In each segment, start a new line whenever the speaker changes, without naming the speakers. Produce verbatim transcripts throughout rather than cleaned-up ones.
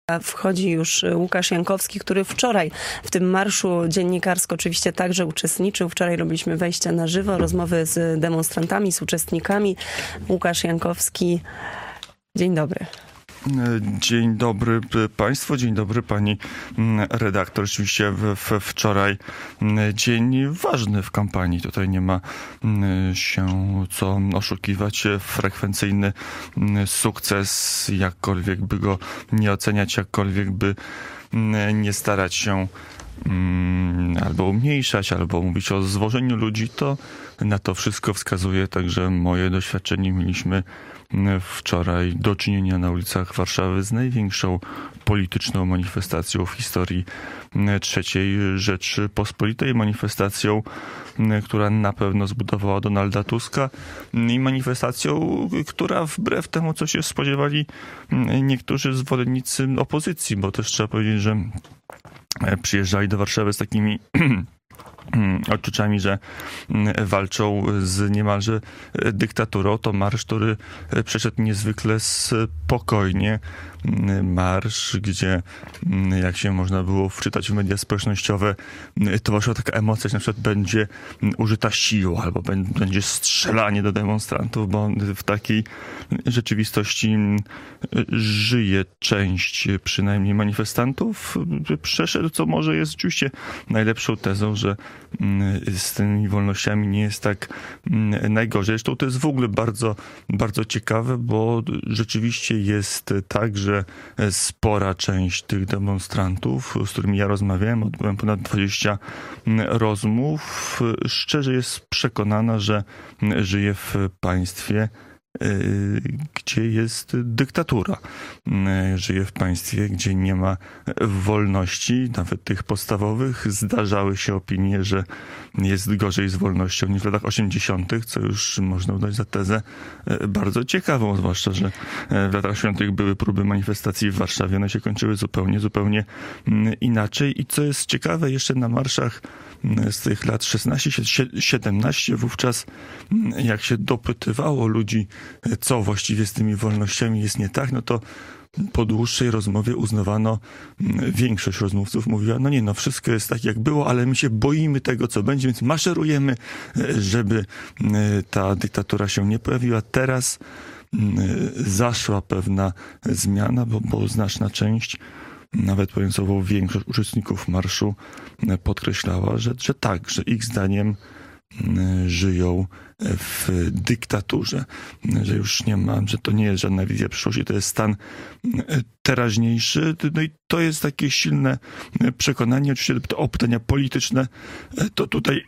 Wchodzi już Łukasz Jankowski, który wczoraj w tym marszu dziennikarsko oczywiście także uczestniczył. Wczoraj robiliśmy wejścia na żywo, rozmowy z demonstrantami, z uczestnikami. Łukasz Jankowski, dzień dobry.
Dzień dobry Państwu, dzień dobry Pani redaktor. Rzeczywiście w, w wczoraj dzień ważny w kampanii. Tutaj nie ma się co oszukiwać. Frekwencyjny sukces, jakkolwiek by go nie oceniać, jakkolwiek by nie starać się albo umniejszać, albo mówić o zwożeniu ludzi, to na to wszystko wskazuje także moje doświadczenie. Mieliśmy wczoraj do czynienia na ulicach Warszawy z największą polityczną manifestacją w historii trzeciej Rzeczypospolitej. Manifestacją, która na pewno zbudowała Donalda Tuska i manifestacją, która wbrew temu, co się spodziewali niektórzy zwolennicy opozycji, bo też trzeba powiedzieć, że przyjeżdżali do Warszawy z takimi odczuciami, że walczą z niemalże dyktaturą. To marsz, który przeszedł niezwykle spokojnie. Marsz, gdzie, jak się można było wczytać w media społecznościowe, towarzyszyła taka emocja, że na przykład będzie użyta siła albo będzie strzelanie do demonstrantów, bo w takiej rzeczywistości żyje część przynajmniej manifestantów. Przeszedł, co może jest rzeczywiście najlepszą tezą, że z tymi wolnościami nie jest tak najgorzej. Zresztą to jest w ogóle bardzo, bardzo ciekawe, bo rzeczywiście jest tak, że spora część tych demonstrantów, z którymi ja rozmawiałem, odbyłem ponad dwadzieścia rozmów, szczerze jest przekonana, że żyje w państwie, gdzie jest dyktatura. Żyje w państwie, gdzie nie ma wolności, nawet tych podstawowych. Zdarzały się opinie, że jest gorzej z wolnością niż w latach osiemdziesiątych, co już można uznać za tezę bardzo ciekawą, zwłaszcza, że w latach osiemdziesiątych były próby manifestacji w Warszawie, one się kończyły zupełnie, zupełnie inaczej. I co jest ciekawe, jeszcze na marszach z tych lat szesnaście siedemnaście, wówczas jak się dopytywało ludzi, co właściwie z tymi wolnościami jest nie tak, no to po dłuższej rozmowie uznawano, większość rozmówców mówiła, no nie, no wszystko jest tak jak było, ale my się boimy tego, co będzie, więc maszerujemy, żeby ta dyktatura się nie pojawiła. Teraz zaszła pewna zmiana, bo, bo znaczna część, nawet powiem słowo, większość uczestników marszu podkreślała, że, że tak, że ich zdaniem żyją w dyktaturze, że już nie ma, że to nie jest żadna wizja przyszłości, to jest stan teraźniejszy. No i to jest takie silne przekonanie. Oczywiście te pytania polityczne, to tutaj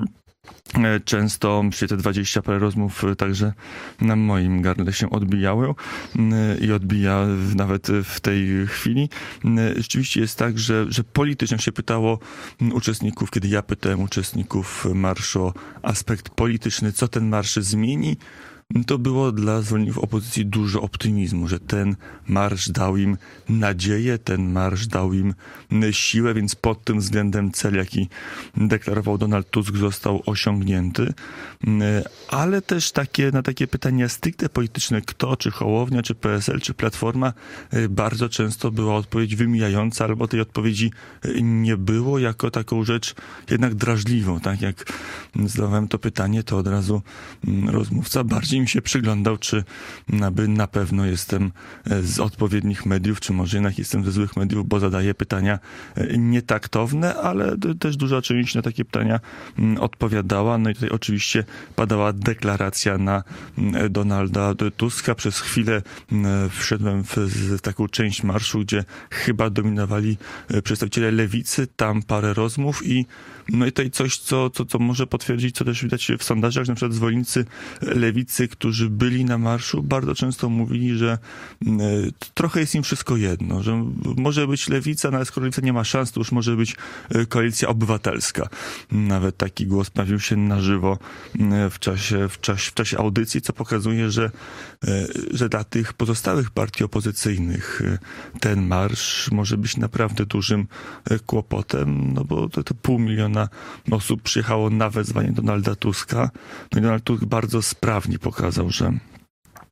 często te dwadzieścia parę rozmów także na moim gardle się odbijały i odbija nawet w tej chwili. Rzeczywiście jest tak, że, że politycznie, jak się pytało uczestników, kiedy ja pytałem uczestników marszu o aspekt polityczny, co ten marsz zmieni, to było dla zwolenników opozycji dużo optymizmu, że ten marsz dał im nadzieję, ten marsz dał im siłę, więc pod tym względem cel, jaki deklarował Donald Tusk, został osiągnięty. Ale też takie, na takie pytania stricte polityczne, kto, czy Hołownia, czy P S L, czy Platforma, bardzo często była odpowiedź wymijająca, albo tej odpowiedzi nie było, jako taką rzecz jednak drażliwą. Tak jak zadawałem to pytanie, to od razu rozmówca bardziej mi się przyglądał, czy aby na pewno jestem z odpowiednich mediów, czy może jednak jestem ze złych mediów, bo zadaję pytania nietaktowne, ale też duża część na takie pytania odpowiadała. No i tutaj oczywiście padała deklaracja na Donalda Tuska. Przez chwilę wszedłem w taką część marszu, gdzie chyba dominowali przedstawiciele lewicy, tam parę rozmów i no i tutaj coś, co, co, co może potwierdzić, co też widać w sondażach, że na przykład zwolennicy lewicy, którzy byli na marszu, bardzo często mówili, że trochę jest im wszystko jedno, że może być lewica, no ale skoro lewica nie ma szans, to już może być koalicja obywatelska. Nawet taki głos pojawił się na żywo w czasie, w czasie, w czasie audycji, co pokazuje, że, że dla tych pozostałych partii opozycyjnych ten marsz może być naprawdę dużym kłopotem, no bo to, to pół miliona osób przyjechało na wezwanie Donalda Tuska. No i Donald Tusk bardzo sprawnie pokazał, że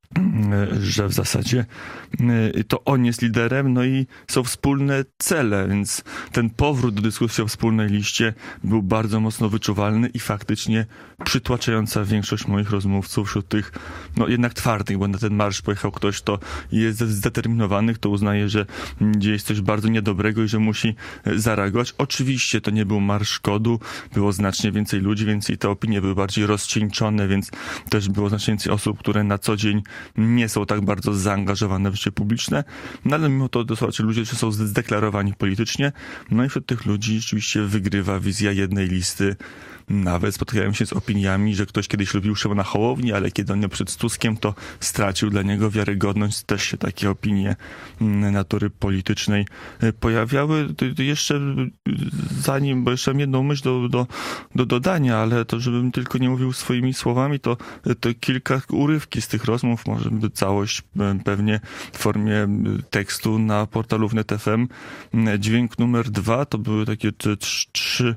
że w zasadzie to on jest liderem, no i są wspólne cele, więc ten powrót do dyskusji o wspólnej liście był bardzo mocno wyczuwalny i faktycznie przytłaczająca większość moich rozmówców wśród tych, no jednak twardych, bo na ten marsz pojechał ktoś, kto jest zdeterminowany, kto uznaje, że dzieje jest coś bardzo niedobrego i że musi zareagować. Oczywiście to nie był marsz kodu, było znacznie więcej ludzi, więc i te opinie były bardziej rozcieńczone, więc też było znacznie więcej osób, które na co dzień nie są tak bardzo zaangażowane w życie publiczne, no ale mimo to to są ludzie, którzy są zdeklarowani politycznie, no i wśród tych ludzi rzeczywiście wygrywa wizja jednej listy. Nawet spotkałem się z opiniami, że ktoś kiedyś lubił Szymona Hołownię, ale kiedy on miał przed Tuskiem, to stracił dla niego wiarygodność. Też się takie opinie natury politycznej pojawiały. Jeszcze zanim, bo jeszcze mam jedną myśl do, do, do dodania, ale to żebym tylko nie mówił swoimi słowami, to, to kilka urywki z tych rozmów, może całość pewnie w formie tekstu na portalu wnet kropka f m. Dźwięk numer dwa to były takie trzy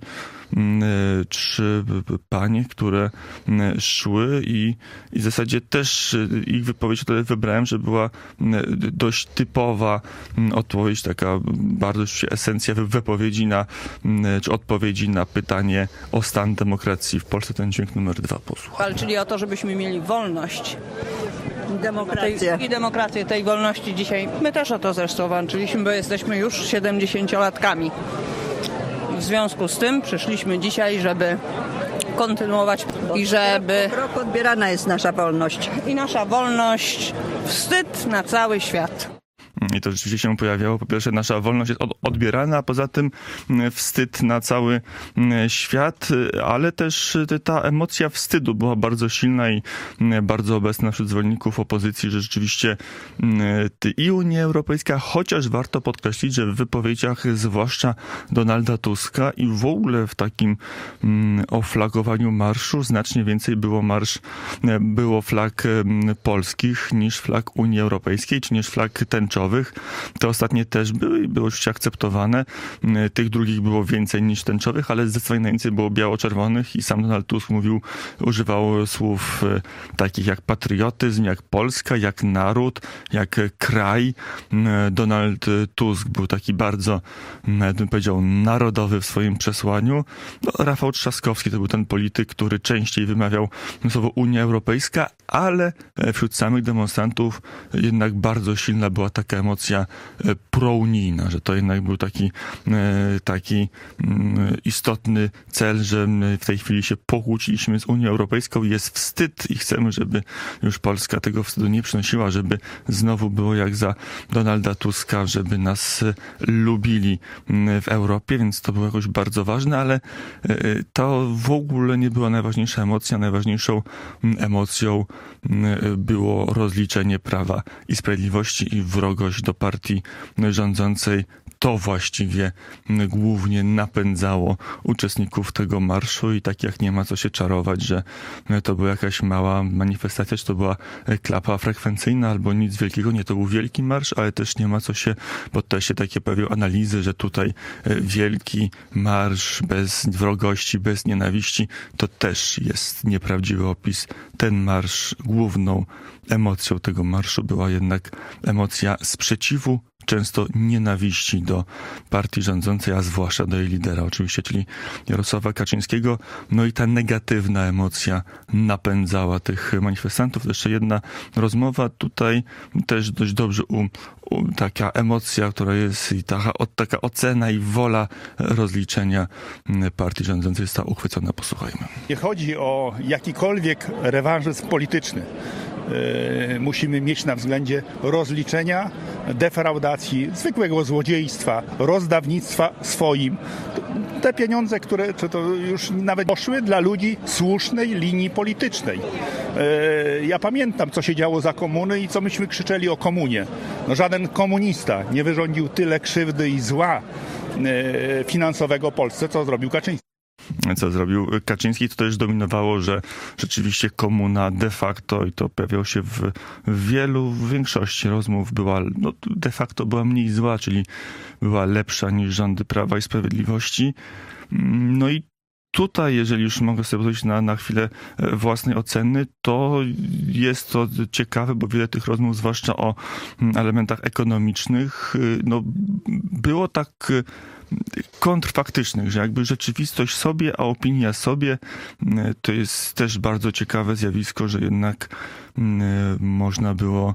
trzy panie, które szły i, i w zasadzie też ich wypowiedź tutaj wybrałem, że była dość typowa odpowiedź, taka bardzo esencja wypowiedzi na, czy odpowiedzi na pytanie o stan demokracji w Polsce. Ten dźwięk numer dwa posłuchaj.
Walczyli o to, żebyśmy mieli wolność. Demokrację. I demokrację tej wolności dzisiaj. My też o to zresztą walczyliśmy, bo jesteśmy już siedemdziesięciolatkami. W związku z tym przyszliśmy dzisiaj, żeby kontynuować i żeby...
Rok odbierana jest nasza wolność.
I nasza wolność, wstyd na cały świat.
I to rzeczywiście się pojawiało. Po pierwsze, nasza wolność jest odbierana, a poza tym wstyd na cały świat, ale też ta emocja wstydu była bardzo silna i bardzo obecna wśród zwolenników opozycji, że rzeczywiście i Unia Europejska, chociaż warto podkreślić, że w wypowiedziach zwłaszcza Donalda Tuska i w ogóle w takim oflagowaniu marszu znacznie więcej było marsz, było flag polskich niż flag Unii Europejskiej, czy niż flag tęczowych. Te ostatnie też były i były oczywiście akceptowane. Tych drugich było więcej niż tęczowych, ale zdecydowanie najwięcej było biało-czerwonych i sam Donald Tusk mówił, używał słów takich jak patriotyzm, jak Polska, jak naród, jak kraj. Donald Tusk był taki bardzo, bym powiedział, narodowy w swoim przesłaniu. No, Rafał Trzaskowski to był ten polityk, który częściej wymawiał słowo Unia Europejska, ale wśród samych demonstrantów jednak bardzo silna była taka emocja prounijna, że to jednak był taki, taki istotny cel, że w tej chwili się pokłóciliśmy z Unią Europejską. Jest wstyd i chcemy, żeby już Polska tego wstydu nie przynosiła, żeby znowu było jak za Donalda Tuska, żeby nas lubili w Europie, więc to było jakoś bardzo ważne, ale to w ogóle nie była najważniejsza emocja. Najważniejszą emocją było rozliczenie Prawa i Sprawiedliwości i wrogość do partii rządzącej. To właściwie głównie napędzało uczestników tego marszu i tak jak nie ma co się czarować, że to była jakaś mała manifestacja, czy to była klapa frekwencyjna albo nic wielkiego. Nie, to był wielki marsz, ale też nie ma co się, bo też się takie pojawiły analizy, że tutaj wielki marsz bez wrogości, bez nienawiści, to też jest nieprawdziwy opis. Ten marsz, główną emocją tego marszu była jednak emocja sprzeciwu, często nienawiści do partii rządzącej, a zwłaszcza do jej lidera oczywiście, czyli Jarosława Kaczyńskiego. No i ta negatywna emocja napędzała tych manifestantów. Jeszcze jedna rozmowa tutaj też dość dobrze u, u, taka emocja, która jest i taka, taka ocena i wola rozliczenia partii rządzącej została uchwycona. Posłuchajmy.
Nie chodzi o jakikolwiek rewanżyzm polityczny. Musimy mieć na względzie rozliczenia, defraudacji, zwykłego złodziejstwa, rozdawnictwa swoim. Te pieniądze, które to, to już nawet poszły dla ludzi słusznej linii politycznej. Ja pamiętam, co się działo za komuny i co myśmy krzyczeli o komunie. No, żaden komunista nie wyrządził tyle krzywdy i zła finansowego Polsce, co zrobił Kaczyński.
Co zrobił Kaczyński, to też dominowało, że rzeczywiście komuna de facto, i to pojawiało się w wielu, w większości rozmów, była, no de facto była mniej zła, czyli była lepsza niż rządy Prawa i Sprawiedliwości. No i tutaj, jeżeli już mogę sobie pozwolić na, na chwilę własnej oceny, to jest to ciekawe, bo wiele tych rozmów, zwłaszcza o elementach ekonomicznych, no, było tak kontrfaktycznych, że jakby rzeczywistość sobie, a opinia sobie. To jest też bardzo ciekawe zjawisko, że jednak można było,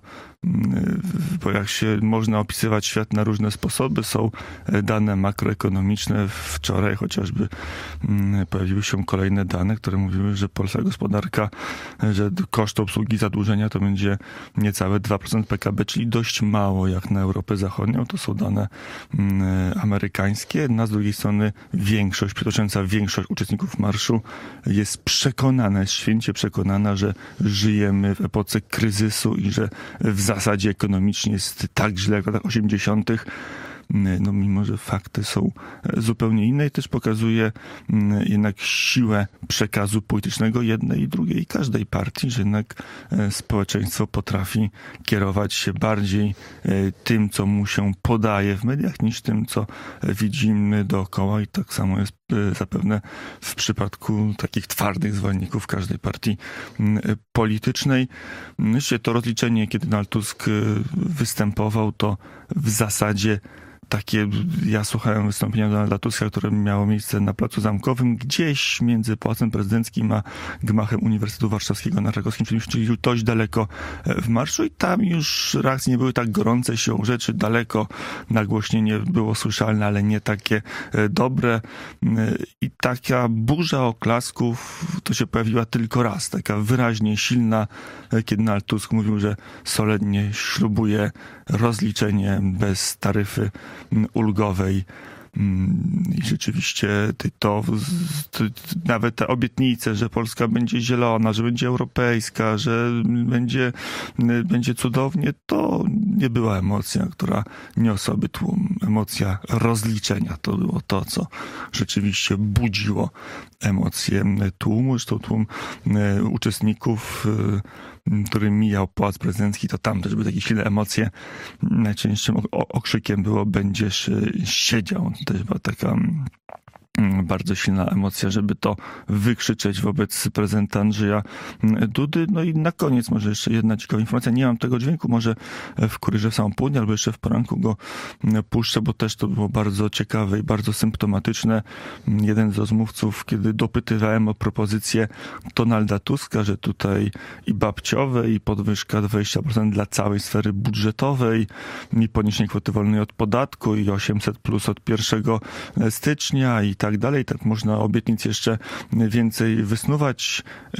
bo jak się można opisywać świat na różne sposoby, są dane makroekonomiczne. Wczoraj chociażby pojawiły się kolejne dane, które mówiły, że polska gospodarka, że koszt obsługi zadłużenia to będzie niecałe dwa procent P K B, czyli dość mało jak na Europę Zachodnią. To są dane amerykańskie. A z drugiej strony większość, przytocząca większość uczestników marszu jest przekonana, jest święcie przekonana, że żyjemy w epoce kryzysu i że w zasadzie ekonomicznie jest tak źle jak w latach osiemdziesiątych. No mimo, że fakty są zupełnie inne i też pokazuje jednak siłę przekazu politycznego jednej i drugiej i każdej partii, że jednak społeczeństwo potrafi kierować się bardziej tym, co mu się podaje w mediach, niż tym, co widzimy dookoła i tak samo jest zapewne w przypadku takich twardych zwolenników każdej partii politycznej. Myślę, to rozliczenie, kiedy Donald Tusk występował, to w zasadzie takie, ja słuchałem wystąpienia Donalda Tuska, które miało miejsce na Placu Zamkowym, gdzieś między Pałacem Prezydenckim a gmachem Uniwersytetu Warszawskiego na Krakowskim, czyli dość daleko w marszu i tam już reakcje nie były tak gorące, siłą rzeczy daleko nagłośnienie było słyszalne, ale nie takie dobre i taka burza oklasków to się pojawiła tylko raz, taka wyraźnie silna, kiedy Donald Tusk mówił, że solennie ślubuje rozliczenie bez taryfy ulgowej. I rzeczywiście to, to nawet te obietnice, że Polska będzie zielona, że będzie europejska, że będzie, będzie cudownie, to nie była emocja, która niosłaby tłum. Emocja rozliczenia to było to, co rzeczywiście budziło emocje tłumu. Zresztą tłum uczestników, który mijał Pałac Prezydencki, to tam też były takie silne emocje. Najczęstszym okrzykiem było: będziesz siedział. To też była taka bardzo silna emocja, żeby to wykrzyczeć wobec prezydenta Andrzeja Dudy. No i na koniec może jeszcze jedna ciekawa informacja. Nie mam tego dźwięku, może w Kurierze w samą południe albo jeszcze w poranku go puszczę, bo też to było bardzo ciekawe i bardzo symptomatyczne. Jeden z rozmówców, kiedy dopytywałem o propozycję Donalda Tuska, że tutaj i babciowe, i podwyżka dwadzieścia procent dla całej sfery budżetowej, i podniesienie kwoty wolnej od podatku, i osiemset plus od pierwszego stycznia, i tak dalej, tak można obietnic jeszcze więcej wysnuwać,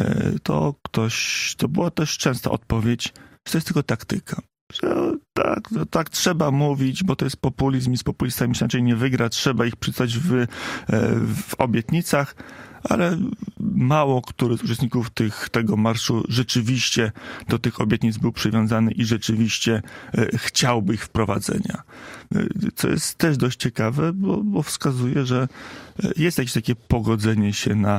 to ktoś, to była też częsta odpowiedź, że to jest tylko taktyka. Że tak, tak trzeba mówić, bo to jest populizm i z populistami się inaczej nie wygra, trzeba ich przycać w, w obietnicach, ale mało który z uczestników tych, tego marszu rzeczywiście do tych obietnic był przywiązany i rzeczywiście chciałby ich wprowadzenia. Co jest też dość ciekawe, bo, bo wskazuje, że jest jakieś takie pogodzenie się na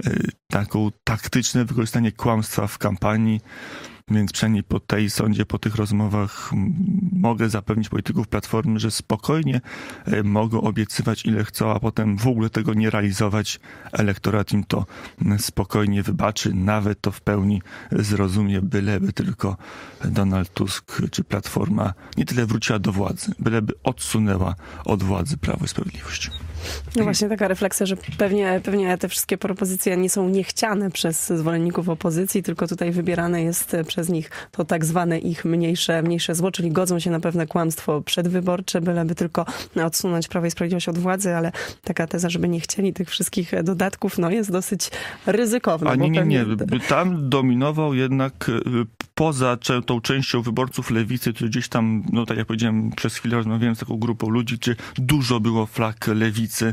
taką taktyczne wykorzystanie kłamstwa w kampanii. Więc przynajmniej po tej sądzie, po tych rozmowach mogę zapewnić polityków Platformy, że spokojnie mogą obiecywać ile chcą, a potem w ogóle tego nie realizować. Elektorat im to spokojnie wybaczy, nawet to w pełni zrozumie, byleby tylko Donald Tusk czy Platforma nie tyle wróciła do władzy, byleby odsunęła od władzy Prawo i Sprawiedliwość.
No właśnie taka refleksja, że pewnie, pewnie te wszystkie propozycje nie są niechciane przez zwolenników opozycji, tylko tutaj wybierane jest przez nich to tak zwane ich mniejsze, mniejsze zło, czyli godzą się na pewne kłamstwo przedwyborcze, byleby tylko odsunąć Prawo i Sprawiedliwość od władzy, ale taka teza, żeby nie chcieli tych wszystkich dodatków, no jest dosyć ryzykowna.
A nie, nie, nie.
Pewnie...
Tam dominował jednak poza tą częścią wyborców lewicy, którzy gdzieś tam, no tak jak powiedziałem, przez chwilę rozmawiałem z taką grupą ludzi, czy dużo było flag lewicy,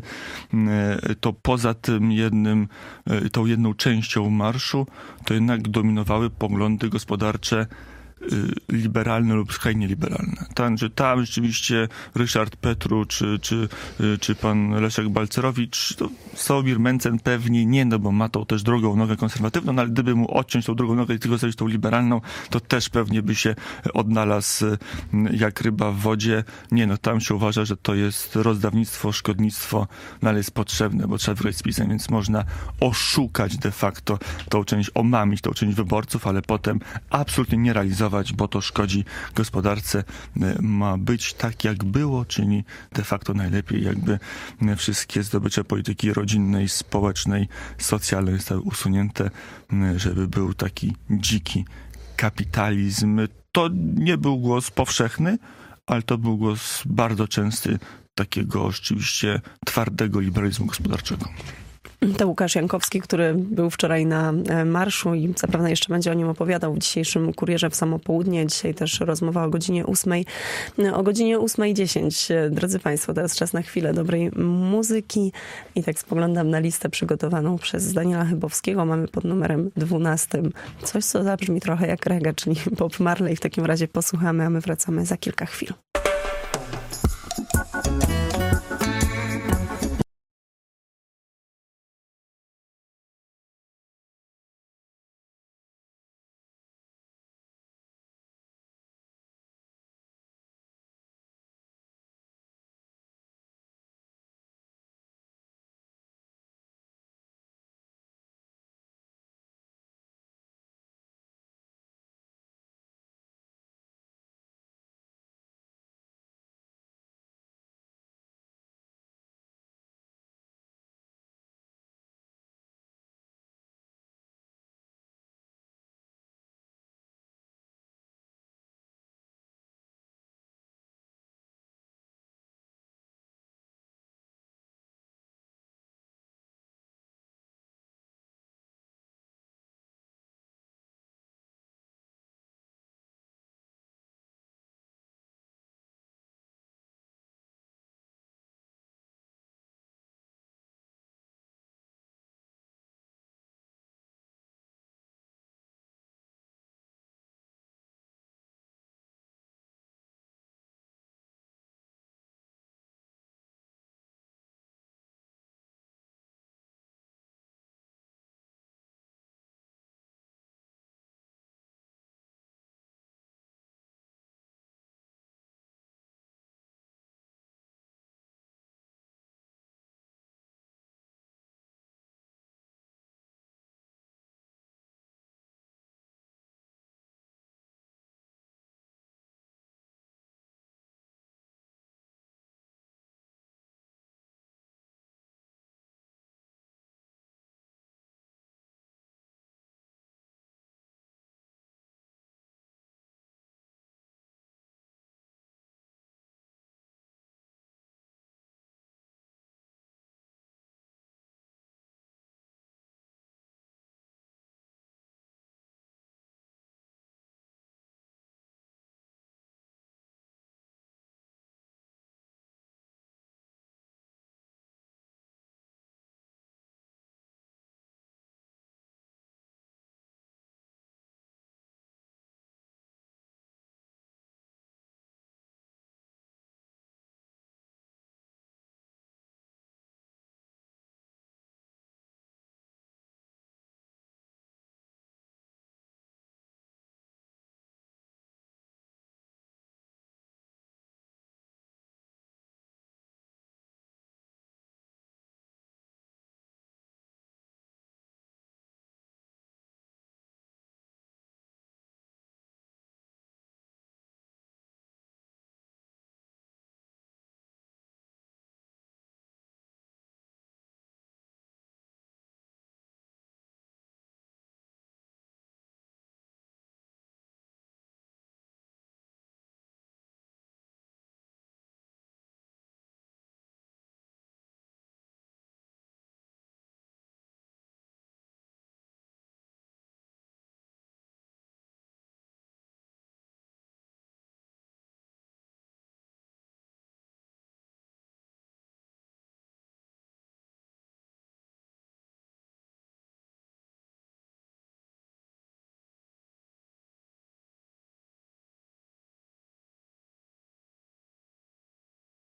to poza tym jednym, tą jedną częścią marszu, to jednak dominowały poglądy gospodarcze liberalne lub skrajnie liberalne. Tam, że tam rzeczywiście Ryszard Petru czy, czy, czy pan Leszek Balcerowicz, to Sławomir Mencen pewnie nie, no bo ma tą też drugą nogę konserwatywną, no ale gdyby mu odciąć tą drugą nogę i tylko zrobić tą liberalną, to też pewnie by się odnalazł jak ryba w wodzie. Nie, no tam się uważa, że to jest rozdawnictwo, szkodnictwo, no ale jest potrzebne, bo trzeba wygrać z PiS-em, więc można oszukać de facto tą część, omamić tą część wyborców, ale potem absolutnie nie realizować, bo to szkodzi gospodarce. Ma być tak, jak było, czyli de facto najlepiej, jakby wszystkie zdobycze polityki rodzinnej, społecznej, socjalnej zostały usunięte, żeby był taki dziki kapitalizm. To nie był głos powszechny, ale to był głos bardzo częsty takiego rzeczywiście twardego liberalizmu gospodarczego.
To Łukasz Jankowski, który był wczoraj na marszu i zapewne jeszcze będzie o nim opowiadał w dzisiejszym Kurierze w samo południe. Dzisiaj też rozmowa o godzinie ósmej. O godzinie ósmej dziesięć. Drodzy Państwo, teraz czas na chwilę dobrej muzyki. I tak spoglądam na listę przygotowaną przez Daniela Chybowskiego. Mamy pod numerem dwunastym coś, co zabrzmi trochę jak reggae, czyli Bob Marley. W takim razie posłuchamy, a my wracamy za kilka chwil.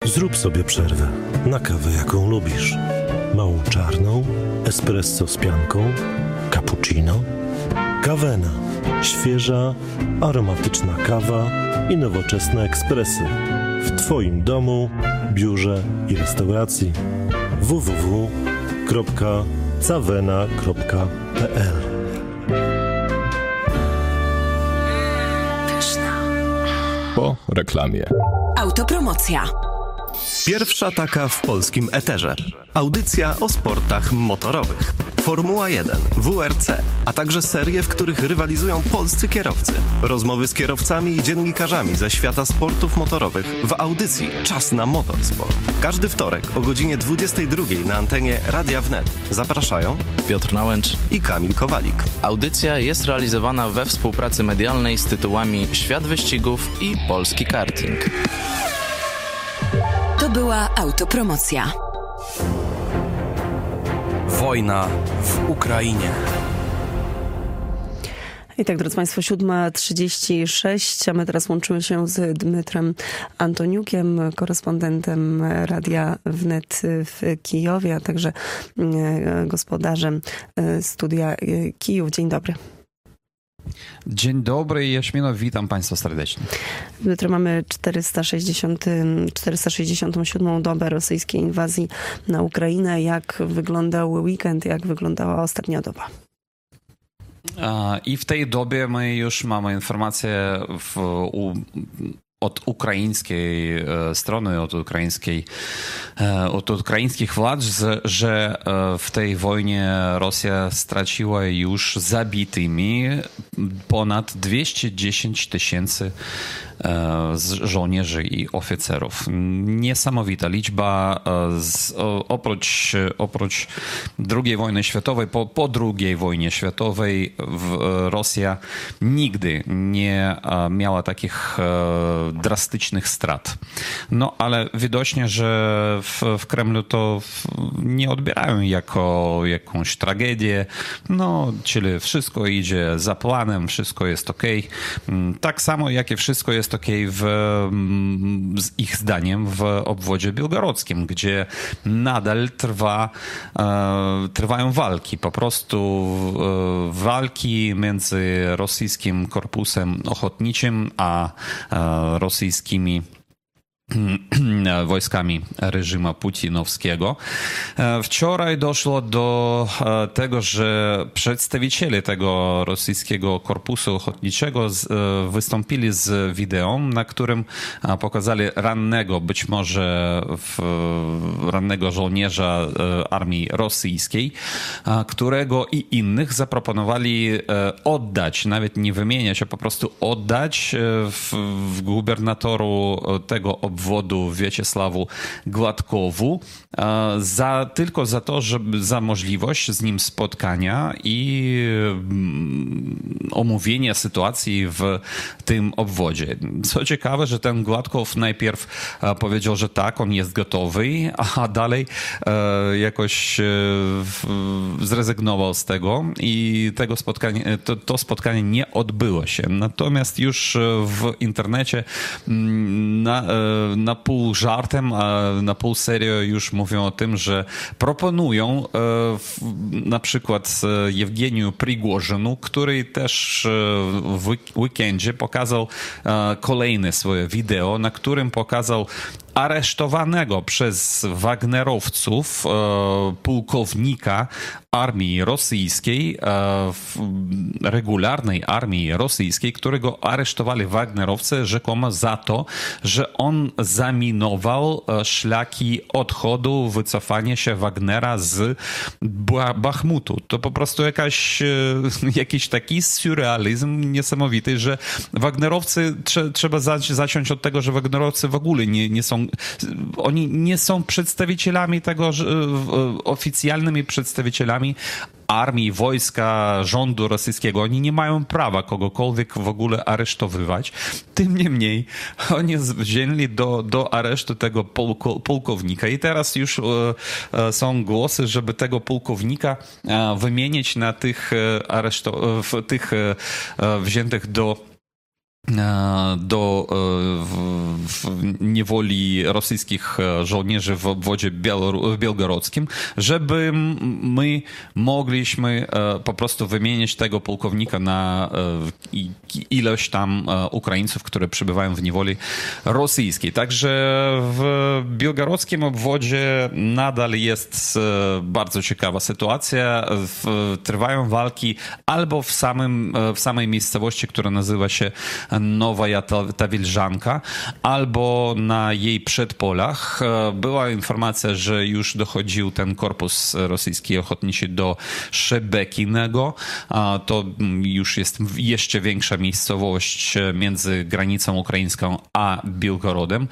Zrób sobie przerwę na kawę, jaką lubisz. Małą czarną, espresso z pianką, cappuccino. Kawena. Świeża, aromatyczna kawa i nowoczesne ekspresy. W Twoim domu, biurze i restauracji. w w w kropka cavena kropka p l
Po reklamie.
Autopromocja.
Pierwsza taka w polskim eterze. Audycja o sportach motorowych. Formuła jeden, W R C, a także serie, w których rywalizują polscy kierowcy. Rozmowy z kierowcami i dziennikarzami ze świata sportów motorowych w audycji Czas na Motorsport. Każdy wtorek o godzinie dwudziestej drugiej na antenie Radia Wnet. Zapraszają
Piotr Nałęcz
i Kamil Kowalik.
Audycja jest realizowana we współpracy medialnej z tytułami Świat Wyścigów i Polski Karting.
To była autopromocja.
Wojna w Ukrainie.
I tak, drodzy Państwo, siódma trzydzieści sześć, a my teraz łączymy się z Dmytrem Antoniukiem, korespondentem Radia Wnet w Kijowie, a także gospodarzem studia Kijów. Dzień dobry.
Dzień dobry, Jaśmino, witam Państwa serdecznie.
Jutro mamy czterysta sześćdziesiątą siódmą dobę rosyjskiej inwazji na Ukrainę. Jak wyglądał weekend, jak wyglądała ostatnia doba?
I w tej dobie my już mamy informacje w, u, od ukraińskiej strony, od, ukraińskiej, od ukraińskich władz, że w tej wojnie Rosja straciła już zabitymi ponad dwieście dziesięć tysięcy żołnierzy i oficerów. Niesamowita liczba. Z, oprócz, oprócz drugiej wojny światowej, po, po drugiej wojnie światowej w, Rosja nigdy nie miała takich drastycznych strat. No ale widocznie, że w, w Kremlu to nie odbierają jako jakąś tragedię. No, czyli wszystko idzie za planem, wszystko jest okej. Tak samo jak i wszystko jest okej w, z ich zdaniem w obwodzie białgorodzkim, gdzie nadal trwa, e, trwają walki. Po prostu e, walki między rosyjskim korpusem ochotniczym a e, rosyjskimi wojskami reżimu putinowskiego. Wczoraj doszło do tego, że przedstawiciele tego rosyjskiego korpusu ochotniczego wystąpili z wideo, na którym pokazali rannego, być może rannego żołnierza armii rosyjskiej, którego i innych zaproponowali oddać, nawet nie wymieniać, a po prostu oddać w, w gubernatoru tego obwodu obwodu Wiaczesławu Gładkowu za, tylko za to, żeby za możliwość z nim spotkania i omówienia sytuacji w tym obwodzie. Co ciekawe, że ten Gładkow najpierw powiedział, że tak, on jest gotowy, a dalej jakoś zrezygnował z tego i tego spotkania, to, to spotkanie nie odbyło się. Natomiast już w internecie na na pół żartem, a na pół serio już mówią o tym, że proponują na przykład Jewgeniu Prigorzynu, który też w weekendzie pokazał kolejne swoje wideo, na którym pokazał aresztowanego przez wagnerowców e, pułkownika armii rosyjskiej, e, regularnej armii rosyjskiej, którego aresztowali wagnerowcy rzekomo za to, że on zaminował szlaki odchodu, wycofania się Wagnera z Bachmutu. To po prostu jakaś, jakiś taki surrealizm niesamowity, że wagnerowcy, trze, trzeba zacząć od tego, że wagnerowcy w ogóle nie, nie są oni nie są przedstawicielami tego, oficjalnymi przedstawicielami armii, wojska, rządu rosyjskiego. Oni nie mają prawa kogokolwiek w ogóle aresztowywać. Tym niemniej oni wzięli do, do aresztu tego pułko, pułkownika i teraz już e, są głosy, żeby tego pułkownika e, wymienić na tych, areszto, tych e, wziętych do do w, w niewoli rosyjskich żołnierzy w obwodzie białgorodzkim, żeby my mogliśmy po prostu wymienić tego pułkownika na ilość tam Ukraińców, które przebywają w niewoli rosyjskiej. Także w białgorodzkim obwodzie nadal jest bardzo ciekawa sytuacja. Trwają walki albo w, samym, w samej miejscowości, która nazywa się Nowa Tawilżanka, albo na jej przedpolach. Była informacja, że już dochodził ten korpus rosyjski ochotniczy do Szebekinego. To już jest jeszcze większa miejscowość między granicą ukraińską a Białgorodem.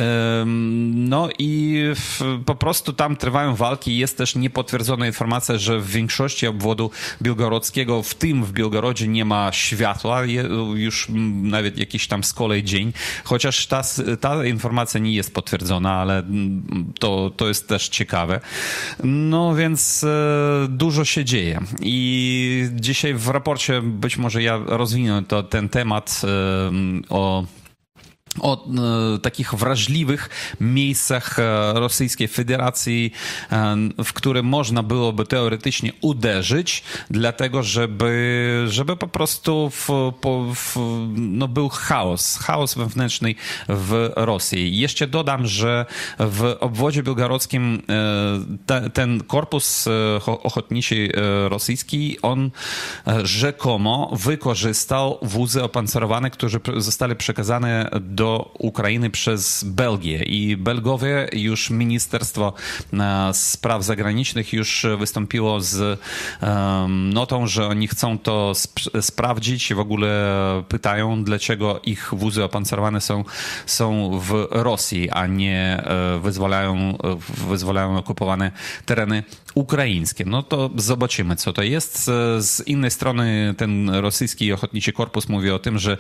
No i po prostu tam trwają walki. Jest też niepotwierdzona informacja, że w większości obwodu białgorodzkiego, w tym w Białgorodzie, nie ma światła. Już nawet jakiś tam z kolei dzień, chociaż ta, ta informacja nie jest potwierdzona, ale to, to jest też ciekawe. No więc e, dużo się dzieje i dzisiaj w raporcie być może ja rozwinę to, ten temat e, o o e, takich wrażliwych miejscach Rosyjskiej Federacji, e, w które można byłoby teoretycznie uderzyć, dlatego żeby, żeby po prostu w, po, w, no był chaos, chaos wewnętrzny w Rosji. Jeszcze dodam, że w obwodzie białgorodzkim e, te, ten korpus ochotniczy rosyjski, on rzekomo wykorzystał wozy opancerowane, które zostały przekazane do Ukrainy przez Belgię i Belgowie, już Ministerstwo Spraw Zagranicznych już wystąpiło z um, notą, że oni chcą to sp- sprawdzić i w ogóle pytają, dlaczego ich wozy opancerowane są, są w Rosji, a nie wyzwalają, wyzwalają okupowane tereny ukraińskie. No to zobaczymy, co to jest. Z innej strony ten rosyjski ochotniczy korpus mówi o tym, że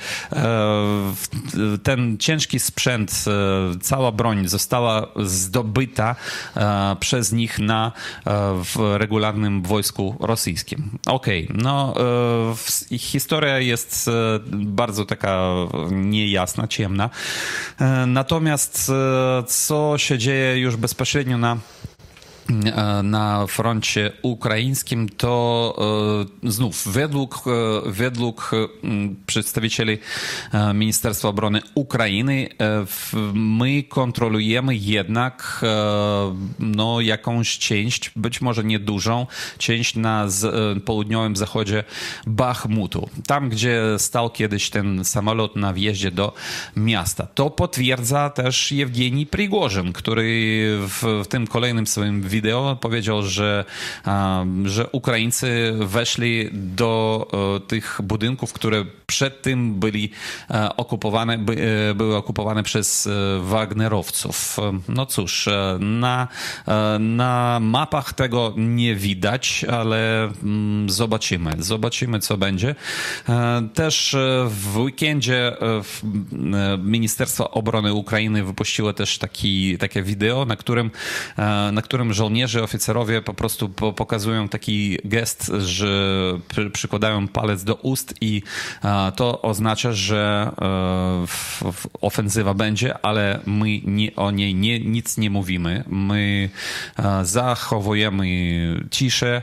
ten ciężki sprzęt, cała broń została zdobyta przez nich na, w regularnym wojsku rosyjskim. Okej, okay. No ich historia jest bardzo taka niejasna, ciemna. Natomiast co się dzieje już bezpośrednio na na froncie ukraińskim, to znów według, według przedstawicieli Ministerstwa Obrony Ukrainy my kontrolujemy jednak no, jakąś część, być może niedużą, część na z, południowym zachodzie Bachmutu. Tam, gdzie stał kiedyś ten samolot na wjeździe do miasta. To potwierdza też Jewgenij Prigorzyn, który w, w tym kolejnym swoim wideo powiedział, że, że Ukraińcy weszli do tych budynków, które przed tym byli okupowane, by, były okupowane przez Wagnerowców. No cóż, na, na mapach tego nie widać, ale zobaczymy. Zobaczymy, co będzie. Też w weekendzie Ministerstwo Obrony Ukrainy wypuściło też taki, takie wideo, na którym, na którym żołnierze, oficerowie po prostu pokazują taki gest, że przykładają palec do ust i to oznacza, że ofensywa będzie, ale my nie, o niej nie, nic nie mówimy. My zachowujemy ciszę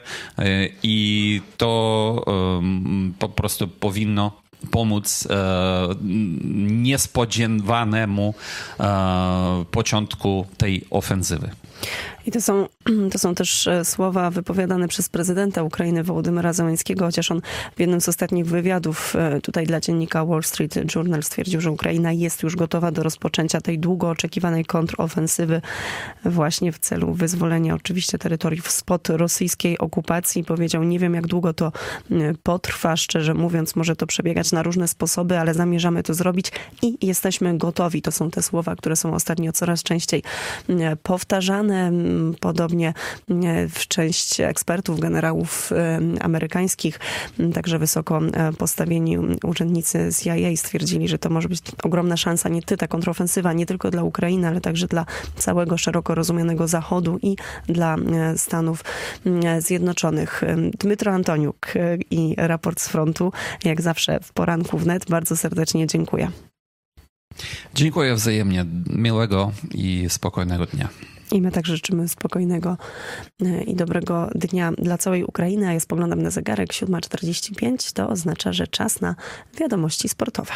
i to po prostu powinno pomóc e, niespodziewanemu e, początku tej ofensywy.
I to są, to są też słowa wypowiadane przez prezydenta Ukrainy Wołodymyra Zełenskiego, chociaż on w jednym z ostatnich wywiadów tutaj dla dziennika Wall Street Journal stwierdził, że Ukraina jest już gotowa do rozpoczęcia tej długo oczekiwanej kontrofensywy właśnie w celu wyzwolenia oczywiście terytoriów spod rosyjskiej okupacji. Powiedział, nie wiem jak długo to potrwa, szczerze mówiąc może to przebiegać na różne sposoby, ale zamierzamy to zrobić i jesteśmy gotowi. To są te słowa, które są ostatnio coraz częściej powtarzane. Podobnie w część ekspertów, generałów amerykańskich, także wysoko postawieni urzędnicy C I A stwierdzili, że to może być ogromna szansa, nie ta kontrofensywa, nie tylko dla Ukrainy, ale także dla całego szeroko rozumianego Zachodu i dla Stanów Zjednoczonych. Dmytro Antoniuk i raport z frontu, jak zawsze w porę poranku wnet. Bardzo serdecznie dziękuję.
Dziękuję wzajemnie. Miłego i spokojnego dnia.
I my także życzymy spokojnego i dobrego dnia dla całej Ukrainy. A ja spoglądam na zegarek, siódma czterdzieści pięć. To oznacza, że czas na wiadomości sportowe.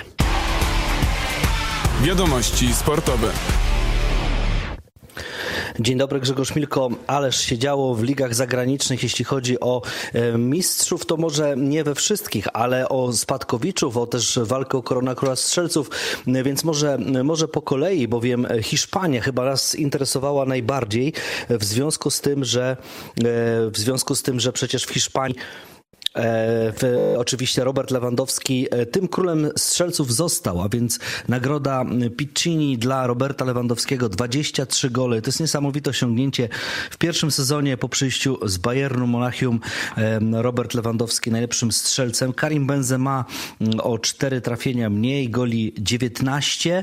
Wiadomości sportowe.
Dzień dobry, Grzegorz Milko. Ależ się działo w ligach zagranicznych, jeśli chodzi o mistrzów, to może nie we wszystkich, ale o spadkowiczów, o też walkę o koronę króla strzelców, więc może, może po kolei, bowiem Hiszpania chyba nas interesowała najbardziej w związku z tym, że w związku z tym, że przecież w Hiszpanii W, oczywiście Robert Lewandowski tym królem strzelców został, a więc nagroda Piccini dla Roberta Lewandowskiego, dwadzieścia trzy gole. To jest niesamowite osiągnięcie. W pierwszym sezonie po przyjściu z Bayernu Monachium Robert Lewandowski najlepszym strzelcem. Karim Benzema o cztery trafienia mniej, goli dziewiętnaście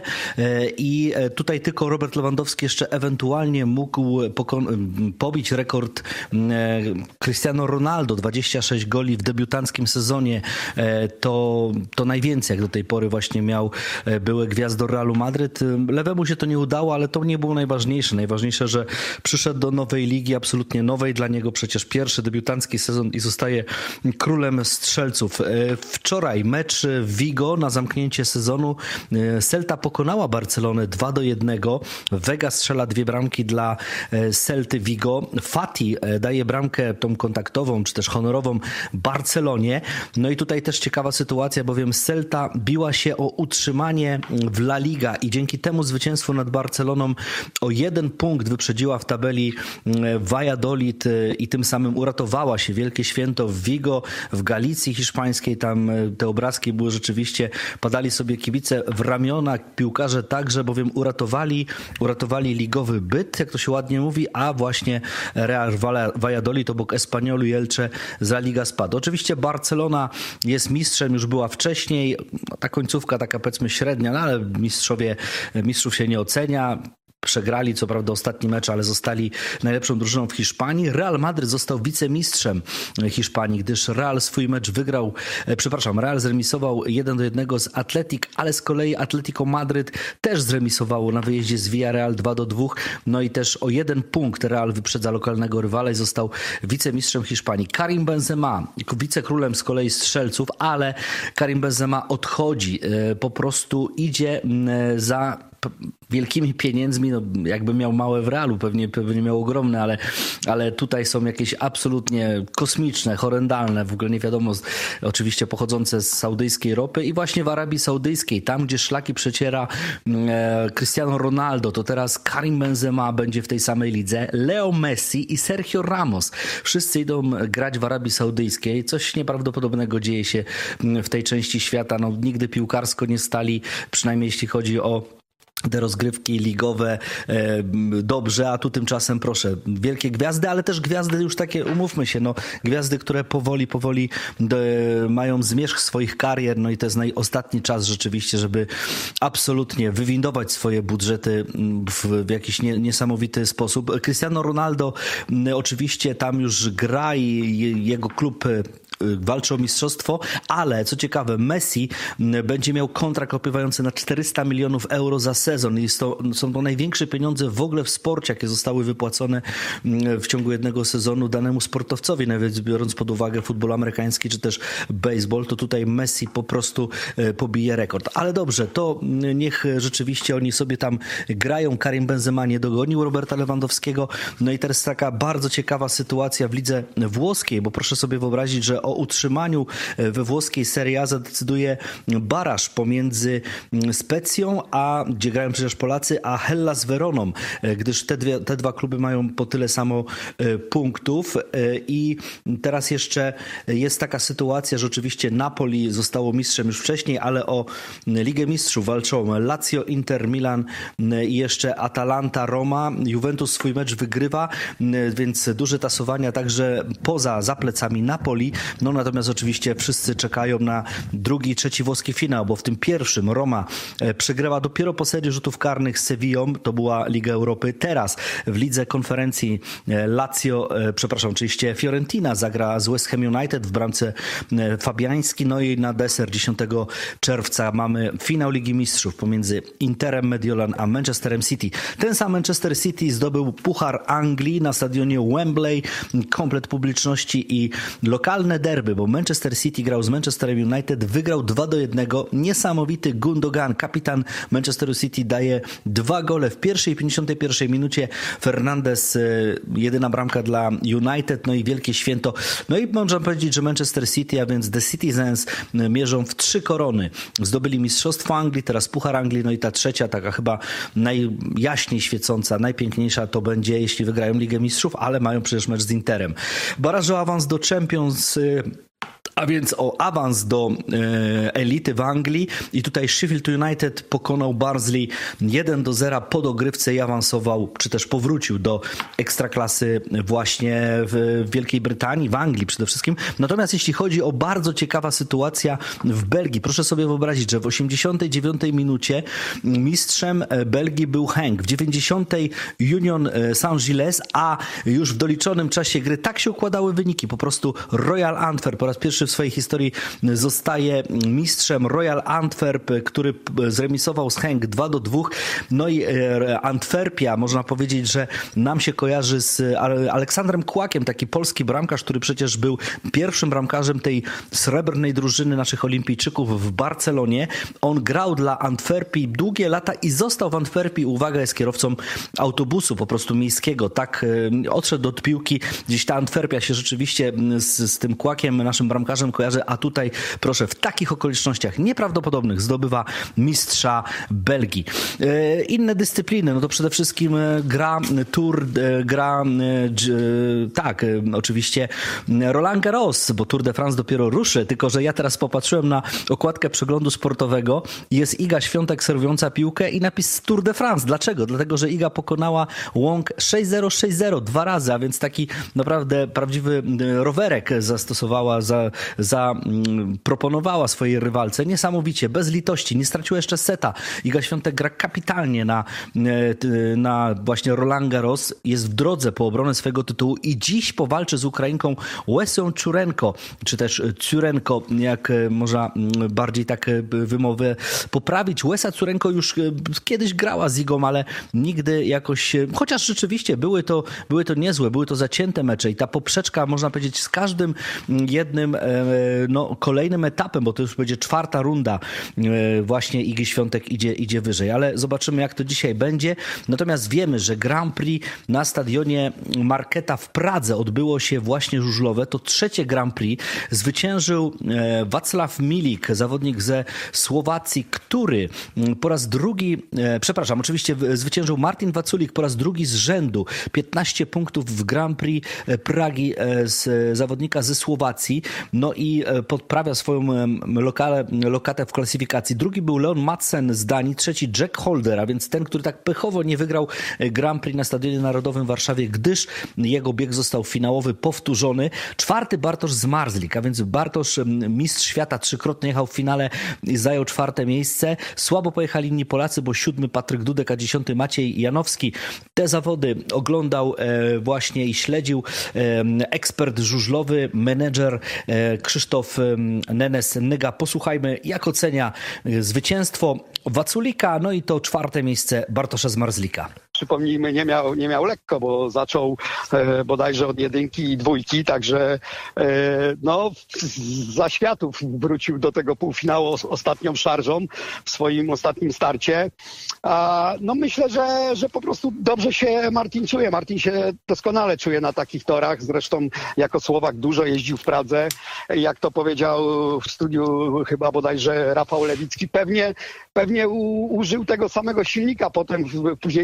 i tutaj tylko Robert Lewandowski jeszcze ewentualnie mógł pobić rekord Cristiano Ronaldo, dwadzieścia sześć goli w debiutanckim sezonie. To, to najwięcej jak do tej pory właśnie miał były gwiazdor Realu Madryt. Lewemu się to nie udało, ale to nie było najważniejsze. Najważniejsze, że przyszedł do nowej ligi, absolutnie nowej dla niego, przecież pierwszy debiutancki sezon i zostaje królem strzelców. Wczoraj mecz w Vigo na zamknięcie sezonu. Celta pokonała Barcelonę dwa do jednego. Vega strzela dwie bramki dla Celty Vigo. Fati daje bramkę tą kontaktową, czy też honorową Barcelonie. No i tutaj też ciekawa sytuacja, bowiem Celta biła się o utrzymanie w La Liga i dzięki temu zwycięstwu nad Barceloną o jeden punkt wyprzedziła w tabeli Valladolid i tym samym uratowała się wielkie święto w Vigo, w Galicji hiszpańskiej. Tam te obrazki były rzeczywiście, padali sobie kibice w ramiona, piłkarze także, bowiem uratowali, uratowali ligowy byt, jak to się ładnie mówi, a właśnie Real Valladolid obok Espanyolu i Elche z La Liga spadł. Oczywiście Barcelona jest mistrzem, już była wcześniej. Ta końcówka taka powiedzmy średnia, no ale mistrzowie, mistrzów się nie ocenia. Przegrali co prawda ostatni mecz, ale zostali najlepszą drużyną w Hiszpanii. Real Madryt został wicemistrzem Hiszpanii, gdyż Real swój mecz wygrał, przepraszam, Real zremisował jeden do jednego z Athletic, ale z kolei Atletico Madryt też zremisowało na wyjeździe z Villarreal dwa do dwóch. No i też o jeden punkt Real wyprzedza lokalnego rywala i został wicemistrzem Hiszpanii. Karim Benzema, wicekrólem z kolei strzelców, ale Karim Benzema odchodzi, po prostu idzie za wielkimi pieniędzmi, no jakby miał małe w Realu, pewnie, pewnie miał ogromne, ale, ale tutaj są jakieś absolutnie kosmiczne, horrendalne, w ogóle nie wiadomo, oczywiście pochodzące z saudyjskiej ropy i właśnie w Arabii Saudyjskiej, tam gdzie szlaki przeciera e, Cristiano Ronaldo, to teraz Karim Benzema będzie w tej samej lidze, Leo Messi i Sergio Ramos. Wszyscy idą grać w Arabii Saudyjskiej, coś nieprawdopodobnego dzieje się w tej części świata, no nigdy piłkarsko nie stali, przynajmniej jeśli chodzi o te rozgrywki ligowe e, dobrze, a tu tymczasem proszę, wielkie gwiazdy, ale też gwiazdy już takie, umówmy się, no gwiazdy, które powoli, powoli do, mają zmierzch swoich karier, no i to jest ostatni czas rzeczywiście, żeby absolutnie wywindować swoje budżety w, w jakiś nie, niesamowity sposób. Cristiano Ronaldo oczywiście tam już gra i jego klub walczy o mistrzostwo, ale co ciekawe, Messi będzie miał kontrakt opiewający na czterysta milionów euro za sezon. Jest to, są to największe pieniądze w ogóle w sporcie, jakie zostały wypłacone w ciągu jednego sezonu danemu sportowcowi, nawet biorąc pod uwagę futbol amerykański czy też baseball, to tutaj Messi po prostu pobije rekord. Ale dobrze, to niech rzeczywiście oni sobie tam grają. Karim Benzema nie dogonił Roberta Lewandowskiego. No i teraz taka bardzo ciekawa sytuacja w lidze włoskiej, bo proszę sobie wyobrazić, że o utrzymaniu we włoskiej Serie A zadecyduje baraż pomiędzy Specją, a gdzie grają przecież Polacy, a Hellas Veroną, gdyż te, dwie, te dwa kluby mają po tyle samo punktów. I teraz jeszcze jest taka sytuacja, że oczywiście Napoli zostało mistrzem już wcześniej, ale o Ligę Mistrzów walczą Lazio, Inter, Milan i jeszcze Atalanta, Roma. Juventus swój mecz wygrywa, więc duże tasowania także poza, za plecami Napoli. No natomiast oczywiście wszyscy czekają na drugi i trzeci włoski finał, bo w tym pierwszym Roma przegrała dopiero po serii rzutów karnych z Sevillą, to była Liga Europy. Teraz w Lidze Konferencji Lazio, przepraszam, oczywiście Fiorentina zagra z West Ham United w bramce Fabiański, no i na deser dziesiątego czerwca mamy finał Ligi Mistrzów pomiędzy Interem Mediolan a Manchesterem City. Ten sam Manchester City zdobył Puchar Anglii na stadionie Wembley, komplet publiczności i lokalne derby, bo Manchester City grał z Manchesterem United, wygrał dwa do jednego. Niesamowity Gundogan, kapitan Manchesteru City, daje dwa gole w pierwszej i pięćdziesiątej pierwszej minucie. Fernandes, jedyna bramka dla United, no i wielkie święto. No i można powiedzieć, że Manchester City, a więc The Citizens, mierzą w trzy korony. Zdobyli Mistrzostwo Anglii, teraz Puchar Anglii, no i ta trzecia, taka chyba najjaśniej świecąca, najpiękniejsza to będzie, jeśli wygrają Ligę Mistrzów, ale mają przecież mecz z Interem. Baraż o awans do Champions, a więc o awans do e, elity w Anglii i tutaj Sheffield United pokonał Barnsley jeden do zera po dogrywce i awansował, czy też powrócił do ekstraklasy właśnie w Wielkiej Brytanii, w Anglii przede wszystkim. Natomiast jeśli chodzi o bardzo ciekawa sytuacja w Belgii, proszę sobie wyobrazić, że w osiemdziesiątej dziewiątej minucie mistrzem Belgii był Henk, w dziewięćdziesiątej Union Saint-Gilles, a już w doliczonym czasie gry tak się układały wyniki, po prostu Royal Antwerp po raz pierwszy w swojej historii zostaje mistrzem. Royal Antwerp, który zremisował z Henk dwa do dwóch. No i Antwerpia, można powiedzieć, że nam się kojarzy z Aleksandrem Kłakiem, taki polski bramkarz, który przecież był pierwszym bramkarzem tej srebrnej drużyny naszych olimpijczyków w Barcelonie. On grał dla Antwerpii długie lata i został w Antwerpii, uwaga, jest kierowcą autobusu po prostu miejskiego. Tak odszedł od piłki. Gdzieś ta Antwerpia się rzeczywiście z, z tym Kłakiem, naszym bramkarzem, kojarzy, a tutaj proszę, w takich okolicznościach nieprawdopodobnych zdobywa mistrza Belgii. E, inne dyscypliny, no to przede wszystkim gra Tour, e, gra e, tak, e, oczywiście Roland Garros, bo Tour de France dopiero ruszy, tylko że ja teraz popatrzyłem na okładkę przeglądu sportowego, jest Iga Świątek serwująca piłkę i napis Tour de France. Dlaczego? Dlatego, że Iga pokonała Wong sześć zero, sześć zero dwa razy, a więc taki naprawdę prawdziwy rowerek zastosowała za zaproponowała swojej rywalce. Niesamowicie, bez litości, nie straciła jeszcze seta. Iga Świątek gra kapitalnie na, na właśnie Roland Garros. Jest w drodze po obronę swojego tytułu i dziś powalczy z Ukrainką Łesią Ciurenko, czy też Ciurenko, jak można bardziej tak wymowę poprawić. Łesa Ciurenko już kiedyś grała z Igą, ale nigdy jakoś, chociaż rzeczywiście były to, były to niezłe, były to zacięte mecze i ta poprzeczka, można powiedzieć, z każdym jednym no, kolejnym etapem, bo to już będzie czwarta runda, właśnie Igi Świątek idzie, idzie wyżej, ale zobaczymy, jak to dzisiaj będzie. Natomiast wiemy, że Grand Prix na stadionie Marketa w Pradze odbyło się właśnie żużlowe. To trzecie Grand Prix. Zwyciężył Wacław Milik, zawodnik ze Słowacji, który po raz drugi, przepraszam, oczywiście zwyciężył Martin Waculik po raz drugi z rzędu. piętnaście punktów w Grand Prix Pragi z zawodnika ze Słowacji. No i podprawia swoją lokale, lokatę w klasyfikacji. Drugi był Leon Madsen z Danii, trzeci Jack Holder, a więc ten, który tak pechowo nie wygrał Grand Prix na Stadionie Narodowym w Warszawie, gdyż jego bieg został finałowy powtórzony. Czwarty Bartosz Zmarzlik, a więc Bartosz, mistrz świata, trzykrotnie jechał w finale i zajął czwarte miejsce. Słabo pojechali inni Polacy, bo siódmy Patryk Dudek, a dziesiąty Maciej Janowski. Te zawody oglądał właśnie i śledził ekspert żużlowy, menedżer Krzysztof Nenes-Nyga. Posłuchajmy, jak ocenia zwycięstwo Waculika, no i to czwarte miejsce Bartosza Zmarzlika.
Przypomnijmy, nie miał, nie miał lekko, bo zaczął e, bodajże od jedynki i dwójki, także e, no, za światów wrócił do tego półfinału ostatnią szarżą w swoim ostatnim starcie. A, no myślę, że, że po prostu dobrze się Martin czuje. Martin się doskonale czuje na takich torach. Zresztą jako Słowak dużo jeździł w Pradze. Jak to powiedział w studiu chyba bodajże Rafał Lewicki, pewnie, pewnie u, użył tego samego silnika potem w późniejszej fazie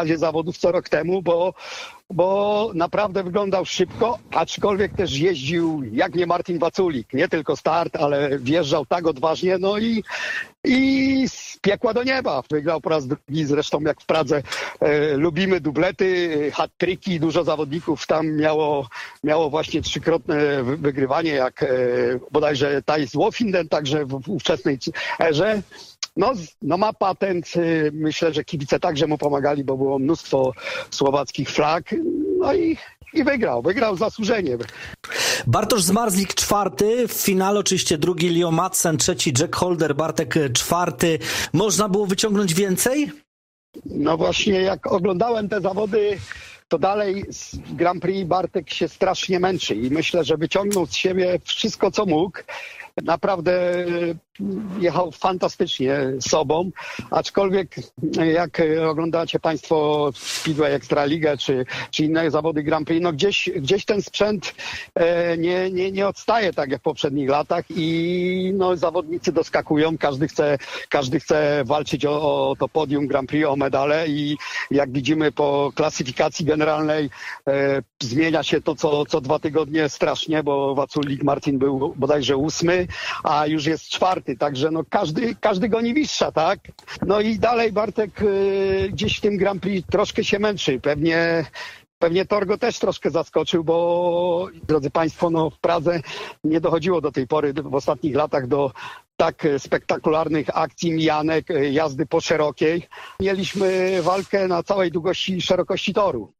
fazie zawodów co rok temu, bo, bo naprawdę wyglądał szybko, aczkolwiek też jeździł jak nie Martin Waculik. Nie tylko start, ale wjeżdżał tak odważnie, no i, i z piekła do nieba. Wygrał po raz drugi, zresztą jak w Pradze e, lubimy dublety, hat-tricki, dużo zawodników tam miało, miało właśnie trzykrotne wygrywanie, jak e, bodajże Thijs Wolfinden, także w, w ówczesnej erze. No, no ma patent, myślę, że kibice także mu pomagali, bo było mnóstwo słowackich flag, no i, i wygrał, wygrał zasłużenie.
Bartosz Zmarzlik czwarty, w finale oczywiście drugi Leo Madsen, trzeci Jack Holder, Bartek czwarty. Można było wyciągnąć więcej?
No właśnie, jak oglądałem te zawody, to dalej z Grand Prix Bartek się strasznie męczy i myślę, że wyciągnął z siebie wszystko, co mógł. Naprawdę jechał fantastycznie sobą, aczkolwiek jak oglądacie Państwo Speedway Ekstraligę czy, czy inne zawody Grand Prix, no gdzieś, gdzieś ten sprzęt nie, nie, nie odstaje tak jak w poprzednich latach i no, zawodnicy doskakują, każdy chce, każdy chce walczyć o, o to podium Grand Prix, o medale i jak widzimy po klasyfikacji generalnej e, zmienia się to co, co dwa tygodnie strasznie, bo Waculik Martin był bodajże ósmy, a już jest czwarty, także no każdy, każdy goni mistrza, tak? No i dalej Bartek y, gdzieś w tym Grand Prix troszkę się męczy, pewnie Pewnie Torgo też troszkę zaskoczył, bo drodzy Państwo, no w Pradze nie dochodziło do tej pory w ostatnich latach do tak spektakularnych akcji, mijanek, jazdy po szerokiej. Mieliśmy walkę na całej długości i szerokości toru.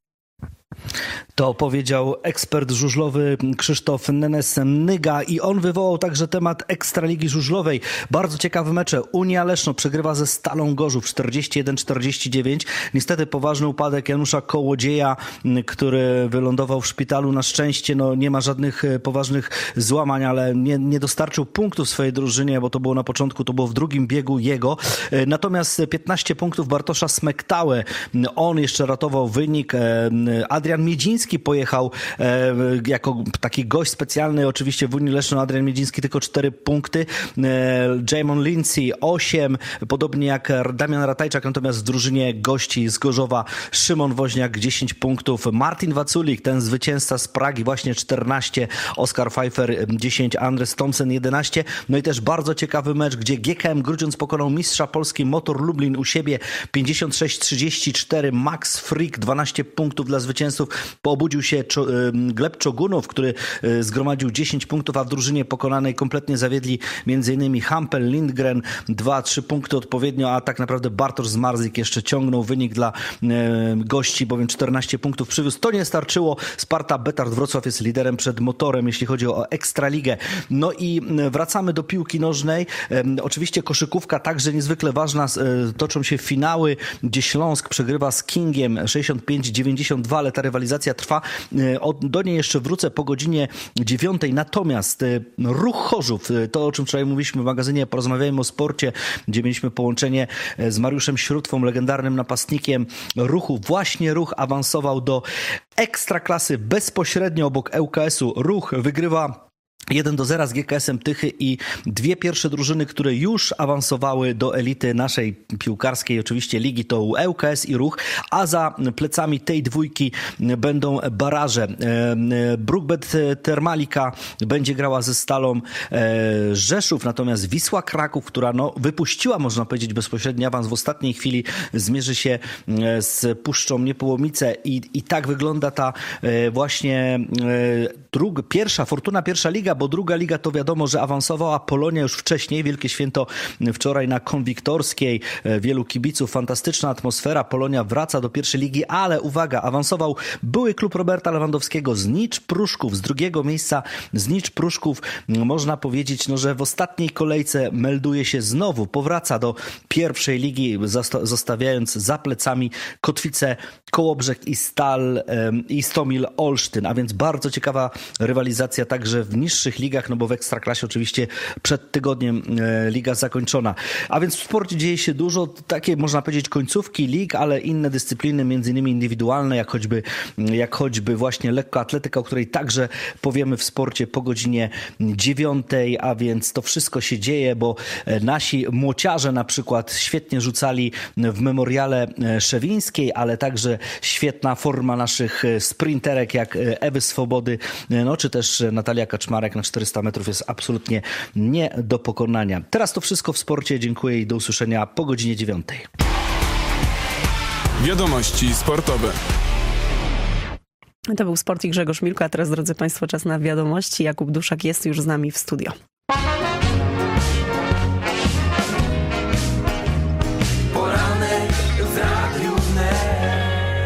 To powiedział ekspert żużlowy Krzysztof Nenes-Nyga i on wywołał także temat Ekstraligi Żużlowej. Bardzo ciekawe mecze. Unia Leszno przegrywa ze Stalą Gorzów czterdzieści jeden czterdzieści dziewięć. Niestety poważny upadek Janusza Kołodzieja, który wylądował w szpitalu. Na szczęście no, nie ma żadnych poważnych złamań, ale nie, nie dostarczył punktów swojej drużynie, bo to było na początku, to było w drugim biegu jego. Natomiast piętnaście punktów Bartosza Smektałę. On jeszcze ratował wynik. Adrian Miedziński pojechał e, jako taki gość specjalny oczywiście w Unii Leszno. Adrian Miedziński tylko cztery punkty. E, Jamon Lindsay osiem, podobnie jak Damian Ratajczak, natomiast w drużynie gości z Gorzowa Szymon Woźniak dziesięć punktów. Martin Waculik, ten zwycięzca z Pragi, właśnie czternaście. Oskar Pfeiffer dziesięć, Andres Thompson jedenaście. No i też bardzo ciekawy mecz, gdzie G K M Grudziądz pokonał mistrza Polski Motor Lublin u siebie pięćdziesiąt sześć trzydzieści cztery. Max Frick dwanaście punktów dla zwycięzców. Poobudził się Gleb Czogunow, który zgromadził dziesięć punktów, a w drużynie pokonanej kompletnie zawiedli m.in. Hampel, Lindgren, dwa trzy punkty odpowiednio, a tak naprawdę Bartosz Zmarzlik jeszcze ciągnął wynik dla gości, bowiem czternaście punktów przywiózł. To nie starczyło. Sparta Betard Wrocław jest liderem przed Motorem, jeśli chodzi o Ekstraligę. No i wracamy do piłki nożnej. Oczywiście koszykówka także niezwykle ważna. Toczą się finały, gdzie Śląsk przegrywa z Kingiem sześćdziesiąt pięć dziewięćdziesiąt dwa, ale ta rywalizacja trwa. Do niej jeszcze wrócę po godzinie dziewiątej. Natomiast Ruch Chorzów, to o czym wczoraj mówiliśmy w magazynie Porozmawiajmy o sporcie, gdzie mieliśmy połączenie z Mariuszem Śródwą, legendarnym napastnikiem Ruchu. Właśnie Ruch awansował do Ekstraklasy bezpośrednio obok L K S-u. Ruch wygrywa jeden do zera z G K S-em Tychy i dwie pierwsze drużyny, które już awansowały do elity naszej piłkarskiej, oczywiście ligi, to L K S i Ruch, a za plecami tej dwójki będą baraże. Brookbet Termalika będzie grała ze Stalą Rzeszów, natomiast Wisła Kraków, która no, wypuściła, można powiedzieć, bezpośredni awans w ostatniej chwili, zmierzy się z Puszczą Niepołomice i, i tak wygląda ta właśnie druga, pierwsza, Fortuna pierwsza liga, bo druga liga to wiadomo, że awansowała Polonia już wcześniej. Wielkie święto wczoraj na Konwiktorskiej. Wielu kibiców, fantastyczna atmosfera. Polonia wraca do pierwszej ligi, ale uwaga, awansował były klub Roberta Lewandowskiego Znicz Pruszków. Z drugiego miejsca Znicz Pruszków, można powiedzieć, no, że w ostatniej kolejce melduje się znowu, powraca do pierwszej ligi, zostawiając za plecami Kotwicę, Kołobrzeg i Stal i Stomil Olsztyn. A więc bardzo ciekawa rywalizacja także w niższych ligach, no bo w Ekstraklasie oczywiście przed tygodniem liga zakończona. A więc w sporcie dzieje się dużo, takie można powiedzieć końcówki lig, ale inne dyscypliny, między innymi indywidualne, jak choćby, jak choćby właśnie lekkoatletyka, o której także powiemy w sporcie po godzinie dziewiątej, a więc to wszystko się dzieje, bo nasi młociarze na przykład świetnie rzucali w Memoriale Szewińskiej, ale także świetna forma naszych sprinterek jak Ewy Swobody, no czy też Natalia Kaczmarek na czterysta metrów jest absolutnie nie do pokonania. Teraz to wszystko w sporcie. Dziękuję i do usłyszenia po godzinie dziewiątej.
Wiadomości sportowe.
To był Sport i Grzegorz Milko, a teraz, drodzy Państwo, czas na wiadomości. Jakub Duszak jest już z nami w studio.
Poranek w Radiu Wnet.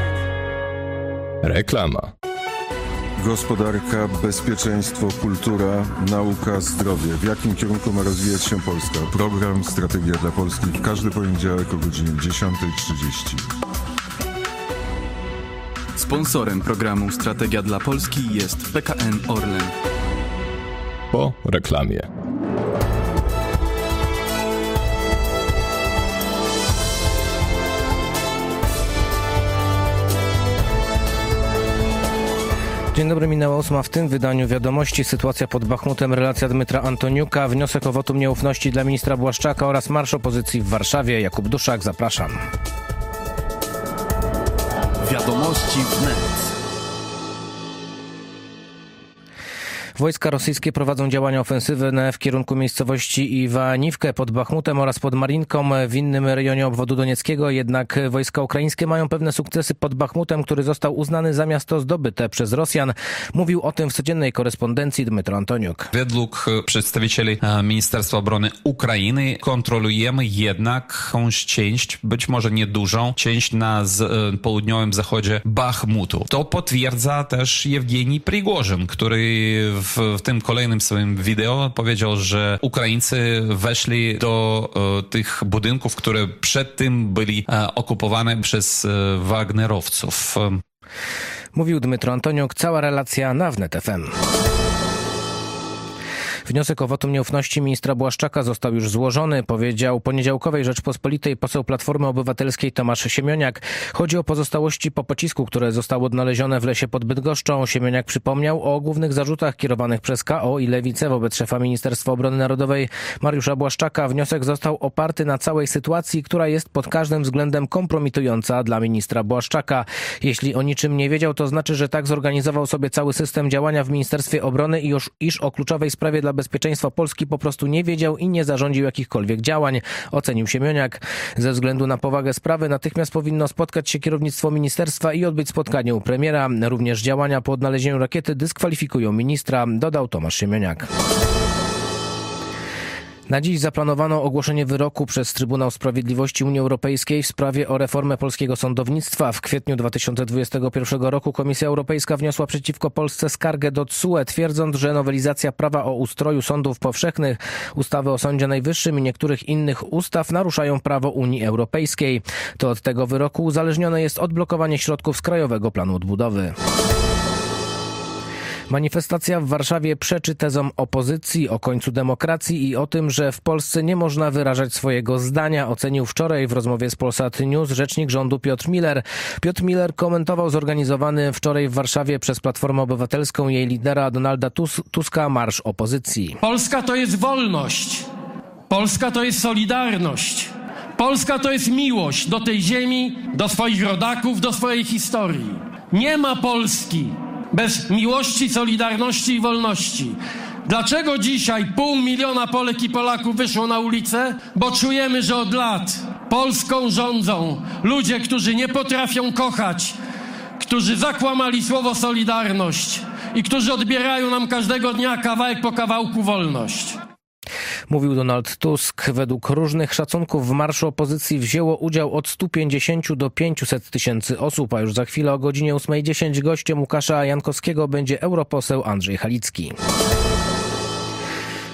Reklama.
Gospodarka, bezpieczeństwo, kultura, nauka, zdrowie. W jakim kierunku ma rozwijać się Polska? Program Strategia dla Polski w każdy poniedziałek o godzinie dziesiątej trzydzieści.
Sponsorem programu Strategia dla Polski jest P K N Orlen.
Po reklamie.
Dzień dobry, minęła ósma. W tym wydaniu wiadomości sytuacja pod Bachmutem, relacja Dmytra Antoniuka, wniosek o wotum nieufności dla ministra Błaszczaka oraz marsz opozycji w Warszawie. Jakub Duszak, zapraszam.
Wiadomości wnet.
Wojska rosyjskie prowadzą działania ofensywne w kierunku miejscowości Iwaniwkę pod Bachmutem oraz pod Marinką w innym rejonie obwodu donieckiego. Jednak wojska ukraińskie mają pewne sukcesy pod Bachmutem, który został uznany za miasto zdobyte przez Rosjan. Mówił o tym w codziennej korespondencji Dmytro Antoniuk.
Według przedstawicieli Ministerstwa Obrony Ukrainy kontrolujemy jednak jakąś część, być może niedużą, część na z, południowym zachodzie Bachmutu. To potwierdza też Jewgenij Prigorzyn, który W, w tym kolejnym swoim wideo powiedział, że Ukraińcy weszli do e, tych budynków, które przed tym byli e, okupowane przez e, Wagnerowców.
Mówił Dmytro Antoniuk. Cała relacja na Wnet F M. Wniosek o wotum nieufności ministra Błaszczaka został już złożony, powiedział poniedziałkowej Rzeczpospolitej poseł Platformy Obywatelskiej Tomasz Siemoniak. Chodzi o pozostałości po pocisku, które zostało odnalezione w lesie pod Bydgoszczą. Siemoniak przypomniał o głównych zarzutach kierowanych przez K O i Lewicę wobec szefa Ministerstwa Obrony Narodowej Mariusza Błaszczaka. Wniosek został oparty na całej sytuacji, która jest pod każdym względem kompromitująca dla ministra Błaszczaka. Jeśli o niczym nie wiedział, to znaczy, że tak zorganizował sobie cały system działania w Ministerstwie Obrony i już, iż o kluczowej sprawie dla bezpieczeństwa Polski po prostu nie wiedział i nie zarządził jakichkolwiek działań, ocenił Siemoniak. Ze względu na powagę sprawy natychmiast powinno spotkać się kierownictwo ministerstwa i odbyć spotkanie u premiera. Również działania po odnalezieniu rakiety dyskwalifikują ministra, dodał Tomasz Siemoniak. Na dziś zaplanowano ogłoszenie wyroku przez Trybunał Sprawiedliwości Unii Europejskiej w sprawie o reformę polskiego sądownictwa. W kwietniu dwa tysiące dwudziestego pierwszego roku Komisja Europejska wniosła przeciwko Polsce skargę do T S U E, twierdząc, że nowelizacja prawa o ustroju sądów powszechnych, ustawy o Sądzie Najwyższym i niektórych innych ustaw naruszają prawo Unii Europejskiej. To od tego wyroku uzależnione jest odblokowanie środków z Krajowego Planu Odbudowy. Manifestacja w Warszawie przeczy tezom opozycji o końcu demokracji i o tym, że w Polsce nie można wyrażać swojego zdania, ocenił wczoraj w rozmowie z Polsat News rzecznik rządu Piotr Miller. Piotr Miller komentował zorganizowany wczoraj w Warszawie przez Platformę Obywatelską i jej lidera Donalda Tuska marsz opozycji.
Polska to jest wolność. Polska to jest solidarność. Polska to jest miłość do tej ziemi, do swoich rodaków, do swojej historii. Nie ma Polski bez miłości, solidarności i wolności. Dlaczego dzisiaj pół miliona Polek i Polaków wyszło na ulicę? Bo czujemy, że od lat Polską rządzą ludzie, którzy nie potrafią kochać, którzy zakłamali słowo solidarność i którzy odbierają nam każdego dnia kawałek po kawałku wolność.
Mówił Donald Tusk. Według różnych szacunków w marszu opozycji wzięło udział od stu pięćdziesięciu do pięciuset tysięcy osób, a już za chwilę o godzinie ósmej dziesięć gościem Łukasza Jankowskiego będzie europoseł Andrzej Halicki.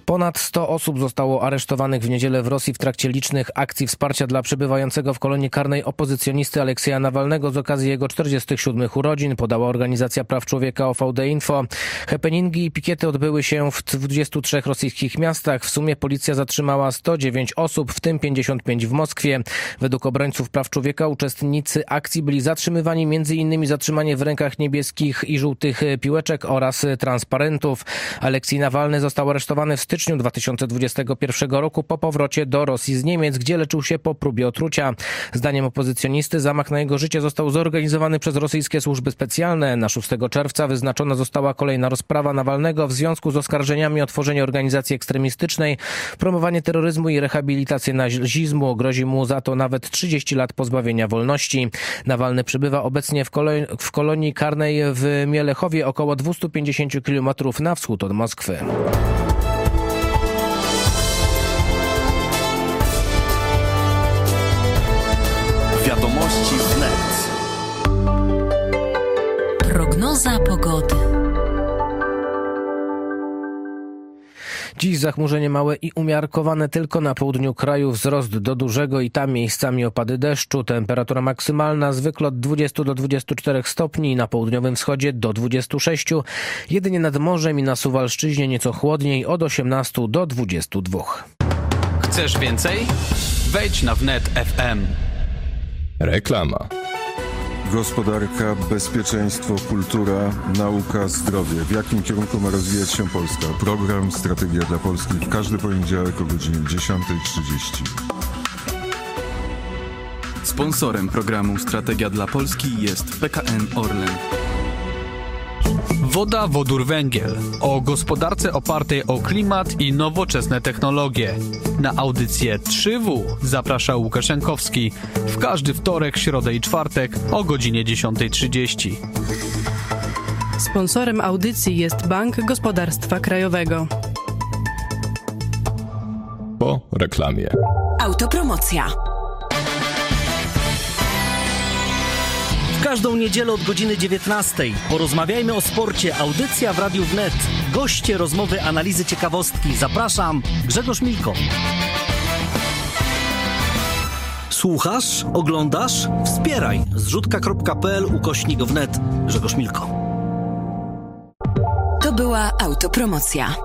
Ponad sto osób zostało aresztowanych w niedzielę w Rosji w trakcie licznych akcji wsparcia dla przebywającego w kolonii karnej opozycjonisty Aleksieja Nawalnego z okazji jego czterdziestych siódmych urodzin, podała Organizacja Praw Człowieka O V D Info. Happeningi i pikiety odbyły się w dwudziestu trzech rosyjskich miastach. W sumie policja zatrzymała sto dziewięć osób, w tym pięćdziesiąt pięć w Moskwie. Według obrońców praw człowieka uczestnicy akcji byli zatrzymywani między innymi zatrzymanie w rękach niebieskich i żółtych piłeczek oraz transparentów. Aleksiej Nawalny został aresztowany w styczniu dwa tysiące dwudziestego pierwszego roku po powrocie do Rosji z Niemiec, gdzie leczył się po próbie otrucia. Zdaniem opozycjonisty zamach na jego życie został zorganizowany przez rosyjskie służby specjalne. Na szóstego czerwca wyznaczona została kolejna rozprawa Nawalnego w związku z oskarżeniami o tworzenie organizacji ekstremistycznej, promowanie terroryzmu i rehabilitację nazizmu. Grozi mu za to nawet trzydzieści lat pozbawienia wolności. Nawalny przebywa obecnie w, kolonii, w kolonii karnej w Mielechowie, około dwieście pięćdziesiąt kilometrów na wschód od Moskwy.
Wiadomości wnet.
Prognoza pogody.
Dziś zachmurzenie małe i umiarkowane tylko na południu kraju, wzrost do dużego i tam miejscami opady deszczu. Temperatura maksymalna zwykle od dwudziestu do dwudziestu czterech stopni, na południowym wschodzie do dwudziestu sześciu. Jedynie nad morzem i na Suwalszczyźnie nieco chłodniej, od osiemnastu do dwudziestu dwóch.
Chcesz więcej? Wejdź na wnet kropka f m.
Reklama.
Gospodarka, bezpieczeństwo, kultura, nauka, zdrowie. W jakim kierunku ma rozwijać się Polska? Program Strategia dla Polski w każdy poniedziałek o godzinie dziesiątej trzydzieści.
Sponsorem programu Strategia dla Polski jest P K N Orlen. Woda, wodór, węgiel. O gospodarce opartej o klimat i nowoczesne technologie. Na audycję trzy W zaprasza Łukasz Jankowski w każdy wtorek, środę i czwartek o godzinie dziesiątej trzydzieści.
Sponsorem audycji jest Bank Gospodarstwa Krajowego.
Po reklamie.
Autopromocja.
W każdą niedzielę od godziny dziewiętnastej porozmawiajmy o sporcie. Audycja w Radiu Wnet. Goście, rozmowy, analizy, ciekawostki. Zapraszam, Grzegorz Milko. Słuchasz? Oglądasz? Wspieraj. zrzutka kropka p l ukośnik wnet. Grzegorz Milko.
To była autopromocja.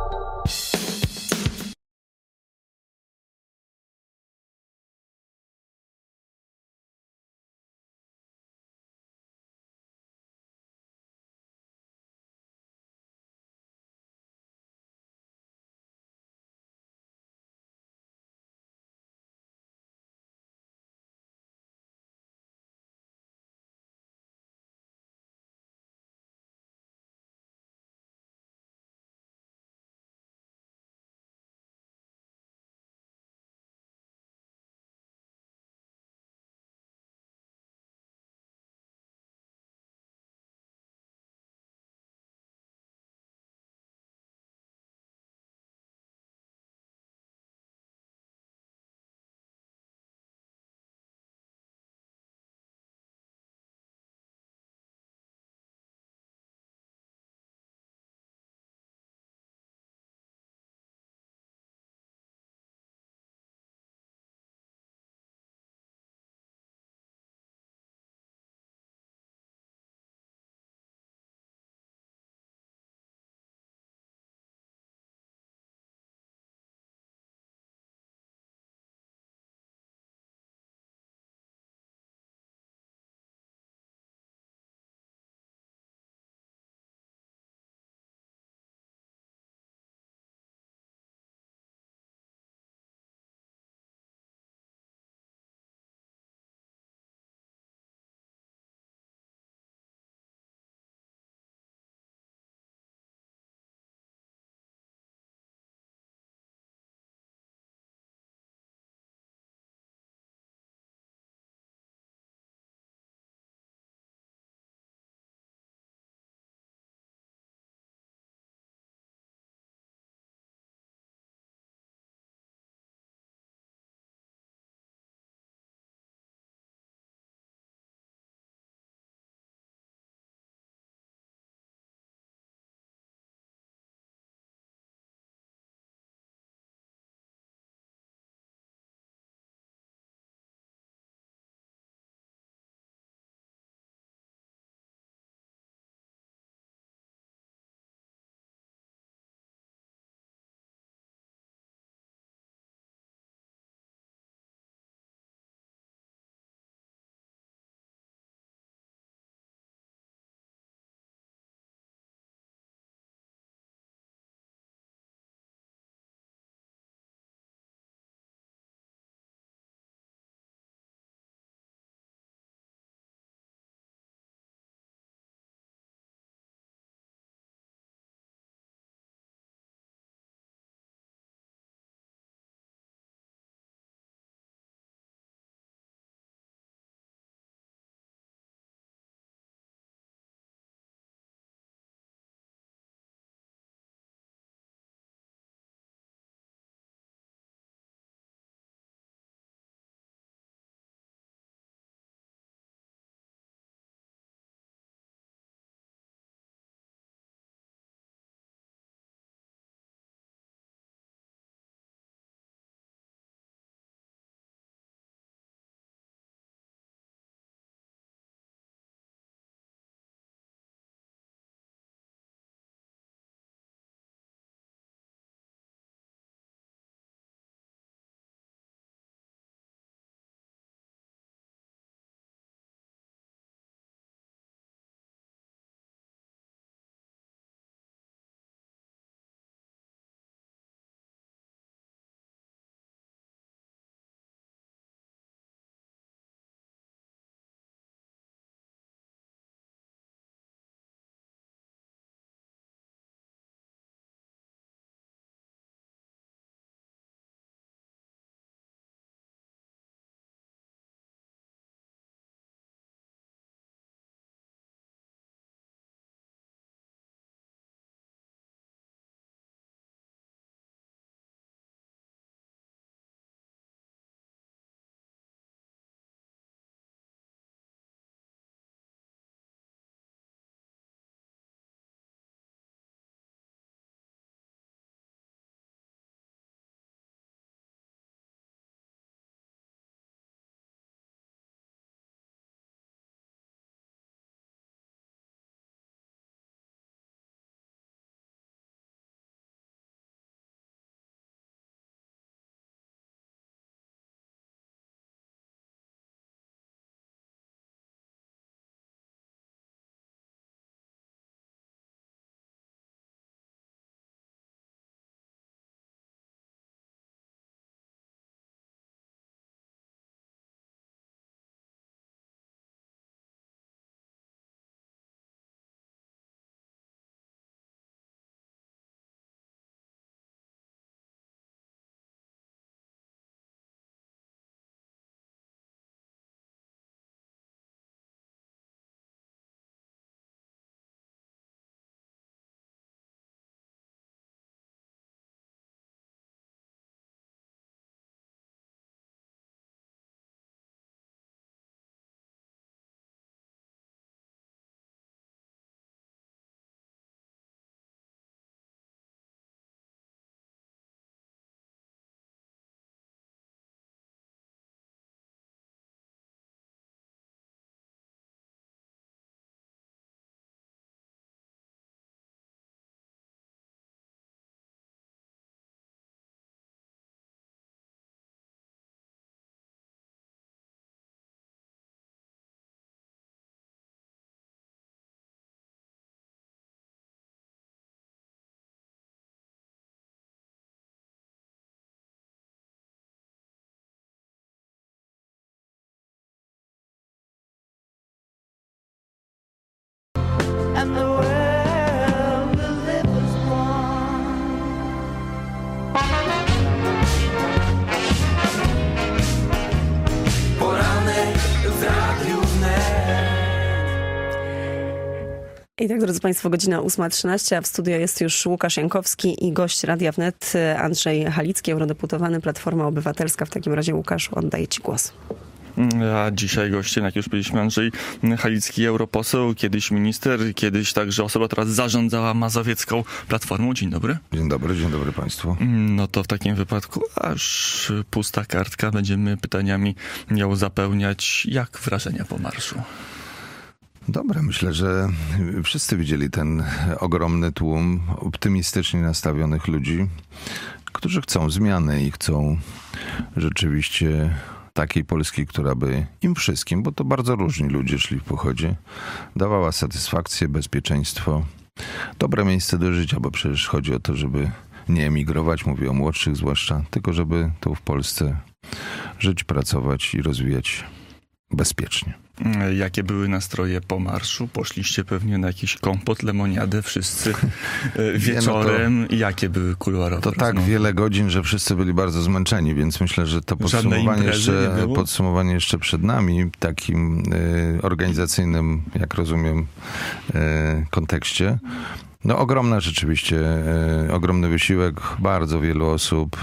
I tak, drodzy Państwo, godzina ósma trzynaście, a w studio jest już Łukasz Jankowski i gość Radia Wnet Andrzej Halicki, eurodeputowany Platforma Obywatelska. W takim razie, Łukaszu, oddaję Ci głos.
A dzisiaj gościem, jak już powiedzieliśmy, Andrzej Halicki, europoseł, kiedyś minister, kiedyś także osoba, która zarządzała mazowiecką Platformą. Dzień dobry.
Dzień dobry, dzień dobry Państwu.
No to w takim wypadku aż pusta kartka. Będziemy pytaniami ją zapełniać. Jak wrażenia po marszu?
Dobre, myślę, że wszyscy widzieli ten ogromny tłum optymistycznie nastawionych ludzi, którzy chcą zmiany i chcą rzeczywiście takiej Polski, która by im wszystkim, bo to bardzo różni ludzie szli w pochodzie, dawała satysfakcję, bezpieczeństwo, dobre miejsce do życia, bo przecież chodzi o to, żeby nie emigrować, mówię o młodszych zwłaszcza, tylko żeby tu w Polsce żyć, pracować i rozwijać bezpiecznie.
Jakie były nastroje po marszu? Poszliście pewnie na jakiś kompot, lemoniadę wszyscy wieczorem. No to, Jakie były kuluarowe
To rozmowy? Tak wiele godzin, że wszyscy byli bardzo zmęczeni, więc myślę, że to podsumowanie, jeszcze, podsumowanie jeszcze przed nami, takim y, organizacyjnym, jak rozumiem, y, kontekście. No ogromna rzeczywiście, y, ogromny wysiłek, bardzo wielu osób.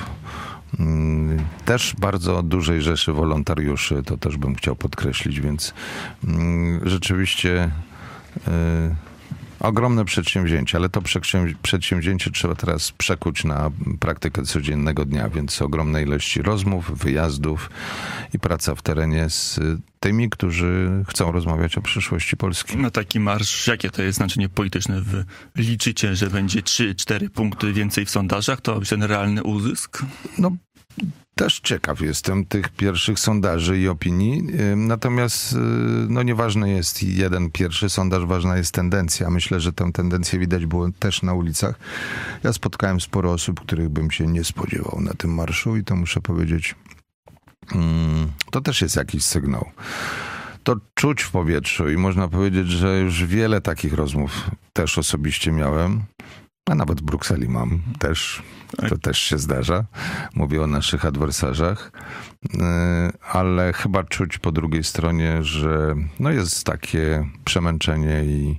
Też bardzo dużej rzeszy wolontariuszy, to też bym chciał podkreślić, więc rzeczywiście y, ogromne przedsięwzięcie, ale to przedsięwzięcie trzeba teraz przekuć na praktykę codziennego dnia, więc ogromne ilości rozmów, wyjazdów i praca w terenie z tymi, którzy chcą rozmawiać o przyszłości Polski.
No taki marsz, jakie to jest znaczenie polityczne? Wy liczycie, że będzie trzy cztery punkty więcej w sondażach? To ten realny uzysk?
No też ciekaw jestem tych pierwszych sondaży i opinii, natomiast no nieważny jest jeden pierwszy sondaż, ważna jest tendencja. Myślę, że tę tendencję widać było też na ulicach. Ja spotkałem sporo osób, których bym się nie spodziewał na tym marszu i to muszę powiedzieć, to też jest jakiś sygnał. To czuć w powietrzu i można powiedzieć, że już wiele takich rozmów też osobiście miałem, a nawet w Brukseli mam też, to też się zdarza. Mówię o naszych adwersarzach, ale chyba czuć po drugiej stronie, że no jest takie przemęczenie i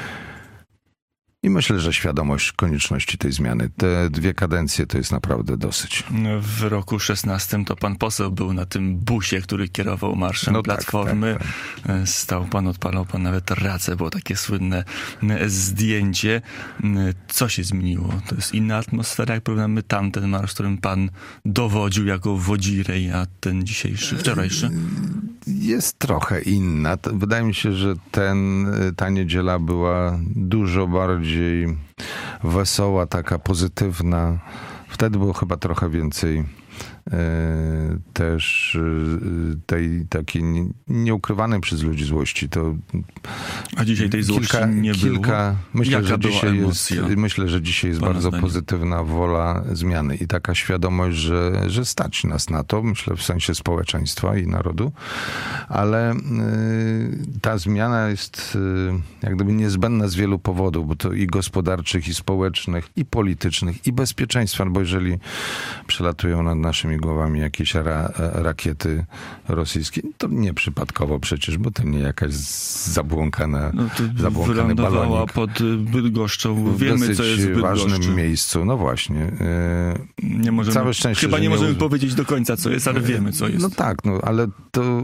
I myślę, że świadomość konieczności tej zmiany. Te dwie kadencje to jest naprawdę dosyć.
W roku szesnastym to pan poseł był na tym busie, który kierował marszem no Platformy. Tak, tak, tak. Stał pan, odpalał pan nawet racę, było takie słynne zdjęcie. Co się zmieniło? To jest inna atmosfera, jak porównamy tamten marsz, którym pan dowodził jako wodzirej, a ten dzisiejszy, wczorajszy?
Jest trochę inna. Wydaje mi się, że ten, ta niedziela była dużo bardziej wesoła, taka pozytywna. Wtedy było chyba trochę więcej e, też e, tej takiej nie, nieukrywanej przez ludzi złości. To
A dzisiaj tej złości kilka, nie
kilka,
było?
Myślę,
Jaka
że dzisiaj
emocja?
jest, myślę, że dzisiaj jest bardzo zdanie? pozytywna wola zmiany i taka świadomość, że, że stać nas na to, myślę w sensie społeczeństwa i narodu, ale y, ta zmiana jest y, jak gdyby niezbędna z wielu powodów, bo to i gospodarczych, i społecznych, i politycznych, i bezpieczeństwa, bo jeżeli przelatują nad naszymi głowami jakieś ra, rakiety rosyjskie, to nie przypadkowo przecież, bo to nie jakaś zabłąkana,
no
zabłąkany balonik.
Pod Bydgoszczą. Wiemy,
w dosyć
co jest w Bydgoszczy.
ważnym miejscu. No właśnie.
Nie możemy,
Całe szczęście,
chyba nie, nie możemy
uz...
powiedzieć do końca, co jest, ale wiemy, co jest.
No tak, no ale to...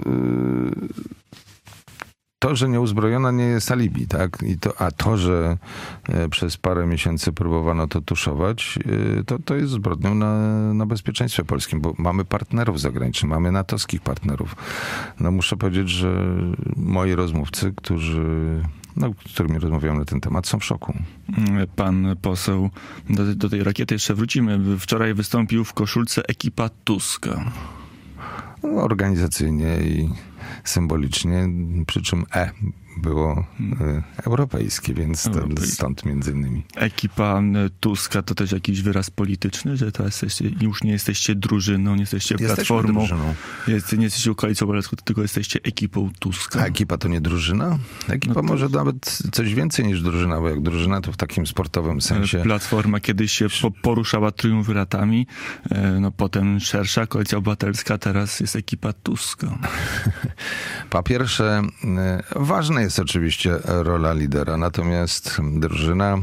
To, że nieuzbrojona nie jest alibi, tak? I to, a to, że e, przez parę miesięcy próbowano to tuszować, e, to, to jest zbrodnią na, na bezpieczeństwie polskim, bo mamy partnerów zagranicznych, mamy natowskich partnerów. No muszę powiedzieć, że moi rozmówcy, którzy, no, z którymi rozmawiałem na ten temat, są w szoku.
Pan poseł, do, do tej rakiety jeszcze wrócimy. Wczoraj wystąpił w koszulce ekipa Tuska.
No, organizacyjnie i symbolicznie, przy czym E było hmm. europejskie, więc to stąd między innymi.
Ekipa Tuska to też jakiś wyraz polityczny, że to jesteście, już nie jesteście drużyną, nie jesteście
Jesteśmy
platformą,
drużyną.
Jest, nie jesteście koalicją obywatelską, tylko jesteście ekipą Tuska.
A ekipa to nie drużyna? Ekipa no to... może nawet coś więcej niż drużyna, bo jak drużyna to w takim sportowym sensie.
Platforma kiedyś się po, poruszała triumviratami, no potem szersza koalicja obywatelska, teraz jest ekipa Tuska.
Po pierwsze, ważne jest jest oczywiście rola lidera, natomiast drużyna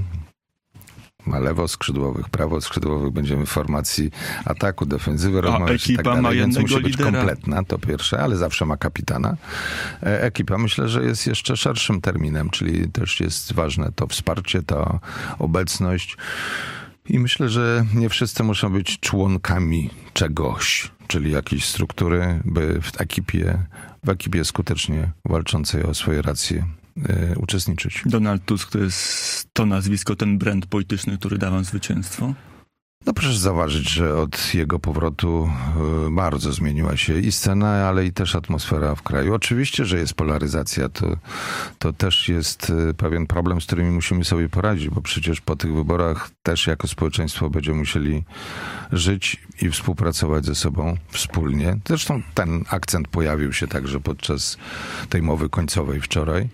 ma lewoskrzydłowych, prawoskrzydłowych, będziemy w formacji ataku, defensywy, rozmawiać i tak dalej, więc musi być lidera. Kompletna, to pierwsze, ale zawsze ma kapitana. Ekipa myślę, że jest jeszcze szerszym terminem, czyli też jest ważne to wsparcie, ta obecność i myślę, że nie wszyscy muszą być członkami czegoś, czyli jakiejś struktury, by w ekipie, w ekipie skutecznie walczącej o swoje racje y, uczestniczyć.
Donald Tusk to jest to nazwisko, ten brand polityczny, który da wam zwycięstwo?
No proszę zauważyć, że od jego powrotu y, bardzo zmieniła się i scena, ale i też atmosfera w kraju. Oczywiście, że jest polaryzacja, to, to też jest y, pewien problem, z którymi musimy sobie poradzić, bo przecież po tych wyborach też jako społeczeństwo będziemy musieli żyć i współpracować ze sobą wspólnie. Zresztą ten akcent pojawił się także podczas tej mowy końcowej wczoraj.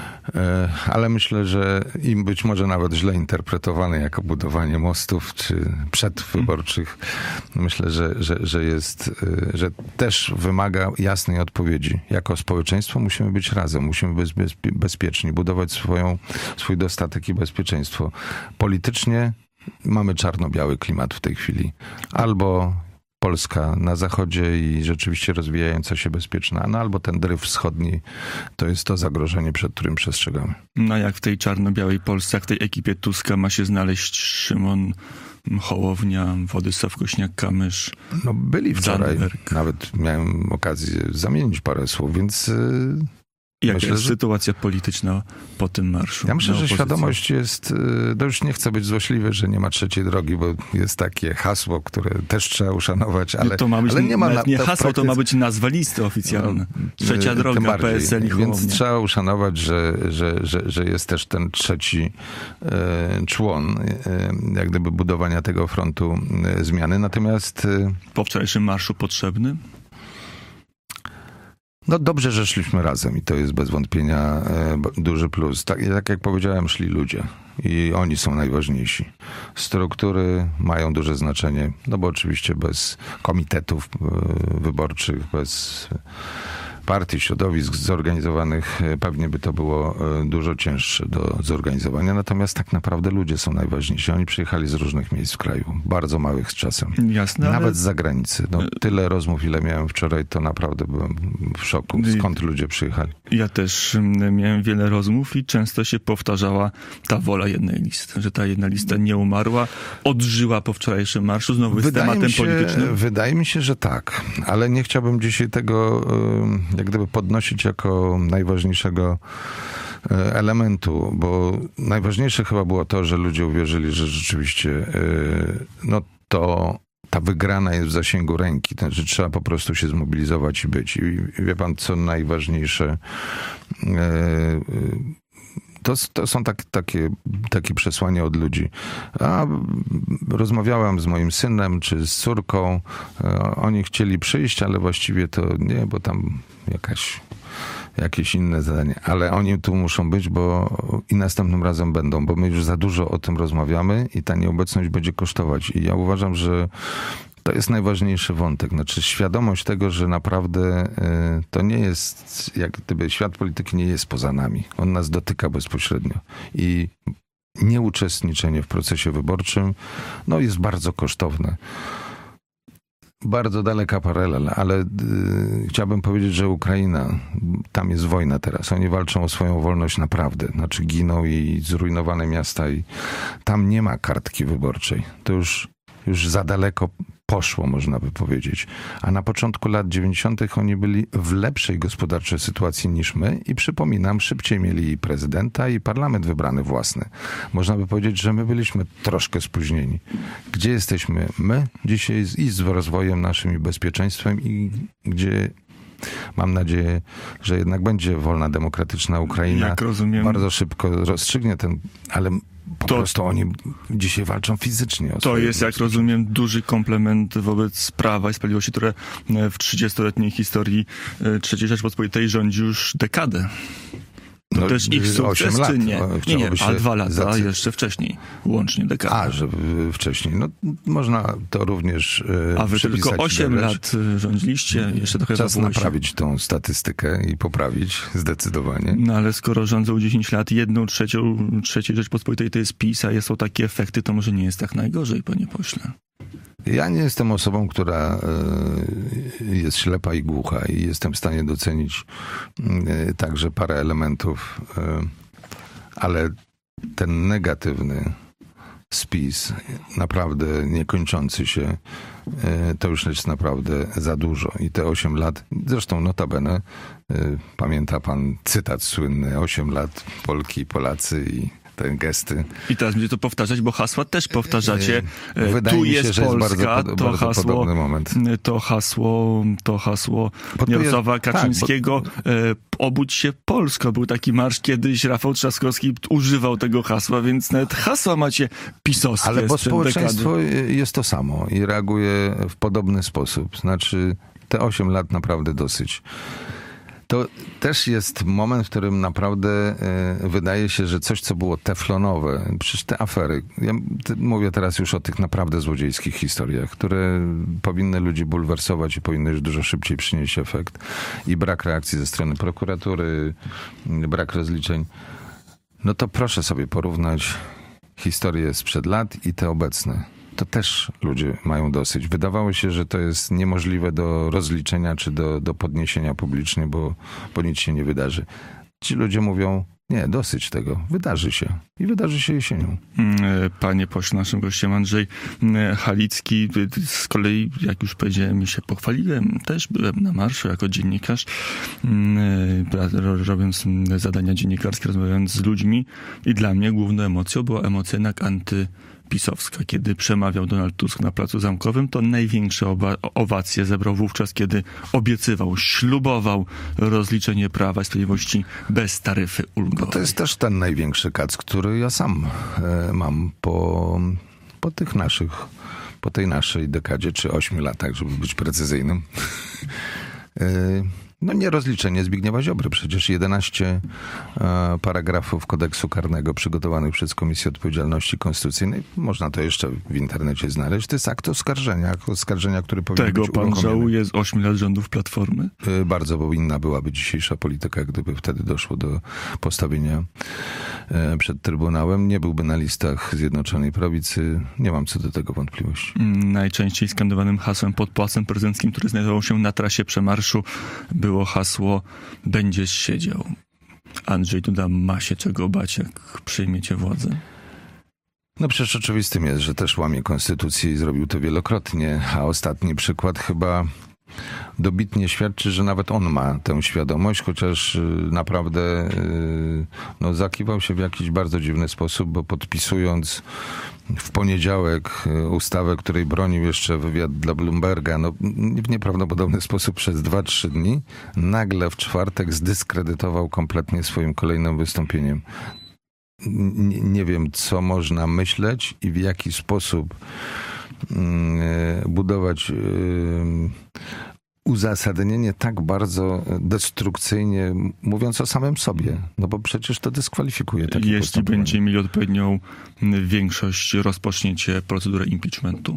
Ale myślę, że im być może nawet źle interpretowane jako budowanie mostów czy przedwyborczych, myślę, że, że, że jest, że też wymaga jasnej odpowiedzi. Jako społeczeństwo musimy być razem, musimy być bezpieczni, budować swoją, swój dostatek i bezpieczeństwo. Politycznie mamy czarno-biały klimat w tej chwili. Albo Polska na zachodzie i rzeczywiście rozwijająca się bezpieczna, no albo ten dryf wschodni, to jest to zagrożenie, przed którym przestrzegamy.
No jak w tej czarno-białej Polsce, jak w tej ekipie Tuska ma się znaleźć Szymon Hołownia, Władysław Kośniak-Kamysz?
No byli wczoraj,
Zandberg.
Nawet miałem okazję zamienić parę słów, więc...
Jaka
myślę,
jest
że...
sytuacja polityczna po tym marszu?
Ja myślę, że świadomość jest, no już nie chcę być złośliwy, że nie ma trzeciej drogi, bo jest takie hasło, które też trzeba uszanować, ale,
to ma być,
ale nie ma... Na,
nie
to
hasło, to ma być nazwa listy oficjalna. Trzecia
no,
droga, P S L i Hołownia.
Więc trzeba uszanować, że, że, że, że jest też ten trzeci e, człon, e, jak gdyby budowania tego frontu e, zmiany. Natomiast... E,
po wczorajszym marszu potrzebny?
No dobrze, że szliśmy razem i to jest bez wątpienia e, duży plus. Tak, tak jak powiedziałem, szli ludzie i oni są najważniejsi. Struktury mają duże znaczenie, no bo oczywiście bez komitetów e, wyborczych, bez partii, środowisk zorganizowanych pewnie by to było dużo cięższe do zorganizowania. Natomiast tak naprawdę ludzie są najważniejsi. Oni przyjechali z różnych miejsc w kraju. Bardzo małych z czasem.
Jasne,
Nawet
ale...
z zagranicy. No, tyle rozmów, ile miałem wczoraj, to naprawdę byłem w szoku. Skąd ludzie przyjechali?
Ja też miałem wiele rozmów i często się powtarzała ta wola jednej listy. Że ta jedna lista nie umarła, odżyła po wczorajszym marszu. Znowu jest
wydaje
tematem
mi się,
politycznym.
Wydaje mi się, że tak. Ale nie chciałbym dzisiaj tego jak gdyby podnosić jako najważniejszego elementu, bo najważniejsze chyba było to, że ludzie uwierzyli, że rzeczywiście no to ta wygrana jest w zasięgu ręki, to znaczy trzeba po prostu się zmobilizować i być. I wie pan, co najważniejsze, To, to są tak, takie, takie przesłania od ludzi. A rozmawiałam z moim synem czy z córką. Oni chcieli przyjść, ale właściwie to nie, bo tam jakaś, jakieś inne zadanie. Ale oni tu muszą być, bo i następnym razem będą, bo my już za dużo o tym rozmawiamy i ta nieobecność będzie kosztować. I ja uważam, że to jest najważniejszy wątek. Znaczy świadomość tego, że naprawdę y, to nie jest, jak gdyby świat polityki nie jest poza nami. On nas dotyka bezpośrednio. I nieuczestniczenie w procesie wyborczym no, jest bardzo kosztowne. Bardzo daleka paralela, ale y, chciałbym powiedzieć, że Ukraina, tam jest wojna teraz. Oni walczą o swoją wolność naprawdę. Znaczy giną i zrujnowane miasta i tam nie ma kartki wyborczej. To już, już za daleko poszło, można by powiedzieć. A na początku lat dziewięćdziesiątych oni byli w lepszej gospodarczej sytuacji niż my i przypominam, szybciej mieli i prezydenta, i parlament wybrany własny. Można by powiedzieć, że my byliśmy troszkę spóźnieni. Gdzie jesteśmy my dzisiaj i z rozwojem naszym i bezpieczeństwem i gdzie mam nadzieję, że jednak będzie wolna, demokratyczna Ukraina.
Jak rozumiem,
bardzo szybko rozstrzygnie ten, ale po to, prostu oni dzisiaj walczą fizycznie. O
to jest, jak rozumiem, duży komplement wobec Prawa i Sprawiedliwości, które w trzydziestoletniej historii trzeciej Rzeczypospolitej rządzi już dekadę. To
no,
też ich sukces,
lat,
czy nie? Nie, nie, a dwa lata,
zacy...
jeszcze wcześniej, łącznie dekada.
A, że wcześniej. No można to również
A wy tylko osiem lat rządziliście, jeszcze trochę
Czas
zawoło się.
naprawić tą statystykę i poprawić zdecydowanie.
No ale skoro rządzą dziesięć lat, jedną trzecią trzeciej Rzeczpospolitej to jest PiS, a są takie efekty, to może nie jest tak najgorzej, panie pośle.
Ja nie jestem osobą, która jest ślepa i głucha i jestem w stanie docenić także parę elementów, ale ten negatywny spis, naprawdę niekończący się, to już jest naprawdę za dużo. I te osiem lat, zresztą notabene, pamięta pan cytat słynny, osiem lat Polki, Polacy i te gesty.
I teraz będzie to powtarzać, bo hasła też powtarzacie.
Wydaje
tu
mi się,
jest
że
Polska,
jest bardzo,
to,
bardzo
hasło,
podobny moment.
to hasło, to hasło Jarosława Kaczyńskiego. Tak, bo... Obudź się Polsko. Był taki marsz kiedyś, Rafał Trzaskowski używał tego hasła, więc nawet hasła macie pisowskie.
Ale bo społeczeństwo dekady. Jest to samo i reaguje w podobny sposób. Znaczy te osiem lat naprawdę dosyć. To też jest moment, w którym naprawdę y, wydaje się, że coś, co było teflonowe, przecież te afery, ja te, mówię teraz już o tych naprawdę złodziejskich historiach, które powinny ludzi bulwersować i powinny już dużo szybciej przynieść efekt i brak reakcji ze strony prokuratury, brak rozliczeń. No to proszę sobie porównać historię sprzed lat i te obecne. To też ludzie mają dosyć. Wydawało się, że to jest niemożliwe do rozliczenia czy do, do podniesienia publicznie, bo, bo nic się nie wydarzy. Ci ludzie mówią, nie, dosyć tego. Wydarzy się. I wydarzy się jesienią.
Panie pośle, naszym gościem Andrzej Halicki. Z kolei, jak już powiedziałem, się pochwaliłem. Też byłem na marszu jako dziennikarz, robiąc zadania dziennikarskie, rozmawiając z ludźmi. I dla mnie główną emocją była emocja jednak anty pisowska. Kiedy przemawiał Donald Tusk na Placu Zamkowym, to największe oba- owacje zebrał wówczas, kiedy obiecywał, ślubował rozliczenie Prawa i Sprawiedliwości bez taryfy ulgowej.
No to jest też ten największy kac, który ja sam e, mam po, po tych naszych, po tej naszej dekadzie, czy ośmiu latach, żeby być precyzyjnym. e, No nie rozliczenie Zbigniewa Ziobry. Przecież jedenaście e, paragrafów kodeksu karnego przygotowanych przez Komisję Odpowiedzialności Konstytucyjnej. Można to jeszcze w internecie znaleźć. To jest akt oskarżenia. Akt oskarżenia, który powinien
Tego
być
pan
uruchomiony.
żałuje z ośmiu lat rządów Platformy?
E, bardzo, bo inna byłaby dzisiejsza polityka, gdyby wtedy doszło do postawienia e, przed Trybunałem. Nie byłby na listach Zjednoczonej Prawicy. Nie mam co do tego wątpliwości.
Najczęściej skandowanym hasłem pod Pałacem Prezydenckim, który znajdował się na trasie przemarszu, był było hasło będziesz siedział. Andrzej Duda ma się czego bać, jak przyjmiecie władzę?
No przecież oczywistym jest, że też łamie konstytucję i zrobił to wielokrotnie, a ostatni przykład chyba dobitnie świadczy, że nawet on ma tę świadomość, chociaż naprawdę no, zakiwał się w jakiś bardzo dziwny sposób, bo podpisując w poniedziałek ustawę, której bronił jeszcze wywiad dla Bloomberga, no, w nieprawdopodobny sposób przez dwa trzy dni, nagle w czwartek zdyskredytował kompletnie swoim kolejnym wystąpieniem. Nie, nie wiem, co można myśleć i w jaki sposób budować uzasadnienie tak bardzo destrukcyjnie, mówiąc o samym sobie. No bo przecież to dyskwalifikuje takie
Jeśli
postępowanie.
będziecie mieli odpowiednią większość, rozpoczniecie procedurę impeachmentu?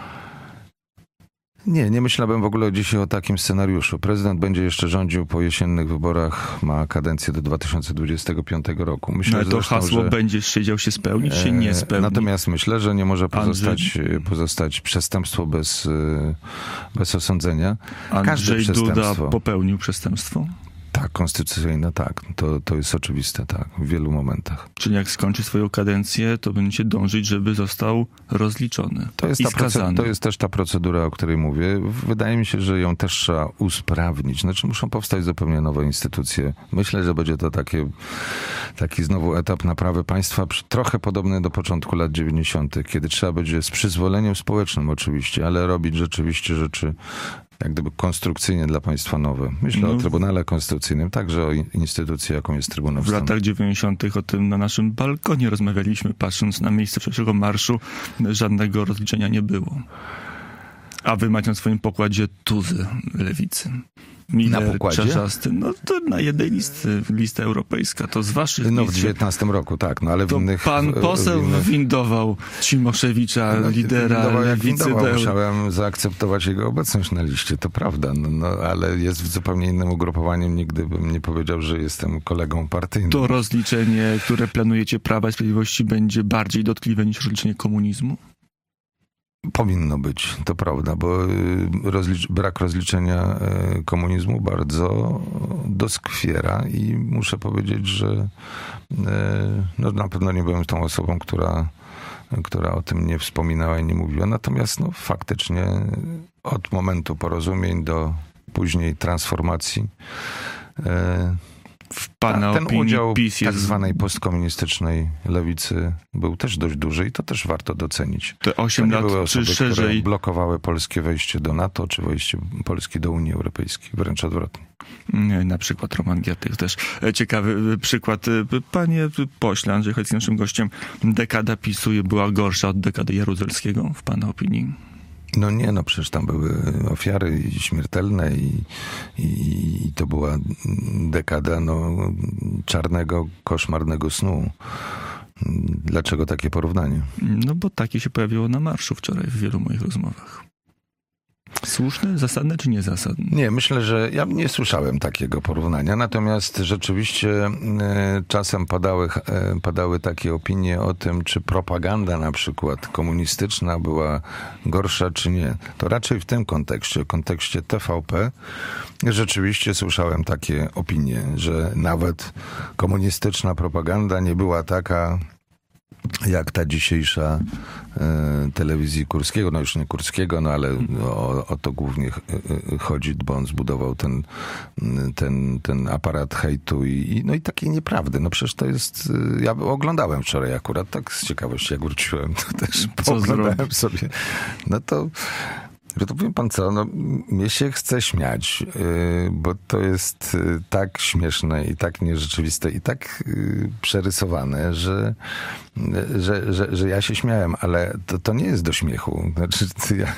Nie, nie myślałbym w ogóle dzisiaj o takim scenariuszu. Prezydent będzie jeszcze rządził po jesiennych wyborach, ma kadencję do dwa tysiące dwudziestego piątego roku. Myślę,
no ale to
zresztą,
hasło
że...
będziesz siedział się spełnić, się nie spełni.
Natomiast myślę, że nie może pozostać,
Andrzej...
pozostać przestępstwo bez, bez osądzenia.
Andrzej
Każde
Duda popełnił przestępstwo?
Tak, konstytucyjne, tak. To, to jest oczywiste, tak. W wielu momentach.
Czyli jak skończy swoją kadencję, to będziecie dążyć, żeby został rozliczony
to jest
i
ta
skazany.
To jest też ta procedura, o której mówię. Wydaje mi się, że ją też trzeba usprawnić. Znaczy muszą powstać zupełnie nowe instytucje. Myślę, że będzie to takie, taki znowu etap naprawy państwa, trochę podobny do początku lat dziewięćdziesiątych, kiedy trzeba będzie z przyzwoleniem społecznym oczywiście, ale robić rzeczywiście rzeczy jak gdyby konstrukcyjnie dla państwa nowe. Myślę no. o Trybunale Konstytucyjnym, także o instytucji, jaką jest Trybunał
W latach dziewięćdziesiątych o tym na naszym balkonie rozmawialiśmy, patrząc na miejsce wczorajszego marszu, żadnego rozliczenia nie było. A wy macie na swoim pokładzie tuzy lewicy. Miller,
na pokładzie?
Czarzasty, no to na jednej listy, lista europejska, to z waszych
No
list.
w dziewiętnastym roku, tak, no ale w
to
innych...
pan poseł
w innych...
windował Cimoszewicza,
no,
lidera
windował, jak
lewicy.
windował,
do...
musiałem zaakceptować jego obecność na liście, to prawda, no, no, ale jest w zupełnie innym ugrupowaniem, nigdy bym nie powiedział, że jestem kolegą partyjnym.
To rozliczenie, które planujecie Prawa i Sprawiedliwości, będzie bardziej dotkliwe niż rozliczenie komunizmu?
Powinno być, to prawda, bo rozlicz, brak rozliczenia komunizmu bardzo doskwiera i muszę powiedzieć, że no, na pewno nie byłem tą osobą, która, która o tym nie wspominała i nie mówiła. Natomiast no, faktycznie od momentu porozumień do później transformacji
w pana
ten
opinii
udział
PiS jest...
tak zwanej postkomunistycznej lewicy był też dość duży i to też warto docenić.
Te osiem lat
były osoby,
czy szerzej
które blokowały polskie wejście do NATO, czy wejście Polski do Unii Europejskiej, wręcz odwrotnie.
Na przykład Roman Giertych też. Ciekawy przykład. Panie pośle, Andrzej Halicki, naszym gościem, dekada PiSu była gorsza od dekady Jaruzelskiego, w pana opinii?
No nie, no przecież tam były ofiary śmiertelne i, i, i to była dekada no, czarnego, koszmarnego snu. Dlaczego takie porównanie?
No bo takie się pojawiło na marszu wczoraj w wielu moich rozmowach. Słuszne, zasadne czy niezasadne?
Nie, myślę, że ja nie słyszałem takiego porównania, natomiast rzeczywiście e, czasem padały, e, padały takie opinie o tym, czy propaganda na przykład komunistyczna była gorsza, czy nie. To raczej w tym kontekście, w kontekście T V P, rzeczywiście słyszałem takie opinie, że nawet komunistyczna propaganda nie była taka jak ta dzisiejsza e, telewizji Kurskiego, no już nie Kurskiego, no ale o, o to głównie chodzi, bo on zbudował ten, ten, ten aparat hejtu i, i, no i takiej nieprawdy. No przecież to jest, ja oglądałem wczoraj akurat, tak z ciekawości, jak wróciłem, to też oglądałem sobie. No to że to powiem pan co, no mnie się chce śmiać, yy, bo to jest yy, tak śmieszne i tak nierzeczywiste i tak yy, przerysowane, że, yy, że, że, że ja się śmiałem, ale to, to nie jest do śmiechu. Znaczy, ja,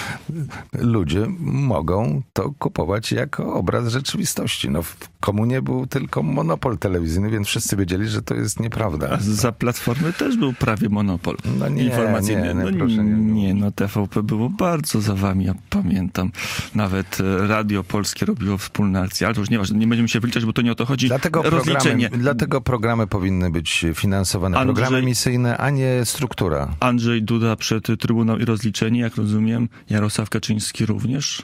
ludzie mogą to kupować jako obraz rzeczywistości. No, w komunie był tylko monopol telewizyjny, więc wszyscy wiedzieli, że to jest nieprawda.
A za Platformy też był prawie monopol
no nie,
informacyjny.
Nie, nie,
no
proszę, nie,
nie, no T V P było bardzo za wami, ja pamiętam. Nawet Radio Polskie robiło wspólne akcje, ale to już nieważne, nie będziemy się wyliczać, bo to nie o to chodzi.
Dlatego programy, dlatego programy powinny być finansowane, Andrzej, programy emisyjne, a nie struktura.
Andrzej Duda przed Trybunał i rozliczenie, jak rozumiem, Jarosław Kaczyński również?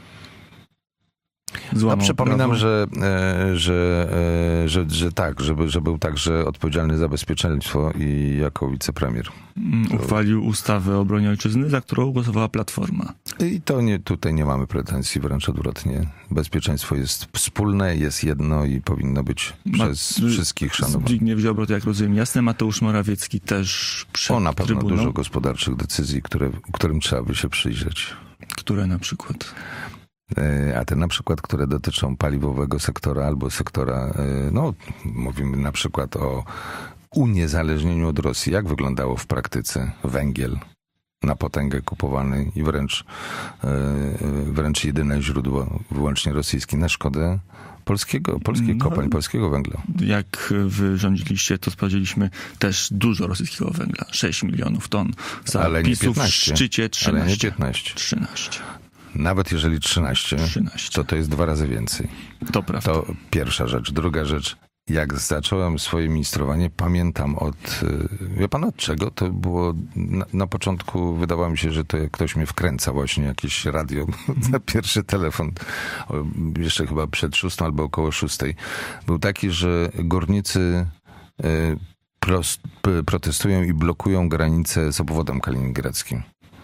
No, przypominam, że, że, że, że tak, że, że był także odpowiedzialny za bezpieczeństwo i jako wicepremier.
Uchwalił ustawę o obronie ojczyzny, za którą głosowała Platforma.
I to nie, tutaj nie mamy pretensji, wręcz odwrotnie. Bezpieczeństwo jest wspólne, jest jedno i powinno być przez Ma, wszystkich szanowane.
Zbigniew Ziobro, to jak rozumiem, jasne. Mateusz Morawiecki też przed
O, na pewno
Trybunał.
Dużo gospodarczych decyzji, które, którym trzeba by się przyjrzeć.
Które na przykład?
A te na przykład, które dotyczą paliwowego sektora albo sektora, no mówimy na przykład o uniezależnieniu od Rosji. Jak wyglądało w praktyce węgiel na potęgę kupowany i wręcz, wręcz jedyne źródło wyłącznie rosyjskie na szkodę polskiego, polskiej
no,
kopalń, polskiego węgla.
Jak wy rządziliście, to sprawdziliśmy też dużo rosyjskiego węgla. sześć milionów ton. Za
ale nie
PiSu
piętnaście.
W szczycie trzynaście.
Ale nie piętnaście.
trzynaście.
Nawet jeżeli trzynaście,
trzynaście,
to to jest dwa razy więcej.
To prawda.
To pierwsza rzecz. Druga rzecz. Jak zacząłem swoje ministrowanie, pamiętam od... Wie pan od czego? To było... Na, na początku wydawało mi się, że to ktoś mnie wkręca właśnie, jakieś radio na pierwszy telefon. Jeszcze chyba przed szóstą albo około szóstej. Był taki, że górnicy prost, protestują i blokują granicę z obwodem kaliningradzkim.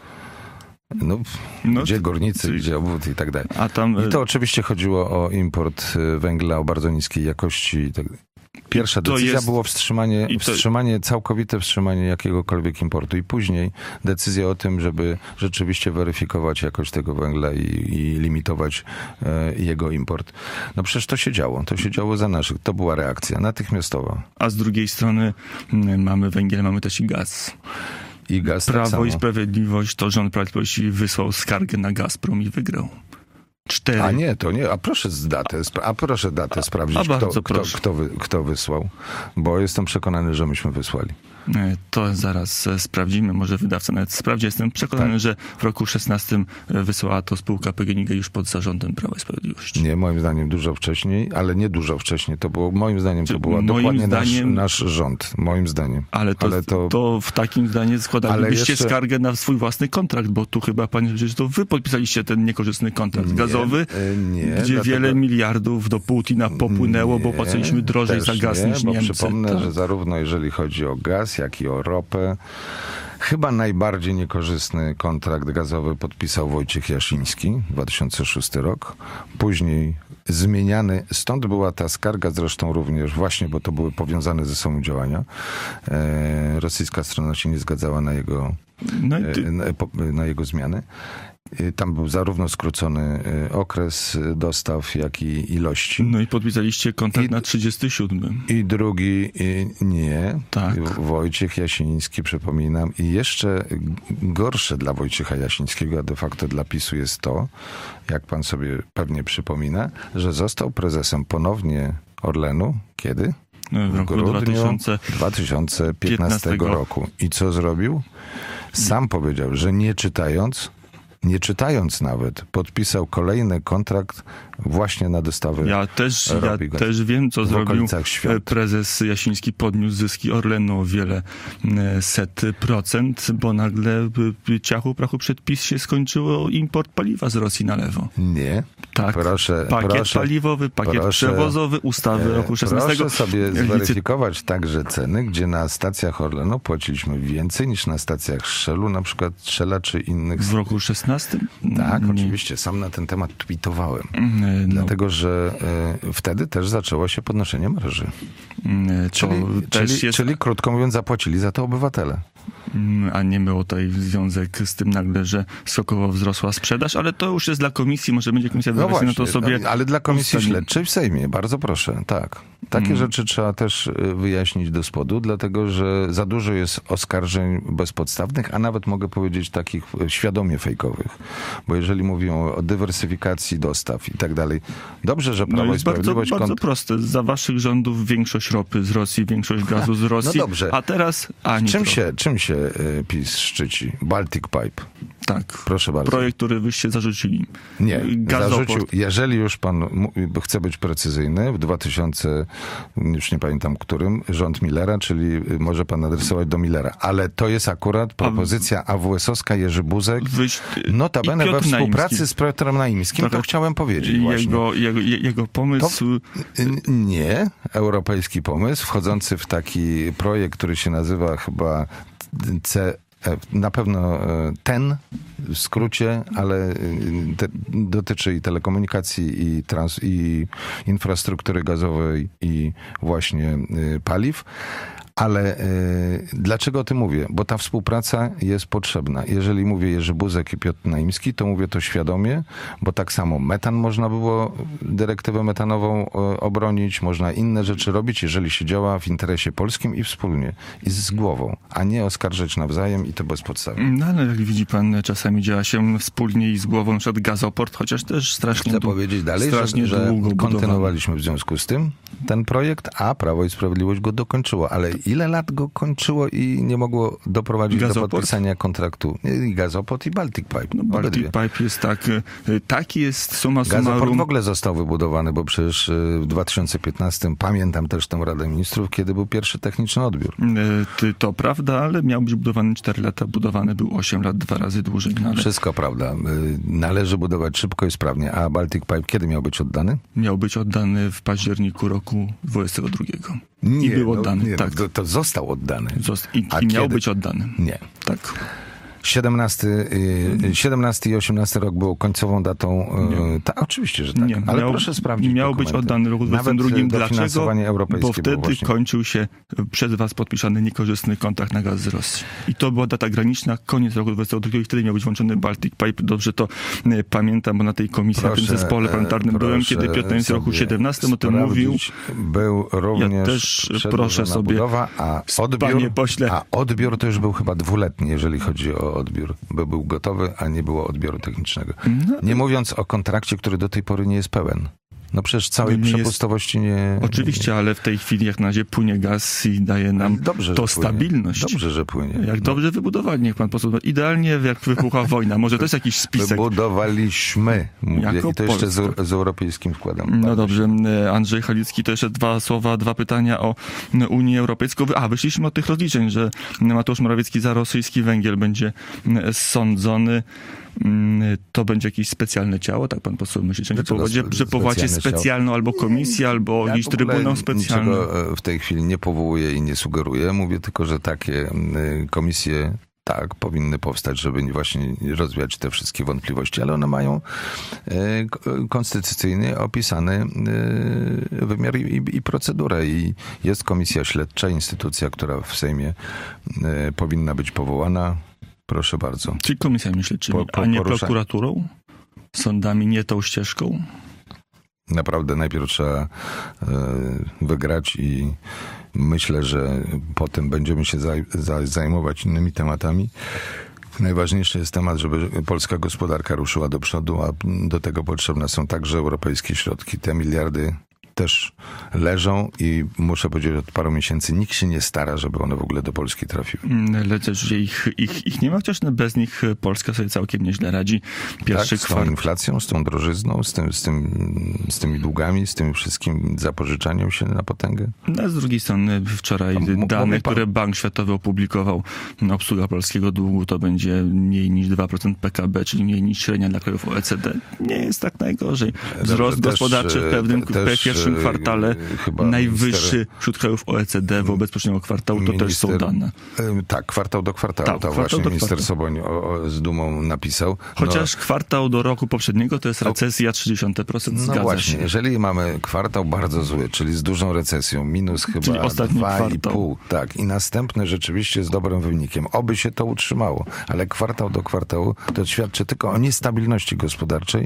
No, no, gdzie górnicy, czyli, gdzie obwód i tak dalej. A tam... I to oczywiście chodziło o import węgla o bardzo niskiej jakości. I tak. Pierwsza decyzja jest... było wstrzymanie, to... wstrzymanie, całkowite wstrzymanie jakiegokolwiek importu. I później decyzja o tym, żeby rzeczywiście weryfikować jakość tego węgla i, i limitować e, jego import. No przecież to się działo. To się działo za naszych. To była reakcja natychmiastowa.
A z drugiej strony mamy węgiel, mamy też i gaz.
I gaz
Prawo
tak samo.
i Sprawiedliwość, to rząd Prawa i Sprawiedliwości wysłał skargę na Gazprom i wygrał. Cztery.
A nie, to nie. A proszę z datę, a proszę datę sprawdzić,
a bardzo
kto, kto,
proszę.
kto, wy, kto wysłał, bo jestem przekonany, że myśmy wysłali.
To zaraz sprawdzimy, może wydawca nawet sprawdzi. Jestem przekonany, tak. że w roku szesnastym wysłała to spółka P G N iG już pod zarządem Prawa i Sprawiedliwości.
Nie, moim zdaniem dużo wcześniej, ale nie dużo wcześniej. To było, moim zdaniem to była
moim
dokładnie
zdaniem,
nasz, nasz rząd, moim zdaniem.
Ale to, ale to, to w takim zdaniu składalibyście jeszcze... skargę na swój własny kontrakt, bo tu chyba, panie, przecież to wy podpisaliście ten niekorzystny kontrakt nie, gazowy, nie, gdzie dlatego... wiele miliardów do Putina popłynęło, nie, bo płaciliśmy drożej za gaz
nie,
niż
bo
Niemcy.
Przypomnę,
tak.
że zarówno jeżeli chodzi o gaz, jak i o ropę, chyba najbardziej niekorzystny kontrakt gazowy podpisał Wojciech Jasiński, dwa tysiące szósty rok. Później zmieniany, stąd była ta skarga zresztą również właśnie, bo to były powiązane ze sobą działania. E, rosyjska strona się nie zgadzała na jego, no ty... e, na, na jego zmiany. Tam był zarówno skrócony okres dostaw, jak i ilości.
No i podpisaliście kontrakt I, na trzydziesty siódmy.
I drugi nie.
Tak.
Wojciech Jasiński, przypominam. I jeszcze gorsze dla Wojciecha Jasińskiego, a de facto dla PiSu jest to, jak pan sobie pewnie przypomina, że został prezesem ponownie Orlenu. Kiedy?
W roku
grudniu dwa tysiące piętnastego roku. I co zrobił? Sam powiedział, że nie czytając Nie czytając nawet, podpisał kolejny kontrakt właśnie na dostawę
Ja też, ja też wiem, co zrobił prezes Jasiński. Podniósł zyski Orlenu o wiele set procent, bo nagle ciachu prachu przed PiS się skończyło import paliwa z Rosji na lewo.
Nie.
Tak.
Proszę,
pakiet
proszę,
paliwowy, pakiet
proszę,
przewozowy, ustawy roku szesnastego.
Proszę sobie zweryfikować także ceny, gdzie na stacjach Orlenu płaciliśmy więcej niż na stacjach Shellu, na przykład Shella czy innych.
W roku szesnastym?
Tak,
Nie.
oczywiście. Sam na ten temat tweetowałem.
No.
Dlatego, że y, wtedy też zaczęło się podnoszenie marży. Czyli,
też
czyli,
jest...
czyli krótko mówiąc zapłacili za to obywatele.
A nie miało tutaj związek z tym nagle, że skokowo wzrosła sprzedaż, ale to już jest dla komisji, może będzie komisja
no właśnie,
na to sobie...
No, ale dla komisji
ustali.
śledczej w Sejmie, bardzo proszę, tak. Takie mm. rzeczy trzeba też wyjaśnić do spodu, dlatego że za dużo jest oskarżeń bezpodstawnych, a nawet mogę powiedzieć takich świadomie fejkowych. Bo jeżeli mówią o dywersyfikacji dostaw i tak dalej, dobrze, że Prawo
no
i Sprawiedliwość...
Bardzo, bardzo
kont...
proste. Za waszych rządów większość ropy z Rosji, większość gazu z Rosji,
no dobrze.
A teraz ani
czym się, czym się PiS szczyci? Baltic Pipe.
Tak.
Proszę bardzo.
Projekt, który wyście zarzucili.
Nie,
Gazoport.
zarzucił. Jeżeli już pan chce być precyzyjny, w dwa tysiące, już nie pamiętam którym, rząd Millera, czyli może pan adresować do Millera, ale to jest akurat propozycja A W S-owska, Jerzy Buzek, Wyś... notabene we współpracy Naimski. z Piotrem Naimskim, to chciałem powiedzieć
jego, jego, jego pomysł...
To, nie, europejski pomysł, wchodzący w taki projekt, który się nazywa chyba C... Na pewno ten w skrócie, ale te, dotyczy i telekomunikacji, i, trans, i infrastruktury gazowej, i właśnie y, paliw. Ale y, dlaczego o tym mówię? Bo ta współpraca jest potrzebna. Jeżeli mówię Jerzy Buzek i Piotr Naimski, to mówię to świadomie, bo tak samo metan można było, dyrektywę metanową y, obronić, można inne rzeczy robić, jeżeli się działa w interesie polskim i wspólnie, i z głową, a nie oskarżać nawzajem i to bezpodstawnie.
No ale jak widzi pan, czasami działa się wspólnie i z głową, na przykład Gazoport, chociaż też strasznie
Chcę
dłu-
powiedzieć dalej,
strasznie
że, że
długo
kontynuowaliśmy w związku z tym ten projekt, a Prawo i Sprawiedliwość go dokończyło, ale ile lat go kończyło i nie mogło doprowadzić
Gazoport?
do podpisania kontraktu? I Gazoport, i Baltic Pipe.
No, Baltic Pipe jest tak, taki jest summa summarum.
Gazoport w ogóle został wybudowany, bo przecież w dwa tysiące piętnastym pamiętam też tę Radę Ministrów, kiedy był pierwszy techniczny odbiór.
To prawda, ale miał być budowany cztery lata, budowany był osiem lat, dwa razy dłużej. No ale...
Wszystko prawda. Należy budować szybko i sprawnie. A Baltic Pipe kiedy miał być oddany?
Miał być oddany w październiku roku dwudziestego drugiego.
Nie,
I był oddany,
no, nie,
tak.
To, to został oddany.
Zost- I,
A
i miał
kiedy?
być oddany.
Nie.
Tak.
siedemnasty, siedemnasty i osiemnasty rok był końcową datą. Ta, oczywiście, że tak.
Nie,
ale
miał,
proszę sprawdzić
miał być oddany w roku dwudziestym drugim. Dlaczego? Bo wtedy kończył się przez was podpisany niekorzystny kontrakt na gaz z Rosji. I to była data graniczna, koniec roku dwudziestego drugiego i wtedy miał być włączony Baltic Pipe. Dobrze to pamiętam, bo na tej komisji, proszę, na tym zespole parlamentarnym byłem, kiedy Piotr w roku siedemnastym o tym mówił.
Był również
ja też proszę sobie,
budowa, a odbiór, a odbiór to już był chyba dwuletni, jeżeli chodzi o odbiór, bo był gotowy, a nie było odbioru technicznego. No. Nie mówiąc o kontrakcie, który do tej pory nie jest pełen. No przecież całej nie przepustowości nie...
Oczywiście, ale w tej chwili jak na razie płynie gaz i daje nam dobrze, to stabilność.
Dobrze, że płynie.
Jak no. dobrze wybudowali, niech pan poseł... Idealnie jak wybuchła wojna. Może to jest jakiś spisek.
Wybudowaliśmy, mówię. Jako I to jeszcze z, z europejskim wkładem.
No dobrze. Andrzej Halicki, to jeszcze dwa słowa, dwa pytania o Unię Europejską. A, wyszliśmy od tych rozliczeń, że Mateusz Morawiecki za rosyjski węgiel będzie sądzony. To będzie jakieś specjalne ciało, tak pan poseł myśli? Że, powodzie, że powołacie specjalną albo komisję, albo ja jakiś trybunał specjalny?
Niczego w tej chwili nie powołuję i nie sugeruję. Mówię tylko, że takie komisje tak, powinny powstać, żeby właśnie rozwiać te wszystkie wątpliwości, ale one mają konstytucyjnie opisany wymiar i, i procedurę. I jest komisja śledcza, instytucja, która w Sejmie powinna być powołana. Proszę bardzo.
Czyli komisjami śledczymi, po, po, a nie porusza... prokuraturą? Sądami, nie tą ścieżką?
Naprawdę najpierw trzeba y, wygrać i myślę, że potem będziemy się zaj, zaj, zajmować innymi tematami. Najważniejszy jest temat, żeby polska gospodarka ruszyła do przodu, a do tego potrzebne są także europejskie środki. Te miliardy też leżą i muszę powiedzieć, że od paru miesięcy nikt się nie stara, żeby one w ogóle do Polski trafiły.
Ale też ich, ich, ich nie ma, chociaż bez nich Polska sobie całkiem nieźle radzi. Pierwszy
tak, z tą inflacją, z tą drożyzną, z, tym, z, tym, z tymi długami, z tym wszystkim zapożyczaniem się na potęgę.
No, a z drugiej strony wczoraj m- dane, pan... które Bank Światowy opublikował, obsługa polskiego długu to będzie mniej niż dwa procent P K B, czyli mniej niż średnia dla krajów O E C D. Nie jest tak najgorzej. Wzrost Dobrze, gospodarczy w pewnym też, pierwszym W kwartale chyba najwyższy minister, wśród krajów O E C D wobec poprzedniego kwartału, to minister, też są dane.
Tak, kwartał do kwartału, tak, to kwartał właśnie do minister kwartału. Soboń o, o, z dumą napisał.
Chociaż
no,
kwartał do roku poprzedniego to jest recesja trzydzieści procent,
no
zgadza
właśnie,
się.
Jeżeli mamy kwartał bardzo zły, czyli z dużą recesją, minus chyba dwa i pół, tak, i następny rzeczywiście z dobrym wynikiem. Oby się to utrzymało, ale kwartał do kwartału to świadczy tylko o niestabilności gospodarczej,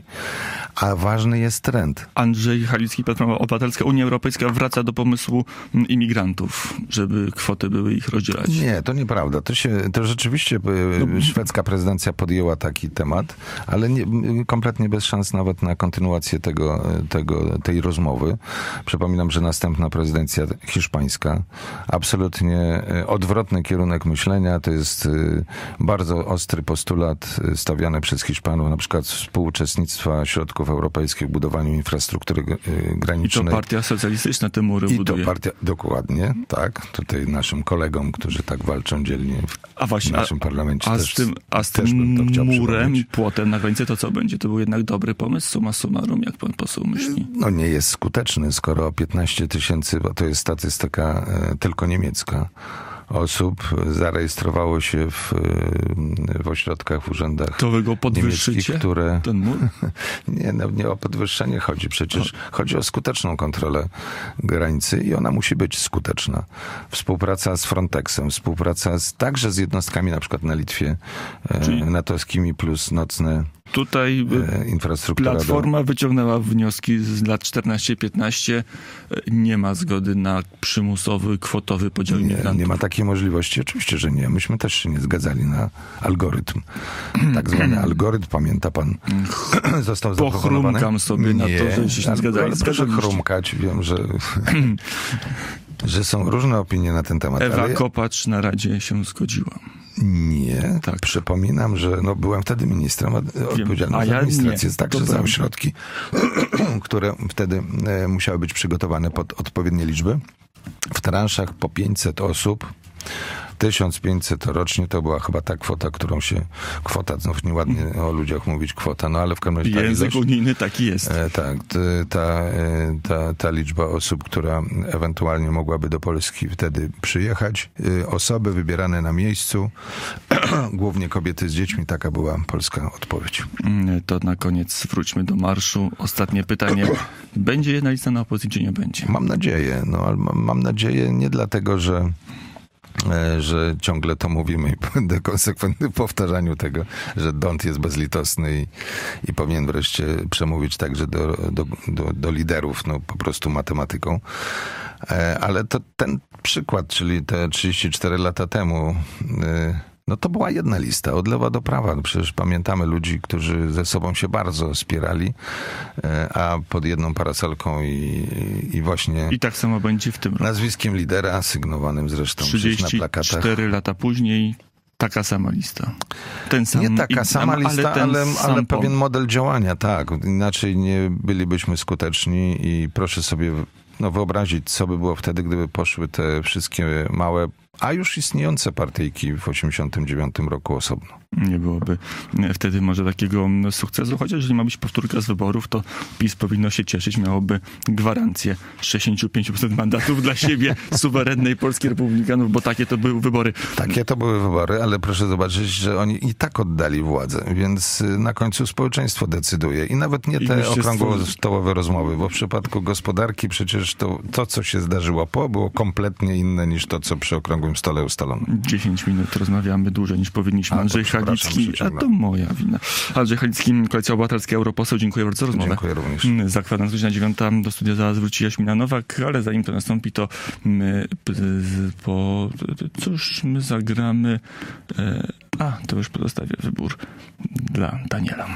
a ważny jest trend.
Andrzej Halicki, Platforma Obywatelska, Unia Europejska wraca do pomysłu imigrantów, żeby kwoty były ich rozdzielać.
Nie, to nieprawda. To się, to rzeczywiście no, szwedzka prezydencja podjęła taki temat, ale nie, kompletnie bez szans nawet na kontynuację tego, tego, tej rozmowy. Przypominam, że następna prezydencja hiszpańska, absolutnie odwrotny kierunek myślenia, to jest bardzo ostry postulat stawiany przez Hiszpanów, na przykład współuczestnictwa środków europejskich w budowaniu infrastruktury granicznej.
I to partia socjalistyczna te mury
I
buduje.
to partia, dokładnie, tak. Tutaj naszym kolegom, którzy tak walczą dzielnie w,
a właśnie,
w naszym parlamencie
a,
też,
a z tym, a z tym murem i płotem na granicy to co będzie? To był jednak dobry pomysł, summa summarum, jak pan poseł myśli?
No nie jest skuteczny, skoro piętnaście tysięcy, bo to jest statystyka e, tylko niemiecka, osób zarejestrowało się w, w ośrodkach, w urzędach
to wy go podwyższycie,
które...
ten mur?
Nie, no, nie o podwyższenie chodzi. Przecież o. chodzi o skuteczną kontrolę granicy i ona musi być skuteczna. Współpraca z Frontexem, współpraca z, także z jednostkami na przykład na Litwie, Czyli... natowskimi plus nocne
Tutaj
infrastruktura
Platforma
do...
wyciągnęła wnioski z lat czternaście piętnaście. Nie ma zgody na przymusowy, kwotowy podział imigrantów.
Nie, nie ma takiej możliwości. Oczywiście, że nie. Myśmy też się nie zgadzali na algorytm. Tak zwany algorytm, pamięta pan, został zaproponowany.
Pochrumkam sobie
nie,
na to, że się nie zgadzali.
Ale proszę chrumkać. Wiem, że... że są różne opinie na ten temat.
Ewa
ale...
Kopacz na Radzie się zgodziła.
Nie, tak. Przypominam, że no, byłem wtedy ministrem odpowiedzialnym za administrację, ja także za ośrodki, które wtedy e, musiały być przygotowane pod odpowiednie liczby. W transzach po pięćset osób tysiąc pięćset rocznie to była chyba ta kwota, którą się, kwota, znów nieładnie o ludziach mówić kwota, no ale w każdym razie ta
Język
ilość,
unijny taki jest.
e, tak, t, ta, e, ta, ta liczba osób, która ewentualnie mogłaby do Polski wtedy przyjechać, e, osoby wybierane na miejscu, głównie kobiety z dziećmi, taka była polska odpowiedź.
To na koniec wróćmy do marszu. Ostatnie pytanie. Będzie jedna lista na opozycji, czy nie będzie?
Mam nadzieję, no ale mam, mam nadzieję nie dlatego, że że ciągle to mówimy i będę konsekwentny w powtarzaniu tego, że Dont jest bezlitosny i, i powinien wreszcie przemówić także do, do, do, do liderów, no po prostu matematyką. Ale to ten przykład, czyli te trzydzieści cztery lata temu, no to była jedna lista, od lewa do prawa. No przecież pamiętamy ludzi, którzy ze sobą się bardzo spierali, a pod jedną parasolką i, i właśnie...
I tak samo będzie w tym roku.
Nazwiskiem lidera, sygnowanym zresztą na plakatach.
trzydzieści cztery lata później taka sama lista. Ten sam,
nie taka sama
ale
lista,
ale,
ale, ale pewien
pomysł.
model działania, tak. Inaczej nie bylibyśmy skuteczni i proszę sobie no, wyobrazić, co by było wtedy, gdyby poszły te wszystkie małe, a już istniejące partyjki w osiemdziesiątym dziewiątym roku osobno.
Nie byłoby wtedy może takiego sukcesu, chociaż jeżeli ma być powtórka z wyborów, to PiS powinno się cieszyć, miałoby gwarancję sześćdziesiąt pięć procent mandatów dla siebie, suwerennej Polski Republikanów, bo takie to były wybory.
Takie to były wybory, ale proszę zobaczyć, że oni i tak oddali władzę, więc na końcu społeczeństwo decyduje i nawet nie te okrągłostołowe rozmowy, bo w przypadku gospodarki przecież to, to, co się zdarzyło po, było kompletnie inne niż to, co przy okrągłym stole ustalono.
dziesięć minut rozmawiamy dłużej niż powinniśmy. Andrzej Halicki, a to moja wina. Andrzej Halicki, Koalicja Obywatelska, europoseł. Dziękuję bardzo za rozmowę.
Dziękuję również.
Za kwadrans godzina dziewiąta do studia zaraz wróci Jaśmina Nowak, ale zanim to nastąpi, to my po... cóż my zagramy? A, to już pozostawię wybór dla Daniela.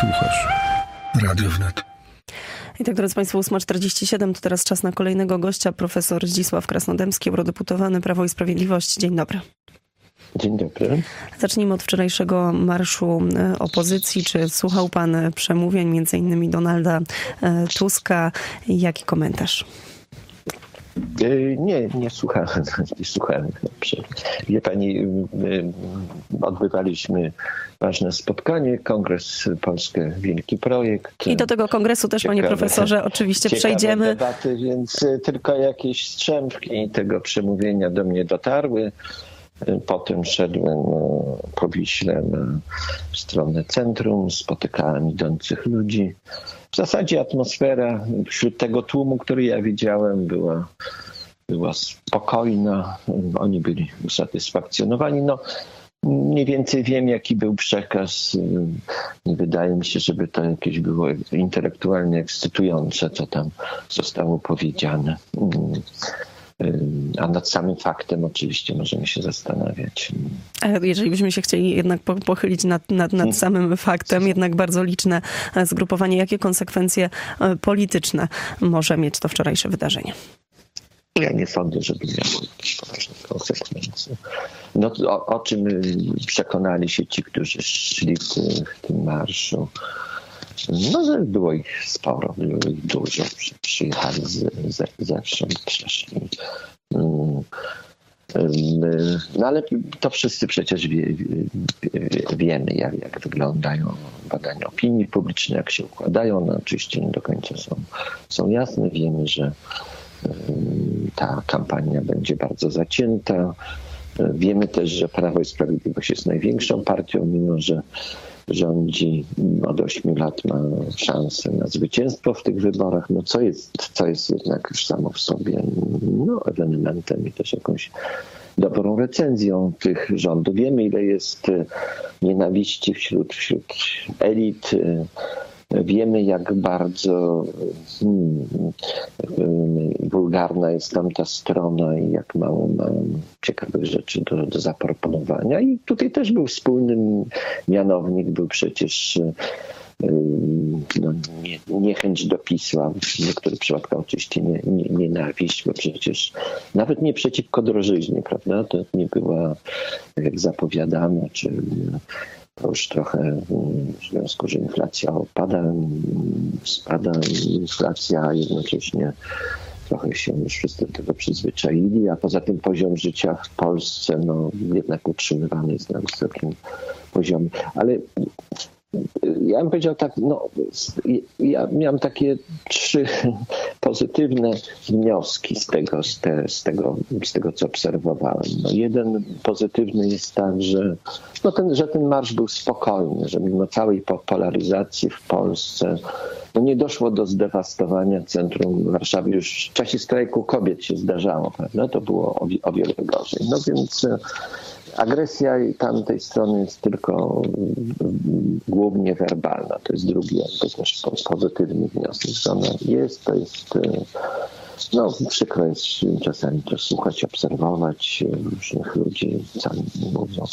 Słuchasz Radio Wnet.
I tak, drodzy Państwo, ósma czterdzieści siedem, to teraz czas na kolejnego gościa, profesor Zdzisław Krasnodębski, eurodeputowany Prawo i Sprawiedliwość. Dzień dobry.
Dzień dobry.
Zacznijmy od wczorajszego marszu opozycji. Czy słuchał pan przemówień między innymi Donalda Tuska? Jaki komentarz?
Nie, nie słuchałem. Nie słuchałem. Wie pani, odbywaliśmy ważne spotkanie, Kongres Polskę Wielki Projekt.
I do tego kongresu też, ciekawe, panie profesorze, oczywiście przejdziemy.
Debaty, więc tylko jakieś strzępki tego przemówienia do mnie dotarły. Potem szedłem po Wiśle na stronę centrum, spotykałem idących ludzi. W zasadzie atmosfera wśród tego tłumu, który ja widziałem, była, była spokojna. Oni byli usatysfakcjonowani. No, mniej więcej wiem, jaki był przekaz. Nie wydaje mi się, żeby to jakieś było intelektualnie ekscytujące, co tam zostało powiedziane. A nad samym faktem oczywiście możemy się zastanawiać.
Jeżeli byśmy się chcieli jednak pochylić nad, nad, nad samym faktem, jednak bardzo liczne zgrupowanie, jakie konsekwencje polityczne może mieć to wczorajsze wydarzenie?
Ja nie sądzę, żeby miało jakieś poważne konsekwencje. No, o, o czym przekonali się ci, którzy szli w, w tym marszu? No, że było ich sporo, było ich dużo. Przyjechali z, z, zewsząd, przeszli. No ale to wszyscy przecież wie, wie, wiemy, jak, jak wyglądają badania opinii publicznej, jak się układają. No, oczywiście nie do końca są, są jasne. Wiemy, że ta kampania będzie bardzo zacięta. Wiemy też, że Prawo i Sprawiedliwość jest największą partią, mimo że rządzi od ośmiu lat, ma szansę na zwycięstwo w tych wyborach, no co jest, co jest jednak już samo w sobie no, ewenementem i też jakąś dobrą recenzją tych rządów. Wiemy, ile jest nienawiści wśród, wśród elit. Wiemy, jak bardzo hmm, wulgarna jest tamta strona i jak mało ma ciekawych rzeczy do, do zaproponowania. I tutaj też był wspólny mianownik, był przecież no, nie, niechęć do pisma, w niektórych przypadkach oczywiście nie, nie, nienawiść, bo przecież nawet nie przeciwko drożyźnie, prawda? To nie była, jak zapowiadano, czy to już trochę w związku, że inflacja opada, spada inflacja, a jednocześnie trochę się już wszyscy do tego przyzwyczaili, a poza tym poziom życia w Polsce no, jednak utrzymywany jest na wysokim poziomie. Ale ja bym powiedział tak, no, ja miałem takie trzy pozytywne wnioski z tego, z, te, z, tego, z tego, co obserwowałem. No, jeden pozytywny jest tak, że, no ten, że ten marsz był spokojny, że mimo całej polaryzacji w Polsce no nie doszło do zdewastowania centrum Warszawy. Już w czasie strajku kobiet się zdarzało, prawda? To było o, o wiele gorzej. No więc agresja tamtej strony jest tylko głównie werbalna. To jest drugi jakby też pozytywny wniosek, że ona jest, to jest, no przykro jest czasami to słuchać, obserwować różnych ludzi, sami mówią.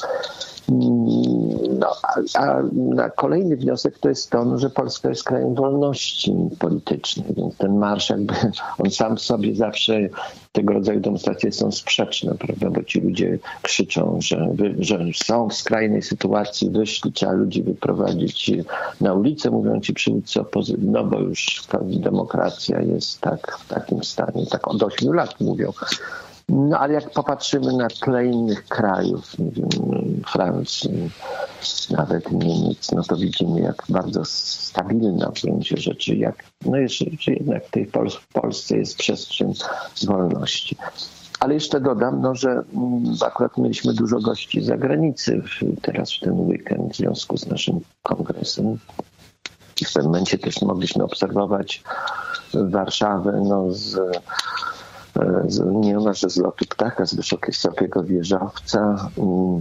No, a, a na kolejny wniosek to jest to, że Polska jest krajem wolności politycznej, więc ten marsz jakby, on sam w sobie zawsze, tego rodzaju demonstracje są sprzeczne, prawda, bo ci ludzie krzyczą, że, wy, że są w skrajnej sytuacji, wyszli, trzeba ludzi wyprowadzić na ulicę, mówią ci przywódcy opozycji, no bo już demokracja jest tak w takim stanie, tak od ośmiu lat mówią. No ale jak popatrzymy na tle innych krajów, nie wiem, Francji, nawet Niemiec, no to widzimy, jak bardzo stabilna w gruncie rzeczy, jak, no jeszcze, jednak w tej Pol- w Polsce jest przestrzeń wolności. Ale jeszcze dodam, no, że akurat mieliśmy dużo gości z zagranicy w, teraz w ten weekend w związku z naszym kongresem. I w pewnym momencie też mogliśmy obserwować Warszawę no, z Z, niemalże z lotu ptaka, z wysokiego wieżowca.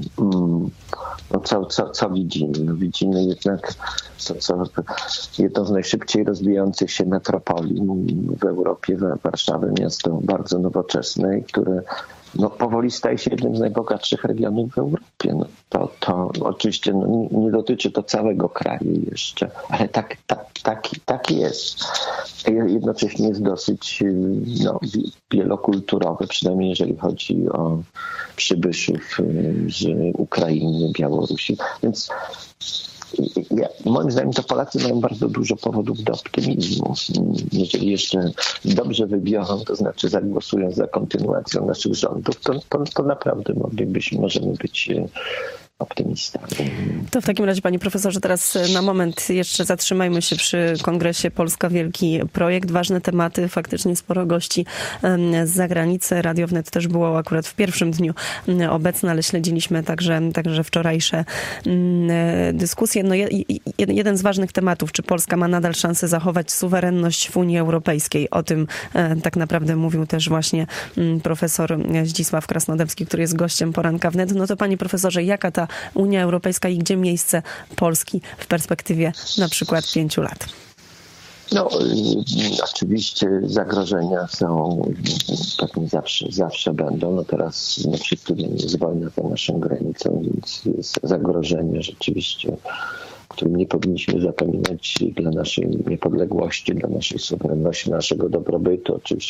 No co, co, co widzimy? No widzimy jednak to, co jedno z najszybciej rozwijających się metropolii w Europie, Warszawę, miasto bardzo nowoczesne, które no, powoli staje się jednym z najbogatszych regionów w Europie. No, to, to oczywiście no, nie, nie dotyczy to całego kraju jeszcze, ale tak, tak, tak, tak jest. Jednocześnie jest dosyć no, wielokulturowe, przynajmniej jeżeli chodzi o przybyszów z Ukrainy, Białorusi. Więc ja, moim zdaniem to Polacy mają bardzo dużo powodów do optymizmu. Jeżeli jeszcze dobrze wybiorą, to znaczy zagłosują za kontynuacją naszych rządów, to, to, to naprawdę moglibyśmy, możemy być optymistami.
To w takim razie, panie profesorze, teraz na moment jeszcze zatrzymajmy się przy Kongresie Polska Wielki Projekt. Ważne tematy, faktycznie sporo gości z zagranicy. Radio Wnet też było akurat w pierwszym dniu obecne, ale śledziliśmy także, także wczorajsze dyskusje. No, jeden z ważnych tematów, czy Polska ma nadal szansę zachować suwerenność w Unii Europejskiej. O tym tak naprawdę mówił też właśnie profesor Zdzisław Krasnodębski, który jest gościem Poranka Wnet. No to panie profesorze, jaka ta Unia Europejska i gdzie miejsce Polski w perspektywie na przykład pięciu lat?
No, oczywiście zagrożenia są, pewnie zawsze, zawsze będą. No teraz no wszyscy wiemy, jest wojna za naszą granicą, więc jest zagrożenie rzeczywiście, o którym nie powinniśmy zapominać dla naszej niepodległości, dla naszej suwerenności, naszego dobrobytu. Oczywiście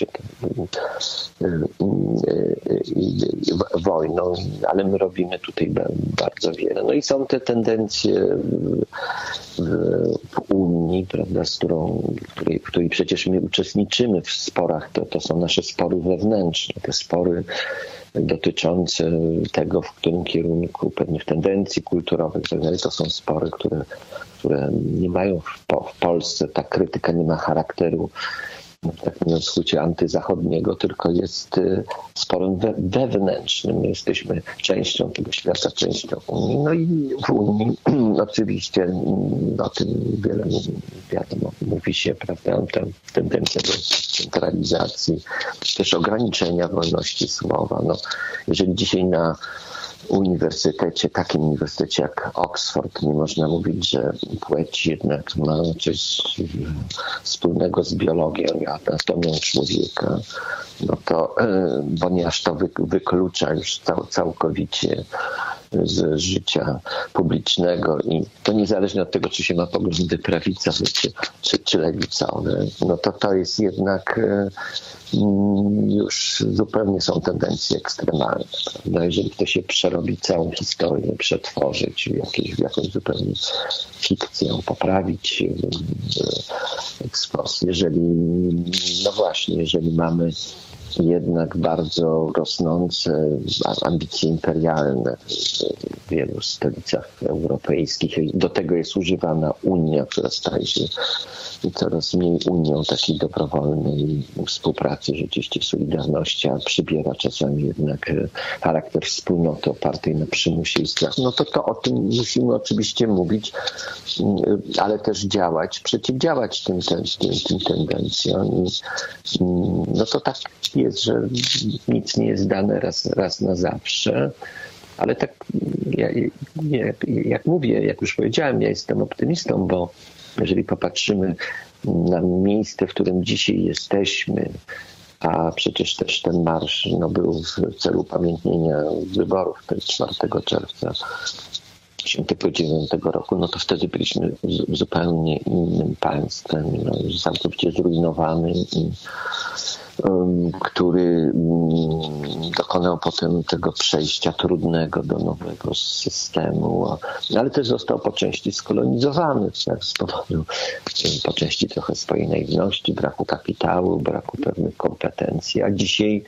wojną, ale my robimy tutaj bardzo wiele. No i są te tendencje w, w Unii, prawda, z którą, w której, w której przecież my uczestniczymy w sporach. To, to są nasze spory wewnętrzne, te spory dotyczące tego, w którym kierunku pewnych tendencji kulturowych, to są spory, które, które nie mają w, w Polsce, ta krytyka nie ma charakteru, tak mówiąc w skrócie, antyzachodniego, tylko jest sporem we, wewnętrznym. My jesteśmy częścią tego świata, częścią Unii. No i w Unii oczywiście o tym wiele wiadomo, mówi się, prawda, ta tendencja do centralizacji, też ograniczenia wolności słowa. No, jeżeli dzisiaj na uniwersytecie, takim uniwersytecie jak Oxford, nie można mówić, że płeć jednak ma coś wspólnego z biologią, anatomią człowieka, no to, ponieważ to wyklucza już cał, całkowicie z życia publicznego i to niezależnie od tego, czy się ma poglądy prawicowe, czy, czy, czy lewicowe, no to to jest jednak już zupełnie są tendencje ekstremalne. Prawda? Jeżeli chce się przerobić całą historię, przetworzyć w, jakieś, w jakąś zupełnie fikcję, poprawić ekspos, jeżeli, no właśnie, jeżeli mamy jednak bardzo rosnące ambicje imperialne w wielu stolicach europejskich. Do tego jest używana Unia, która staje się coraz mniej Unią takiej dobrowolnej współpracy, rzeczywiście solidarności, a przybiera czasami jednak charakter wspólnoty opartej na przymusie i strachu. No to, to o tym musimy oczywiście mówić, ale też działać, przeciwdziałać tym, tym, tym, tym tendencjom. I, no to tak jest, że nic nie jest dane raz, raz na zawsze, ale tak ja, jak, jak mówię, jak już powiedziałem, ja jestem optymistą, bo jeżeli popatrzymy na miejsce, w którym dzisiaj jesteśmy, a przecież też ten marsz no, był w celu upamiętnienia wyborów czwartego czerwca tysiąc dziewięćdziesiątego roku, no to wtedy byliśmy zupełnie innym państwem, no, całkowicie zrujnowanym, i, um, który um, dokonał potem tego przejścia trudnego do nowego systemu, ale też został po części skolonizowany, tak, z powodu po części trochę swojej naiwności, braku kapitału, braku pewnych kompetencji, a dzisiaj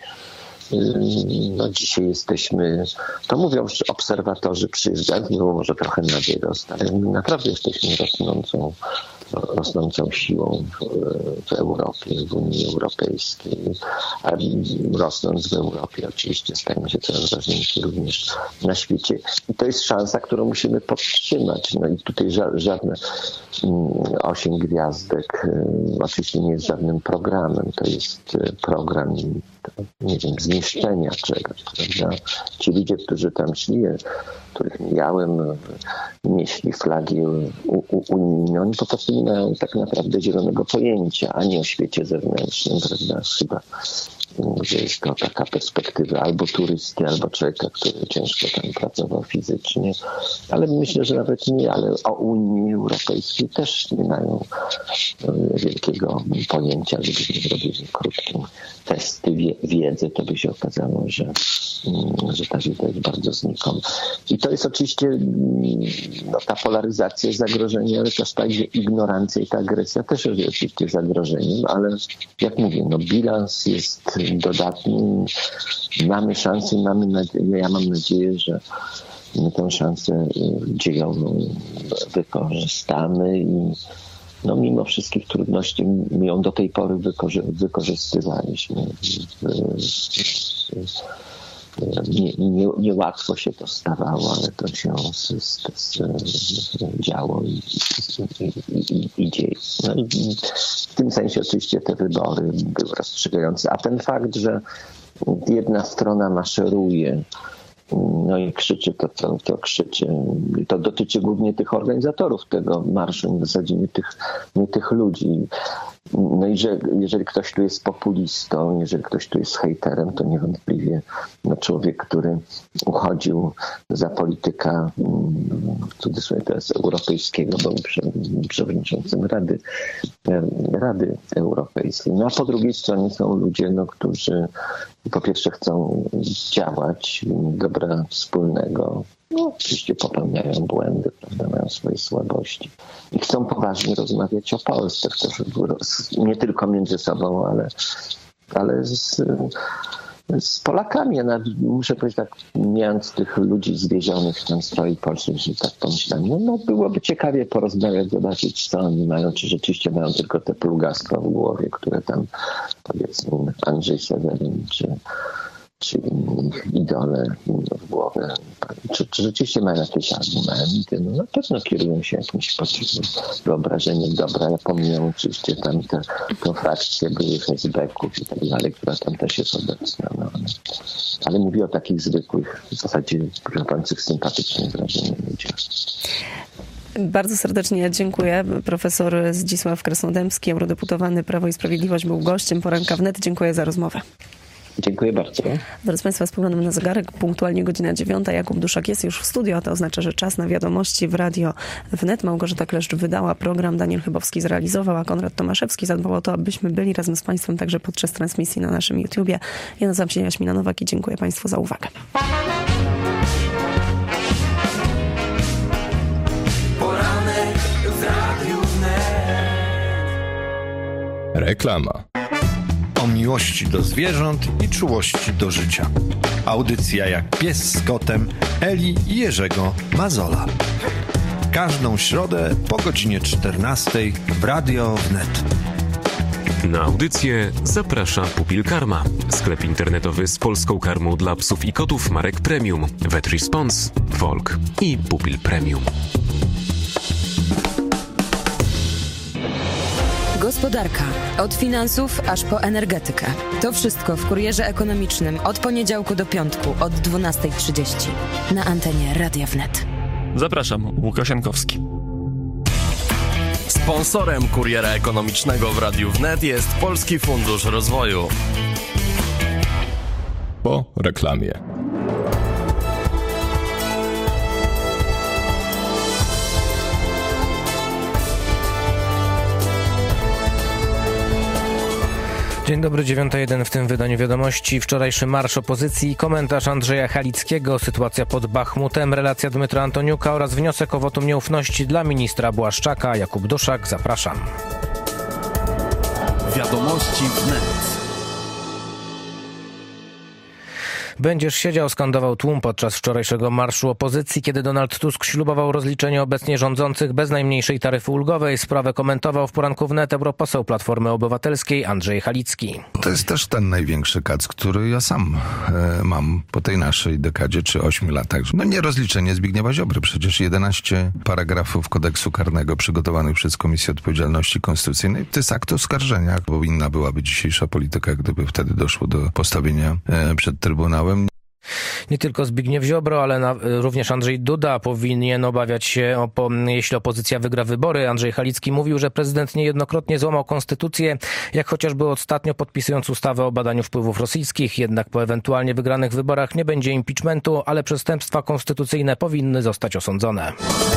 No dzisiaj jesteśmy, to mówią obserwatorzy przyjeżdżający, no może trochę na wyrost, ale naprawdę jesteśmy rosnącą, rosnącą siłą w, w Europie, w Unii Europejskiej. A rosnąc w Europie oczywiście stajemy się coraz ważniejsi również na świecie. I to jest szansa, którą musimy podtrzymać. No i tutaj ża- żadne osiem gwiazdek oczywiście nie jest żadnym programem. To jest program, nie wiem, zniszczenia czegoś, prawda? Ci ludzie, którzy tam szli, których mijałem, nieśli flagi unijne, oni po prostu nie mają tak naprawdę zielonego pojęcia ani o świecie zewnętrznym, prawda? Chyba gdzie jest to taka perspektywa albo turysty, albo człowieka, który ciężko tam pracował fizycznie. Ale myślę, że nawet nie, ale o Unii Europejskiej też nie mają wielkiego pojęcia. Gdybyśmy zrobili krótkie testy wiedzy, to by się okazało, że, że ta wiedza jest bardzo znikoma. I to jest oczywiście no, ta polaryzacja jest zagrożeniem, ale też ta ignorancja i ta agresja też jest oczywiście zagrożeniem, ale jak mówię, no bilans jest dodatni, mamy szansę, mamy nadzieję, ja mam nadzieję, że my tę szansę dziejową wykorzystamy i no, mimo wszystkich trudności my ją do tej pory wykorzy- wykorzystywaliśmy. Nie, nie, niełatwo się to stawało, ale to się z, z, z, działo i, i, i, i dzieje. No i w tym sensie oczywiście te wybory były rozstrzygające. A ten fakt, że jedna strona maszeruje, no i krzyczy to, to, to krzyczy. To dotyczy głównie tych organizatorów tego marszu, w zasadzie nie tych, nie tych ludzi. No i że jeżeli ktoś tu jest populistą, jeżeli ktoś tu jest hejterem, to niewątpliwie no człowiek, który uchodził za polityka, w cudzysłowie teraz europejskiego, bo był przewodniczącym Rady, Rady Europejskiej. No a po drugiej stronie są ludzie, no, którzy po pierwsze chcą działać dobra wspólnego. No, oczywiście popełniają błędy, prawda, mają swoje słabości. I chcą poważnie rozmawiać o Polsce, też nie tylko między sobą, ale, ale z, z Polakami. Ja nawet, muszę powiedzieć tak, mając tych ludzi zwiezionych w nastroju polskim, że tak pomyślałem, no, no byłoby ciekawie porozmawiać, zobaczyć, co oni mają, czy rzeczywiście mają tylko te plugastwa w głowie, które tam, powiedzmy, Andrzej Seweryn, czy czy ich idole w głowę, czy, czy rzeczywiście mają jakieś argumenty, no na pewno kierują się jakimś poczuciem, wyobrażeniem dobra. Ja pomijam oczywiście tam te, te frakcje byłych esbeków i tak dalej, która tam też jest obecna, no, ale, ale mówię o takich zwykłych, w zasadzie robiących sympatycznie wrażenie ludziach.
Bardzo serdecznie dziękuję. Profesor Zdzisław Krasnodębski, eurodeputowany Prawo i Sprawiedliwość, był gościem Poranka Wnet. Dziękuję za rozmowę.
Dziękuję bardzo.
Drodzy Państwo, spoglądam na zegarek. Punktualnie godzina dziewiąta. Jakub Duszak jest już w studio, a to oznacza, że czas na wiadomości w Radio Wnet. Małgorzata Kleszcz wydała program, Daniel Chybowski zrealizował, a Konrad Tomaszewski zadbał o to, abyśmy byli razem z Państwem także podczas transmisji na naszym YouTubie. Ja nazywam się Jaśmina Nowak i dziękuję Państwu za uwagę.
Poranek w Radiu Wnet.
Reklama.
O miłości do zwierząt i czułości do życia. Audycja jak pies z kotem Eli i Jerzego Mazola. Każdą środę po godzinie czternastej w Radio Wnet.
Na audycję zaprasza Pupil Karma. Sklep internetowy z polską karmą dla psów i kotów marek Premium, Vet Response, Volk i Pupil Premium.
Gospodarka. Od finansów aż po energetykę. To wszystko w Kurierze Ekonomicznym od poniedziałku do piątku od dwunasta trzydzieści. Na antenie Radia Wnet.
Zapraszam, Łukasz Jankowski.
Sponsorem Kuriera Ekonomicznego w Radiu Wnet jest Polski Fundusz Rozwoju.
Po reklamie.
Dzień dobry, dziewiąta jeden w tym wydaniu wiadomości. Wczorajszy marsz opozycji, komentarz Andrzeja Halickiego, sytuacja pod Bachmutem, relacja Dmytra Antoniuka oraz wniosek o wotum nieufności dla ministra Błaszczaka. Jakub Duszak, zapraszam.
Wiadomości wnet.
Będziesz siedział, skandował tłum podczas wczorajszego marszu opozycji, kiedy Donald Tusk ślubował rozliczenie obecnie rządzących bez najmniejszej taryfy ulgowej. Sprawę komentował w Poranku Wnet europoseł Platformy Obywatelskiej Andrzej Halicki.
To jest też ten największy kac, który ja sam e, mam po tej naszej dekadzie czy ośmiu latach. No nie rozliczenie Zbigniewa Ziobry. Przecież jedenaście paragrafów kodeksu karnego przygotowanych przez Komisję Odpowiedzialności Konstytucyjnej to jest akt oskarżenia, bo inna byłaby dzisiejsza polityka, gdyby wtedy doszło do postawienia e, przed Trybunałem.
Nie tylko Zbigniew Ziobro, ale na, również Andrzej Duda powinien obawiać się, opo, jeśli opozycja wygra wybory. Andrzej Halicki mówił, że prezydent niejednokrotnie złamał konstytucję, jak chociażby ostatnio podpisując ustawę o badaniu wpływów rosyjskich. Jednak po ewentualnie wygranych wyborach nie będzie impeachmentu, ale przestępstwa konstytucyjne powinny zostać osądzone.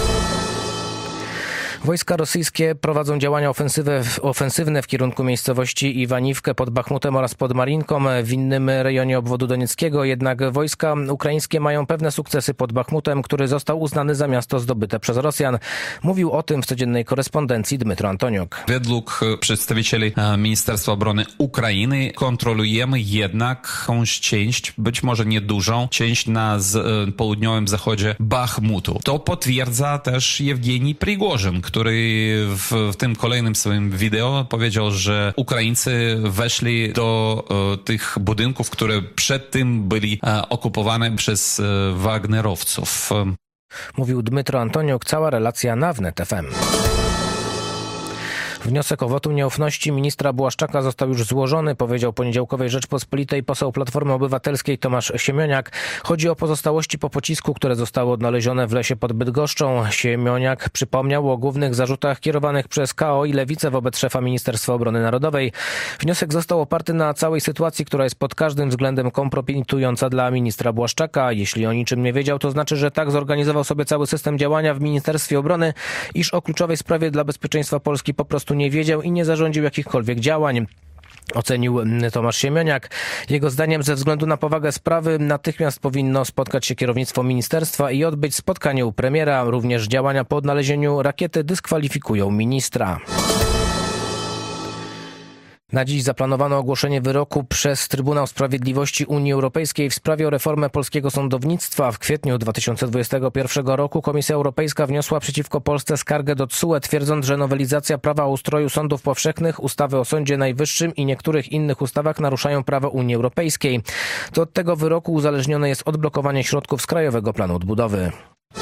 Wojska rosyjskie prowadzą działania ofensywne w kierunku miejscowości Iwaniwkę pod Bachmutem oraz pod Marinką w innym rejonie obwodu donieckiego. Jednak wojska ukraińskie mają pewne sukcesy pod Bachmutem, który został uznany za miasto zdobyte przez Rosjan. Mówił o tym w codziennej korespondencji Dmytro Antoniuk.
Według przedstawicieli Ministerstwa Obrony Ukrainy kontrolujemy jednak jakąś część, być może niedużą, część na z, południowym zachodzie Bachmutu. To potwierdza też Jewgenij Prigorzyn, który w, w tym kolejnym swoim wideo powiedział, że Ukraińcy weszli do e, tych budynków, które przed tym byli e, okupowane przez e, Wagnerowców.
Mówił Dmytro Antoniuk, cała relacja na Wnet F M. Wniosek o wotum nieufności ministra Błaszczaka został już złożony, powiedział poniedziałkowej Rzeczpospolitej poseł Platformy Obywatelskiej Tomasz Siemoniak. Chodzi o pozostałości po pocisku, które zostały odnalezione w lesie pod Bydgoszczą. Siemoniak przypomniał o głównych zarzutach kierowanych przez K O i Lewicę wobec szefa Ministerstwa Obrony Narodowej. Wniosek został oparty na całej sytuacji, która jest pod każdym względem kompromitująca dla ministra Błaszczaka. Jeśli o niczym nie wiedział, to znaczy, że tak zorganizował sobie cały system działania w Ministerstwie Obrony, iż o kluczowej sprawie dla bezpieczeństwa Polski po prostu nie wiedział i nie zarządził jakichkolwiek działań. Ocenił Tomasz Siemoniak. Jego zdaniem ze względu na powagę sprawy natychmiast powinno spotkać się kierownictwo ministerstwa i odbyć spotkanie u premiera. Również działania po odnalezieniu rakiety dyskwalifikują ministra. Na dziś zaplanowano ogłoszenie wyroku przez Trybunał Sprawiedliwości Unii Europejskiej w sprawie o reformę polskiego sądownictwa. W kwietniu dwa tysiące dwudziestego pierwszego roku Komisja Europejska wniosła przeciwko Polsce skargę do T S U E, twierdząc, że nowelizacja prawa o ustroju sądów powszechnych, ustawy o Sądzie Najwyższym i niektórych innych ustawach naruszają prawo Unii Europejskiej. To od tego wyroku uzależnione jest odblokowanie środków z Krajowego Planu Odbudowy.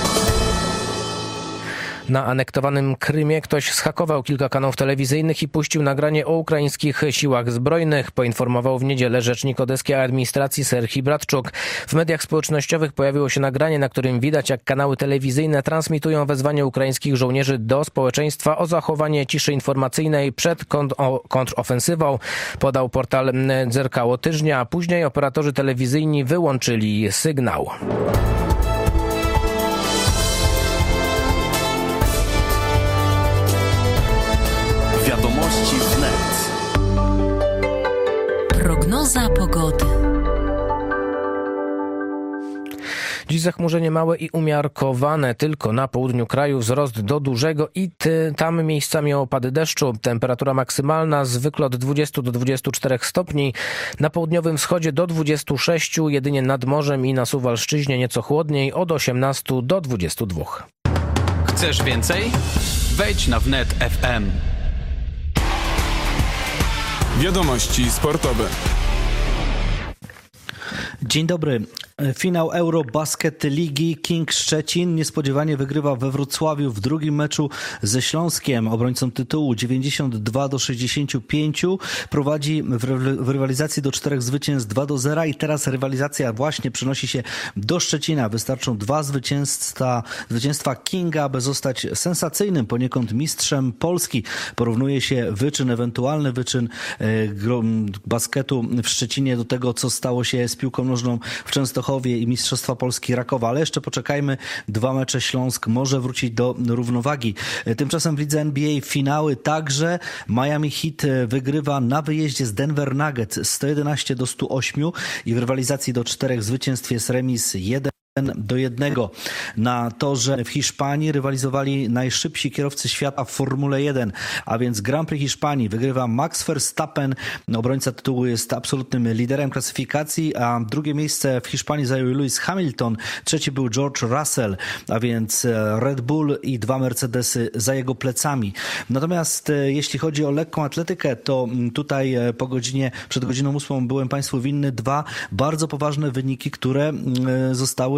Na anektowanym Krymie ktoś zhakował kilka kanałów telewizyjnych i puścił nagranie o ukraińskich siłach zbrojnych, poinformował w niedzielę rzecznik odeskiej administracji Serhii Bratczuk. W mediach społecznościowych pojawiło się nagranie, na którym widać, jak kanały telewizyjne transmitują wezwanie ukraińskich żołnierzy do społeczeństwa o zachowanie ciszy informacyjnej przed kontrofensywą, podał portal Zerkało Tyżnia. Później operatorzy telewizyjni wyłączyli sygnał.
Wiadomości wnet.
Prognoza pogody.
Dziś zachmurzenie małe i umiarkowane, tylko na południu kraju wzrost do dużego i ty, tam miejscami opady deszczu. Temperatura maksymalna zwykle od dwudziestu do dwudziestu czterech stopni. Na południowym wschodzie do dwudziestu sześciu, jedynie nad morzem i na Suwalszczyźnie nieco chłodniej, od osiemnastu do dwudziestu dwóch.
Chcesz więcej? Wejdź na wnet kropka f m.
Wiadomości sportowe.
Dzień dobry. Finał Eurobasket Ligi King Szczecin niespodziewanie wygrywa we Wrocławiu w drugim meczu ze Śląskiem. Obrońcą tytułu dziewięćdziesiąt dwa do sześćdziesięciu pięciu. Prowadzi w, ry- w rywalizacji do czterech zwycięstw dwa do zera i teraz rywalizacja właśnie przenosi się do Szczecina. Wystarczą dwa zwycięstwa, zwycięstwa Kinga, aby zostać sensacyjnym poniekąd mistrzem Polski. Porównuje się wyczyn, ewentualny wyczyn e, basketu w Szczecinie do tego, co stało się z piłką nożną w Częstochowie i Mistrzostwa Polski Rakowa, ale jeszcze poczekajmy, dwa mecze Śląsk może wrócić do równowagi. Tymczasem w lidze N B A finały także. Miami Heat wygrywa na wyjeździe z Denver Nuggets sto jedenaście do stu ośmiu i w rywalizacji do czterech zwycięstw jest remis jeden do jednego. Na torze w Hiszpanii rywalizowali najszybsi kierowcy świata w Formule jeden, a więc Grand Prix Hiszpanii wygrywa Max Verstappen. Obrońca tytułu jest absolutnym liderem klasyfikacji, a drugie miejsce w Hiszpanii zajął Lewis Hamilton. Trzeci był George Russell, a więc Red Bull i dwa Mercedesy za jego plecami. Natomiast jeśli chodzi o lekką atletykę, to tutaj po godzinie, przed godziną ósmą byłem Państwu winny dwa bardzo poważne wyniki, które zostały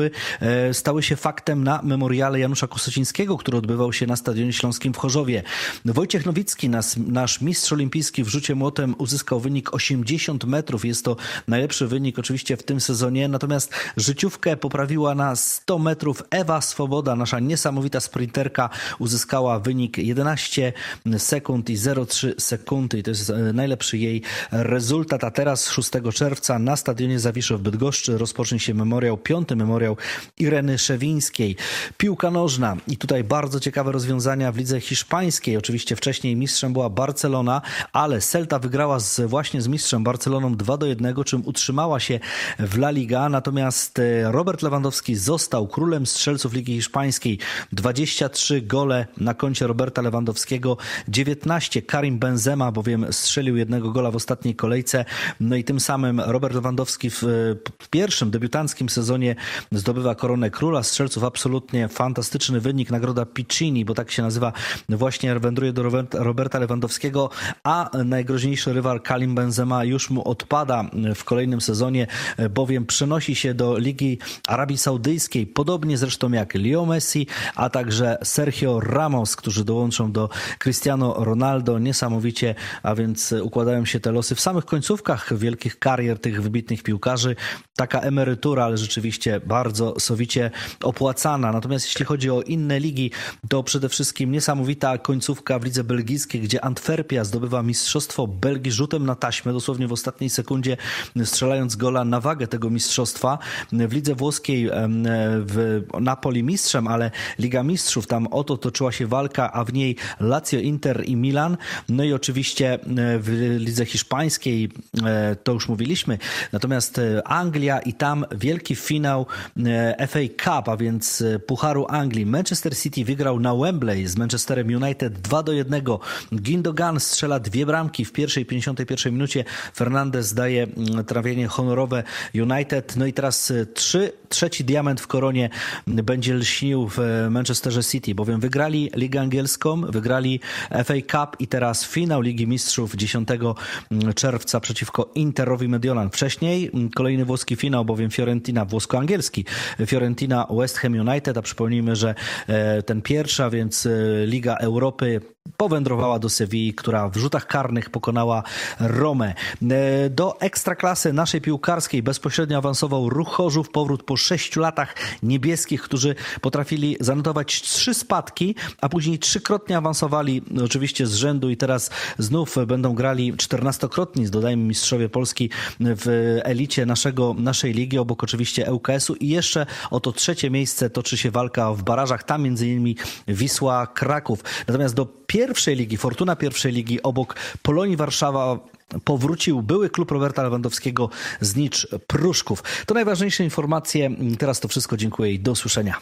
stały, stały się faktem na memoriale Janusza Kosocińskiego, który odbywał się na Stadionie Śląskim w Chorzowie. Wojciech Nowicki, nas, nasz mistrz olimpijski w rzucie młotem, uzyskał wynik osiemdziesiąt metrów. Jest to najlepszy wynik oczywiście w tym sezonie. Natomiast życiówkę poprawiła na sto metrów Ewa Swoboda, nasza niesamowita sprinterka, uzyskała wynik jedenaście sekund i zero przecinek trzy sekundy. I to jest najlepszy jej rezultat. A teraz szóstego czerwca na Stadionie Zawiszy w Bydgoszczy rozpocznie się memoriał, piąty memoriał Ireny Szewińskiej. Piłka nożna i tutaj bardzo ciekawe rozwiązania w lidze hiszpańskiej. Oczywiście wcześniej mistrzem była Barcelona, ale Celta wygrała z, właśnie z mistrzem Barceloną dwa do jednego, czym utrzymała się w La Liga. Natomiast Robert Lewandowski został królem strzelców Ligi Hiszpańskiej. dwadzieścia trzy gole na koncie Roberta Lewandowskiego, dziewiętnaście Karim Benzema, bowiem strzelił jednego gola w ostatniej kolejce. No i tym samym Robert Lewandowski w, w pierwszym debiutanckim sezonie zdobywa koronę króla strzelców. Absolutnie fantastyczny wynik. Nagroda Piccini, bo tak się nazywa, właśnie wędruje do Roberta Lewandowskiego, a najgroźniejszy rywal Karim Benzema już mu odpada w kolejnym sezonie, bowiem przenosi się do Ligi Arabii Saudyjskiej, podobnie zresztą jak Leo Messi, a także Sergio Ramos, którzy dołączą do Cristiano Ronaldo. Niesamowicie, a więc układają się te losy w samych końcówkach wielkich karier tych wybitnych piłkarzy. Taka emerytura, ale rzeczywiście bardzo sowicie opłacana. Natomiast jeśli chodzi o inne ligi, to przede wszystkim niesamowita końcówka w lidze belgijskiej, gdzie Antwerpia zdobywa mistrzostwo Belgii rzutem na taśmę, dosłownie w ostatniej sekundzie strzelając gola na wagę tego mistrzostwa. W lidze włoskiej w Napoli mistrzem, ale Liga Mistrzów, tam oto toczyła się walka, a w niej Lazio, Inter i Milan. No i oczywiście w lidze hiszpańskiej to już mówiliśmy, natomiast Anglia i tam wielki finał F A Cup, a więc Pucharu Anglii. Manchester City wygrał na Wembley z Manchesterem United dwa do jednego. Gundogan strzela dwie bramki w pierwszej pięćdziesiątej pierwszej minucie. Fernandes daje trafienie honorowe United. No i teraz trzy, trzeci diament w koronie będzie lśnił w Manchesterze City, bowiem wygrali Ligę Angielską, wygrali F A Cup i teraz finał Ligi Mistrzów dziesiątego czerwca przeciwko Interowi Mediolan. Wcześniej kolejny włoski finał, bowiem Fiorentina, włosko-angielski, Fiorentina West Ham United, a przypomnijmy, że ten pierwsza, więc Liga Europy powędrowała do Sewilli, która w rzutach karnych pokonała Romę. Do ekstraklasy naszej piłkarskiej bezpośrednio awansował Ruch Chorzów, powrót po sześciu latach niebieskich, którzy potrafili zanotować trzy spadki, a później trzykrotnie awansowali oczywiście z rzędu i teraz znów będą grali czternastokrotni, dodajmy, mistrzowie Polski w elicie naszego, naszej ligi, obok oczywiście L K S-u i jeszcze o to trzecie miejsce toczy się walka w barażach, tam między innymi Wisła Kraków. Natomiast do pierwszej ligi, Fortuna pierwszej ligi obok Polonii Warszawa powrócił były klub Roberta Lewandowskiego Znicz Pruszków. To najważniejsze informacje. Teraz to wszystko. Dziękuję i do usłyszenia.